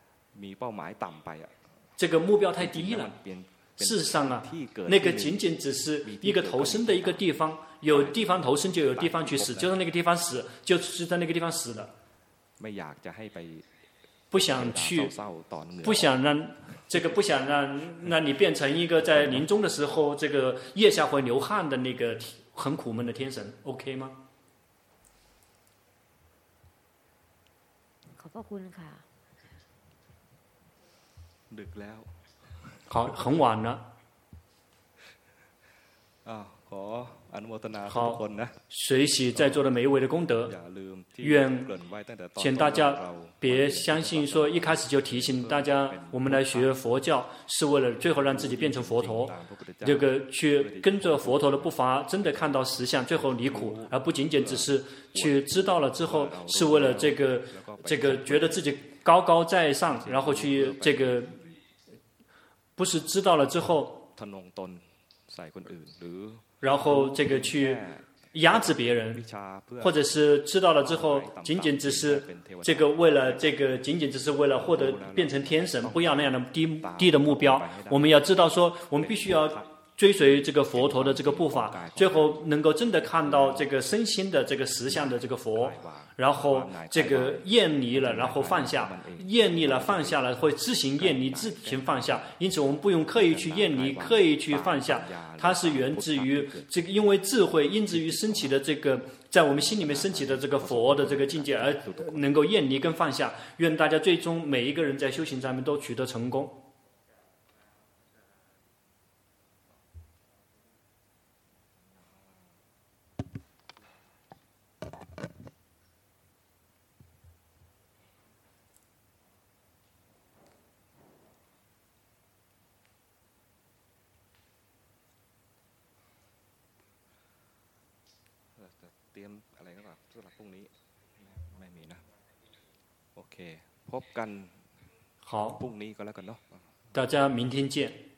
这个目标太低了。事实上啊，那个仅仅只是一个投身的一个地方，有地方投身就有地方去死，就在那个地方死，就是在那个地方死的。不想去，不想让这个，不想让让你变成一个在临终的时候这个腋下会流汗的那个很苦闷的天神 ，OK 吗？ ขอบคุณค่ะ。 ดึกแล้ว好，很晚了。 啊，ขออนุโมทนาทุกคนนะ。 随喜在座的每一位的功德，愿请大家别相信说一开始就提醒大家，我们来学佛教是为了最后让自己变成佛陀，这个去跟着佛陀的步伐，真的看到实相，最后离苦，而不仅仅只是去知道了之后是为了这个这个觉得自己高高在上，然后去这个不是知道了之后，然后这个去压制别人，或者是知道了之后，仅仅只是这个为了这个，仅仅只是为了获得变成天神，不要那样的低低的目标。我们要知道说，我们必须要追随这个佛陀的这个步伐，最后能够真的看到这个身心的这个实相的这个佛，然后这个厌离了，然后放下，厌离了放下了，会自行厌离，自行放下。因此我们不用刻意去厌离，刻意去放下，它是源自于这个，因为智慧因之于升起的这个，在我们心里面升起的这个佛的这个境界，而能够厌离跟放下。愿大家最终每一个人在修行上面都取得成功。 เตรียมอะไรก็แบบสำหรับพรุ่งนี้ไม่มีนะโอเคพบกันพรุ่งนี้ก็แล้วกันเนาะ大家明天见